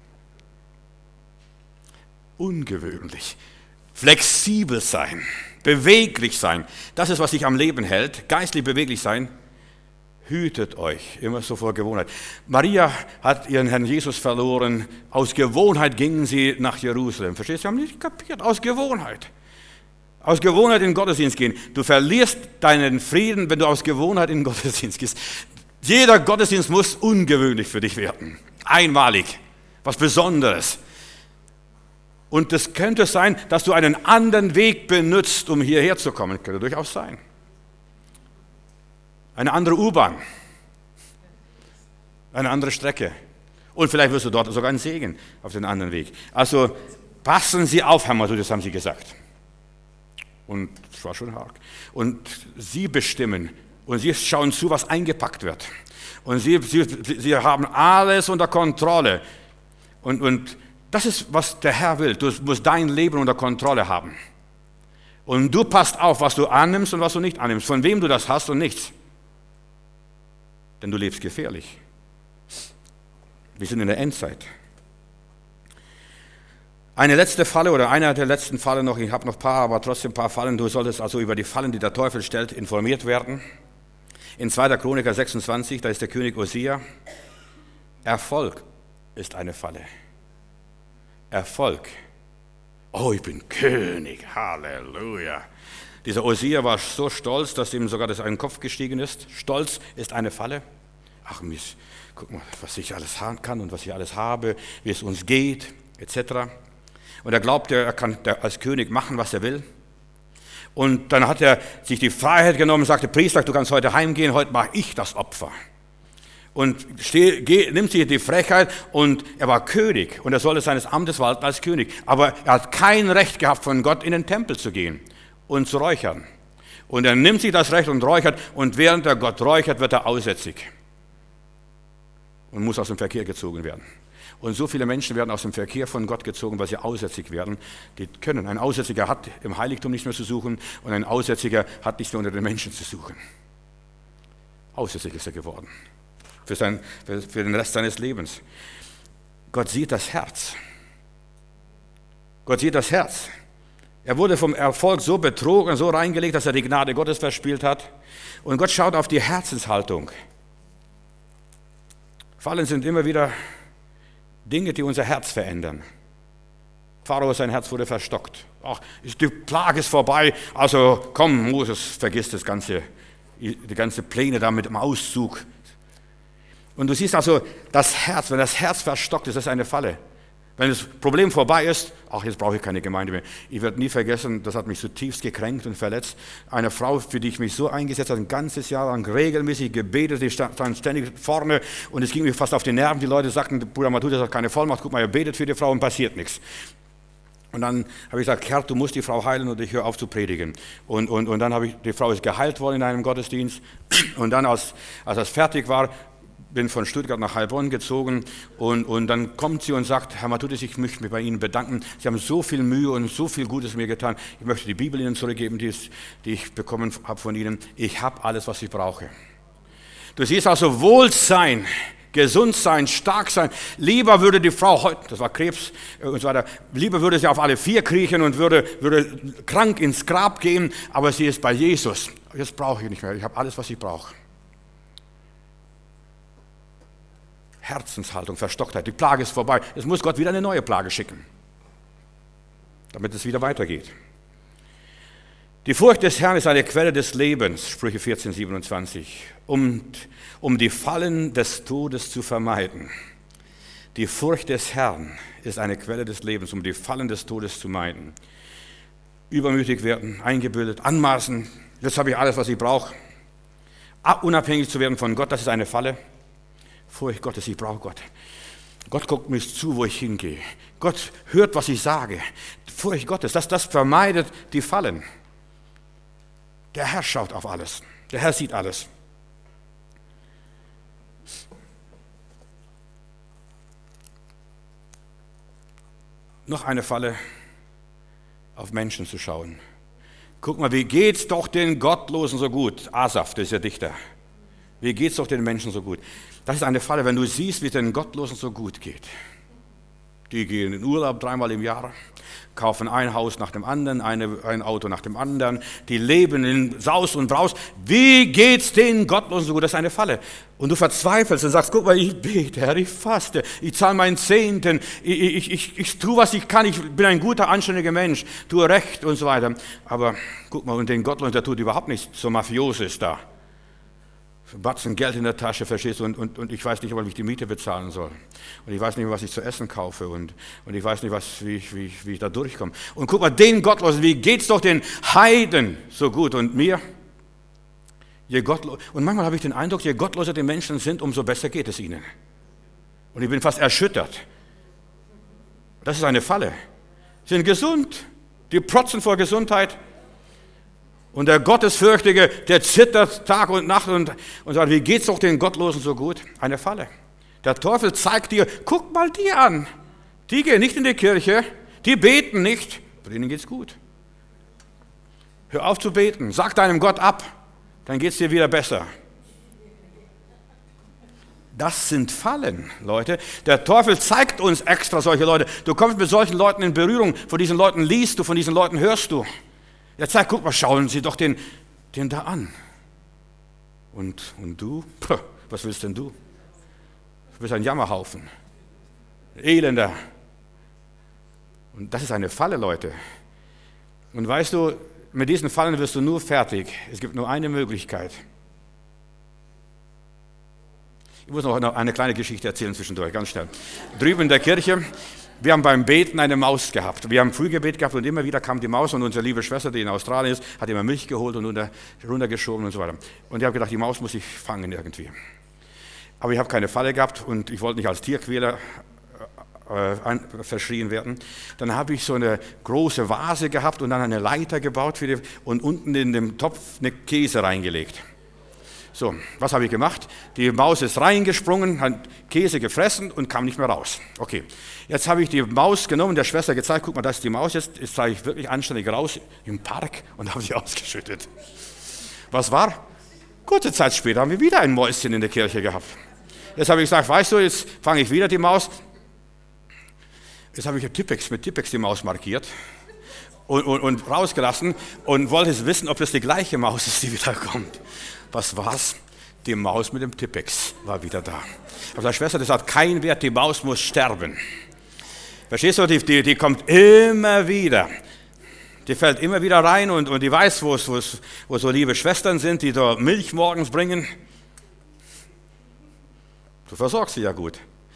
S2: Ungewöhnlich. Flexibel sein, beweglich sein, das ist, was dich am Leben hält, geistlich beweglich sein. Hütet euch, immer so vor Gewohnheit. Maria hat ihren Herrn Jesus verloren, aus Gewohnheit gingen sie nach Jerusalem. Verstehst du, sie haben nicht kapiert, aus Gewohnheit. Aus Gewohnheit in den Gottesdienst gehen. Du verlierst deinen Frieden, wenn du aus Gewohnheit in den Gottesdienst gehst. Jeder Gottesdienst muss ungewöhnlich für dich werden. Einmalig. Was Besonderes. Und es könnte sein, dass du einen anderen Weg benutzt, um hierher zu kommen. Könnte durchaus sein. Eine andere U-Bahn. Eine andere Strecke. Und vielleicht wirst du dort sogar einen Segen auf den anderen Weg. Also passen Sie auf, Herr Matthäus, das haben Sie gesagt. Und es war schon hart. Und sie bestimmen und sie schauen zu, was eingepackt wird. Und sie, sie, sie haben alles unter Kontrolle. Und, und das ist, was der Herr will. Du musst dein Leben unter Kontrolle haben. Und du passt auf, was du annimmst und was du nicht annimmst. Von wem du das hast und nichts. Denn du lebst gefährlich. Wir sind in der Endzeit. Eine letzte Falle oder einer der letzten Fallen noch, ich habe noch ein paar, aber trotzdem ein paar Fallen. Du solltest also über die Fallen, die der Teufel stellt, informiert werden. In zweiter Chroniker sechsundzwanzig, da ist der König Osia. Erfolg ist eine Falle. Erfolg. Oh, ich bin König, Halleluja. Dieser Osia war so stolz, dass ihm sogar das in den Kopf gestiegen ist. Stolz ist eine Falle. Ach Mist, guck mal, was ich alles kann und was ich alles habe, wie es uns geht, et cetera. Und er glaubte, er kann als König machen, was er will. Und dann hat er sich die Freiheit genommen und sagte, Priester, du kannst heute heimgehen, heute mache ich das Opfer. Und steh, geh, nimmt sich die Frechheit und er war König und er sollte seines Amtes walten als König. Aber er hat kein Recht gehabt, von Gott in den Tempel zu gehen und zu räuchern. Und er nimmt sich das Recht und räuchert und während er Gott räuchert, wird er aussätzig und muss aus dem Verkehr gezogen werden. Und so viele Menschen werden aus dem Verkehr von Gott gezogen, weil sie aussätzig werden. Die können. Ein Aussätziger hat im Heiligtum nicht mehr zu suchen und ein Aussätziger hat nicht mehr unter den Menschen zu suchen. Aussätzig ist er geworden. Für, sein, für, für den Rest seines Lebens. Gott sieht das Herz. Gott sieht das Herz. Er wurde vom Erfolg so betrogen, so reingelegt, dass er die Gnade Gottes verspielt hat. Und Gott schaut auf die Herzenshaltung. Fallen sind immer wieder Dinge, die unser Herz verändern. Pharao, sein Herz wurde verstockt. Ach, die Plage ist vorbei, also komm, Moses, vergiss das ganze, die ganze Pläne da mit dem Auszug. Und du siehst also, das Herz, wenn das Herz verstockt ist, das ist eine Falle. Wenn das Problem vorbei ist, ach, jetzt brauche ich keine Gemeinde mehr. Ich werde nie vergessen, das hat mich zutiefst gekränkt und verletzt. Eine Frau, für die ich mich so eingesetzt habe, ein ganzes Jahr lang regelmäßig gebetet, die stand ständig vorne und es ging mir fast auf die Nerven. Die Leute sagten, Bruder Matthäus hat keine Vollmacht, guck mal, er betet für die Frau und passiert nichts. Und dann habe ich gesagt, Herr, du musst die Frau heilen und ich höre auf zu predigen. Und, und, und dann habe ich, die Frau ist geheilt worden in einem Gottesdienst. Und dann, als, als das fertig war, bin von Stuttgart nach Heilbronn gezogen und, und dann kommt sie und sagt, Herr Matthäus, ich möchte mich bei Ihnen bedanken. Sie haben so viel Mühe und so viel Gutes mir getan. Ich möchte die Bibel Ihnen zurückgeben, die, ist, die ich bekommen habe von Ihnen. Ich habe alles, was ich brauche. Du siehst also Wohlsein, gesund sein, stark sein. Lieber würde die Frau heute, das war Krebs und so weiter, lieber würde sie auf alle vier kriechen und würde, würde krank ins Grab gehen, aber sie ist bei Jesus. Jetzt brauche ich nicht mehr, ich habe alles, was ich brauche. Herzenshaltung, Verstocktheit, die Plage ist vorbei. Es muss Gott wieder eine neue Plage schicken, damit es wieder weitergeht. Die Furcht des Herrn ist eine Quelle des Lebens, Sprüche vierzehn, siebenundzwanzig, um, um die Fallen des Todes zu vermeiden. Die Furcht des Herrn ist eine Quelle des Lebens, um die Fallen des Todes zu meiden. Übermütig werden, eingebildet, anmaßen, jetzt habe ich alles, was ich brauche. Unabhängig zu werden von Gott, das ist eine Falle. Furcht Gottes, ich brauche Gott. Gott guckt mir zu, wo ich hingehe. Gott hört, was ich sage. Furcht Gottes, das, das vermeidet die Fallen. Der Herr schaut auf alles. Der Herr sieht alles. Noch eine Falle, auf Menschen zu schauen. Guck mal, wie geht's doch den Gottlosen so gut? Asaf, das ist der Dichter. Wie geht's doch den Menschen so gut? Das ist eine Falle, wenn du siehst, wie es den Gottlosen so gut geht. Die gehen in Urlaub dreimal im Jahr, kaufen ein Haus nach dem anderen, eine, ein Auto nach dem anderen, die leben in Saus und Braus. Wie geht's den Gottlosen so gut? Das ist eine Falle. Und du verzweifelst und sagst, guck mal, ich bete, Herr, ich faste, ich zahle meinen Zehnten, ich, ich, ich, ich tue, was ich kann, ich bin ein guter, anständiger Mensch, tue Recht und so weiter. Aber guck mal, und den Gottlosen, der tut überhaupt nichts, so mafios ist da. Batzen Geld in der Tasche, verstehst du, und, und, und ich weiß nicht, wie ich die Miete bezahlen soll. Und ich weiß nicht, was ich zu essen kaufe und, und ich weiß nicht, was, wie, ich, wie, ich, wie ich da durchkomme. Und guck mal, den Gottlosen, wie geht's doch den Heiden so gut und mir? Je gottlos, und manchmal habe ich den Eindruck, je gottloser die Menschen sind, umso besser geht es ihnen. Und ich bin fast erschüttert. Das ist eine Falle. Sie sind gesund, die protzen vor Gesundheit. Und der Gottesfürchtige, der zittert Tag und Nacht und, und sagt, wie geht's doch den Gottlosen so gut? Eine Falle. Der Teufel zeigt dir, guck mal die an. Die gehen nicht in die Kirche, die beten nicht, aber denen geht's gut. Hör auf zu beten, sag deinem Gott ab, dann geht's dir wieder besser. Das sind Fallen, Leute. Der Teufel zeigt uns extra solche Leute. Du kommst mit solchen Leuten in Berührung, von diesen Leuten liest du, von diesen Leuten hörst du. Er sagt, guck mal, schauen Sie doch den, den da an. Und, und du? Puh, was willst denn du? Du bist ein Jammerhaufen. Elender. Und das ist eine Falle, Leute. Und weißt du, mit diesen Fallen wirst du nur fertig. Es gibt nur eine Möglichkeit. Ich muss noch eine kleine Geschichte erzählen zwischendurch, ganz schnell. Drüben in der Kirche, wir haben beim Beten eine Maus gehabt. Wir haben Frühgebet gehabt und immer wieder kam die Maus und unsere liebe Schwester, die in Australien ist, hat immer Milch geholt und unter, runtergeschoben und so weiter. Und ich habe gedacht, die Maus muss ich fangen irgendwie. Aber ich habe keine Falle gehabt und ich wollte nicht als Tierquäler äh, verschrien werden. Dann habe ich so eine große Vase gehabt und dann eine Leiter gebaut für die, und unten in dem Topf eine Käse reingelegt. So, was habe ich gemacht? Die Maus ist reingesprungen, hat Käse gefressen und kam nicht mehr raus. Okay, jetzt habe ich die Maus genommen, der Schwester gezeigt, guck mal, das ist die Maus, jetzt, jetzt zeige ich wirklich anständig raus im Park und habe sie ausgeschüttet. Was war? Kurze Zeit später haben wir wieder ein Mäuschen in der Kirche gehabt. Jetzt habe ich gesagt, weißt du, jetzt fange ich wieder die Maus. Jetzt habe ich mit Tippex, mit Tippex die Maus markiert und, und, und rausgelassen und wollte jetzt wissen, ob das die gleiche Maus ist, die wieder kommt. Was war's? Die Maus mit dem Tippex war wieder da. Aber die Schwester, das hat keinen Wert, die Maus muss sterben. Verstehst du, die, die, die kommt immer wieder. Die fällt immer wieder rein und, und die weiß, wo es, wo es, wo so liebe Schwestern sind, die da Milch morgens bringen. Du versorgst sie ja gut.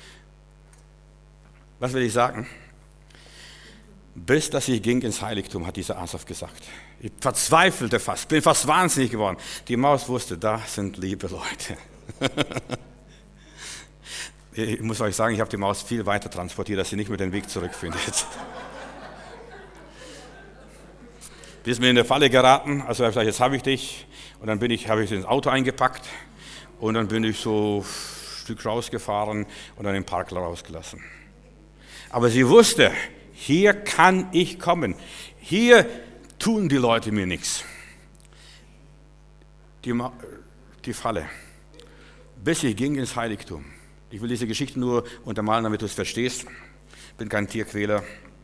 S2: Was will ich sagen? Bis dass ich ging ins Heiligtum, hat dieser Asaf gesagt. Ich verzweifelte fast, bin fast wahnsinnig geworden. Die Maus wusste, da sind liebe Leute. Ich muss euch sagen, ich habe die Maus viel weiter transportiert, dass sie nicht mehr den Weg zurückfindet. Die ist mir in der Falle geraten, also ich habe gesagt, jetzt habe ich dich. Und dann bin ich, habe ich sie ins Auto eingepackt und dann bin ich so ein Stück rausgefahren und dann den Park rausgelassen. Aber sie wusste, hier kann ich kommen. Hier tun die Leute mir nichts. Die, die Falle. Bis ich ging ins Heiligtum. Ich will diese Geschichte nur untermalen, damit du es verstehst. Ich bin kein Tierquäler.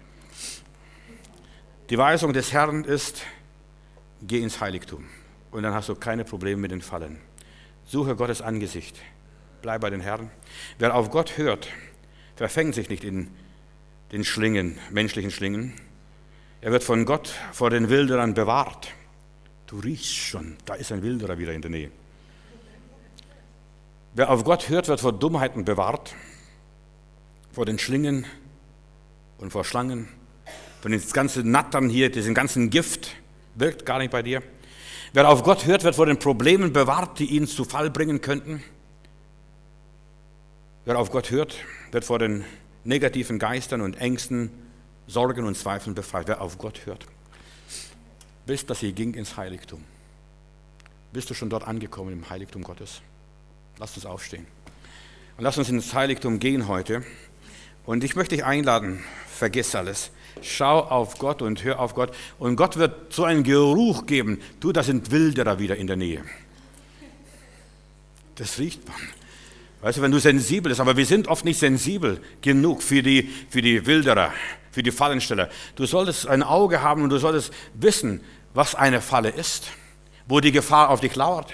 S2: Die Weisung des Herrn ist, geh ins Heiligtum. Und dann hast du keine Probleme mit den Fallen. Suche Gottes Angesicht. Bleib bei den Herren. Wer auf Gott hört, verfängt sich nicht in den Schlingen, menschlichen Schlingen. Er wird von Gott vor den Wilderern bewahrt. Du riechst schon, da ist ein Wilderer wieder in der Nähe. Wer auf Gott hört, wird vor Dummheiten bewahrt, vor den Schlingen und vor Schlangen, von den ganzen Nattern hier, diesem ganzen Gift, wirkt gar nicht bei dir. Wer auf Gott hört, wird vor den Problemen bewahrt, die ihn zu Fall bringen könnten. Wer auf Gott hört, wird vor den negativen Geistern und Ängsten, Sorgen und Zweifeln befreit. Wer auf Gott hört. Bis dass sie ging ins Heiligtum. Bist du schon dort angekommen im Heiligtum Gottes? Lass uns aufstehen. Und lass uns ins Heiligtum gehen heute. Und ich möchte dich einladen, vergiss alles. Schau auf Gott und hör auf Gott. Und Gott wird so einen Geruch geben. Du, da sind Wilderer wieder in der Nähe. Das riecht man. Weißt du, wenn du sensibel bist, aber wir sind oft nicht sensibel genug für die, für die Wilderer, für die Fallensteller. Du solltest ein Auge haben und du solltest wissen, was eine Falle ist, wo die Gefahr auf dich lauert.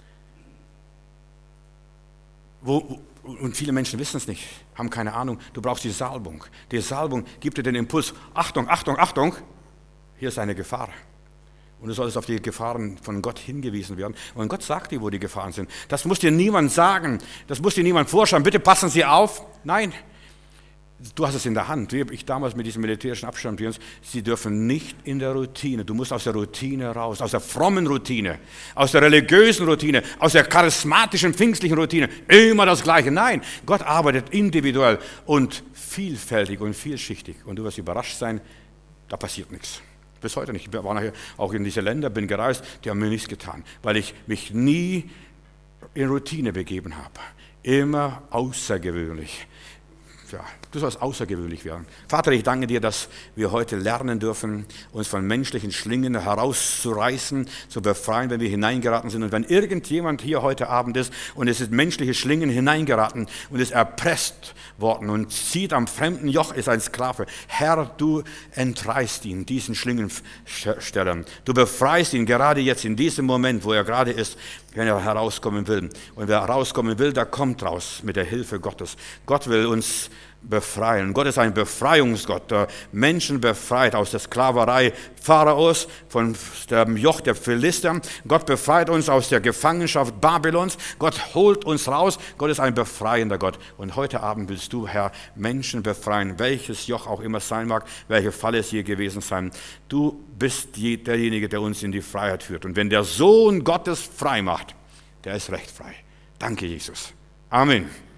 S2: Wo, und viele Menschen wissen es nicht, haben keine Ahnung. Du brauchst die Salbung. Die Salbung gibt dir den Impuls, Achtung, Achtung, Achtung, hier ist eine Gefahr. Und du solltest auf die Gefahren von Gott hingewiesen werden. Und Gott sagt dir, wo die Gefahren sind. Das muss dir niemand sagen, das muss dir niemand vorschreiben. Bitte passen Sie auf. Nein, du hast es in der Hand. Wie ich damals mit diesem militärischen Abschirmdienst, sie dürfen nicht in der Routine. Du musst aus der Routine raus, aus der frommen Routine, aus der religiösen Routine, aus der charismatischen, pfingstlichen Routine. Immer das Gleiche. Nein, Gott arbeitet individuell und vielfältig und vielschichtig. Und du wirst überrascht sein, da passiert nichts. Bis heute nicht. Ich war nachher auch in diese Länder, bin gereist, die haben mir nichts getan, weil ich mich nie in Routine begeben habe. Immer außergewöhnlich. Ja, du sollst außergewöhnlich werden. Vater, ich danke dir, dass wir heute lernen dürfen, uns von menschlichen Schlingen herauszureißen, zu befreien, wenn wir hineingeraten sind. Und wenn irgendjemand hier heute Abend ist und es ist menschliche Schlingen hineingeraten und ist erpresst worden und zieht am fremden Joch, ist ein Sklave. Herr, du entreißt ihn, diesen Schlingenstellern. Du befreist ihn gerade jetzt in diesem Moment, wo er gerade ist, wenn er herauskommen will. Und wer herauskommen will, der kommt raus mit der Hilfe Gottes. Gott will uns befreien. Gott ist ein Befreiungsgott, der Menschen befreit aus der Sklaverei Pharaos, von dem Joch der Philister. Gott befreit uns aus der Gefangenschaft Babylons. Gott holt uns raus. Gott ist ein befreiender Gott. Und heute Abend willst du, Herr, Menschen befreien, welches Joch auch immer sein mag, welche Falle es je gewesen sein. Du bist derjenige, der uns in die Freiheit führt. Und wenn der Sohn Gottes frei macht, der ist recht frei. Danke, Jesus. Amen.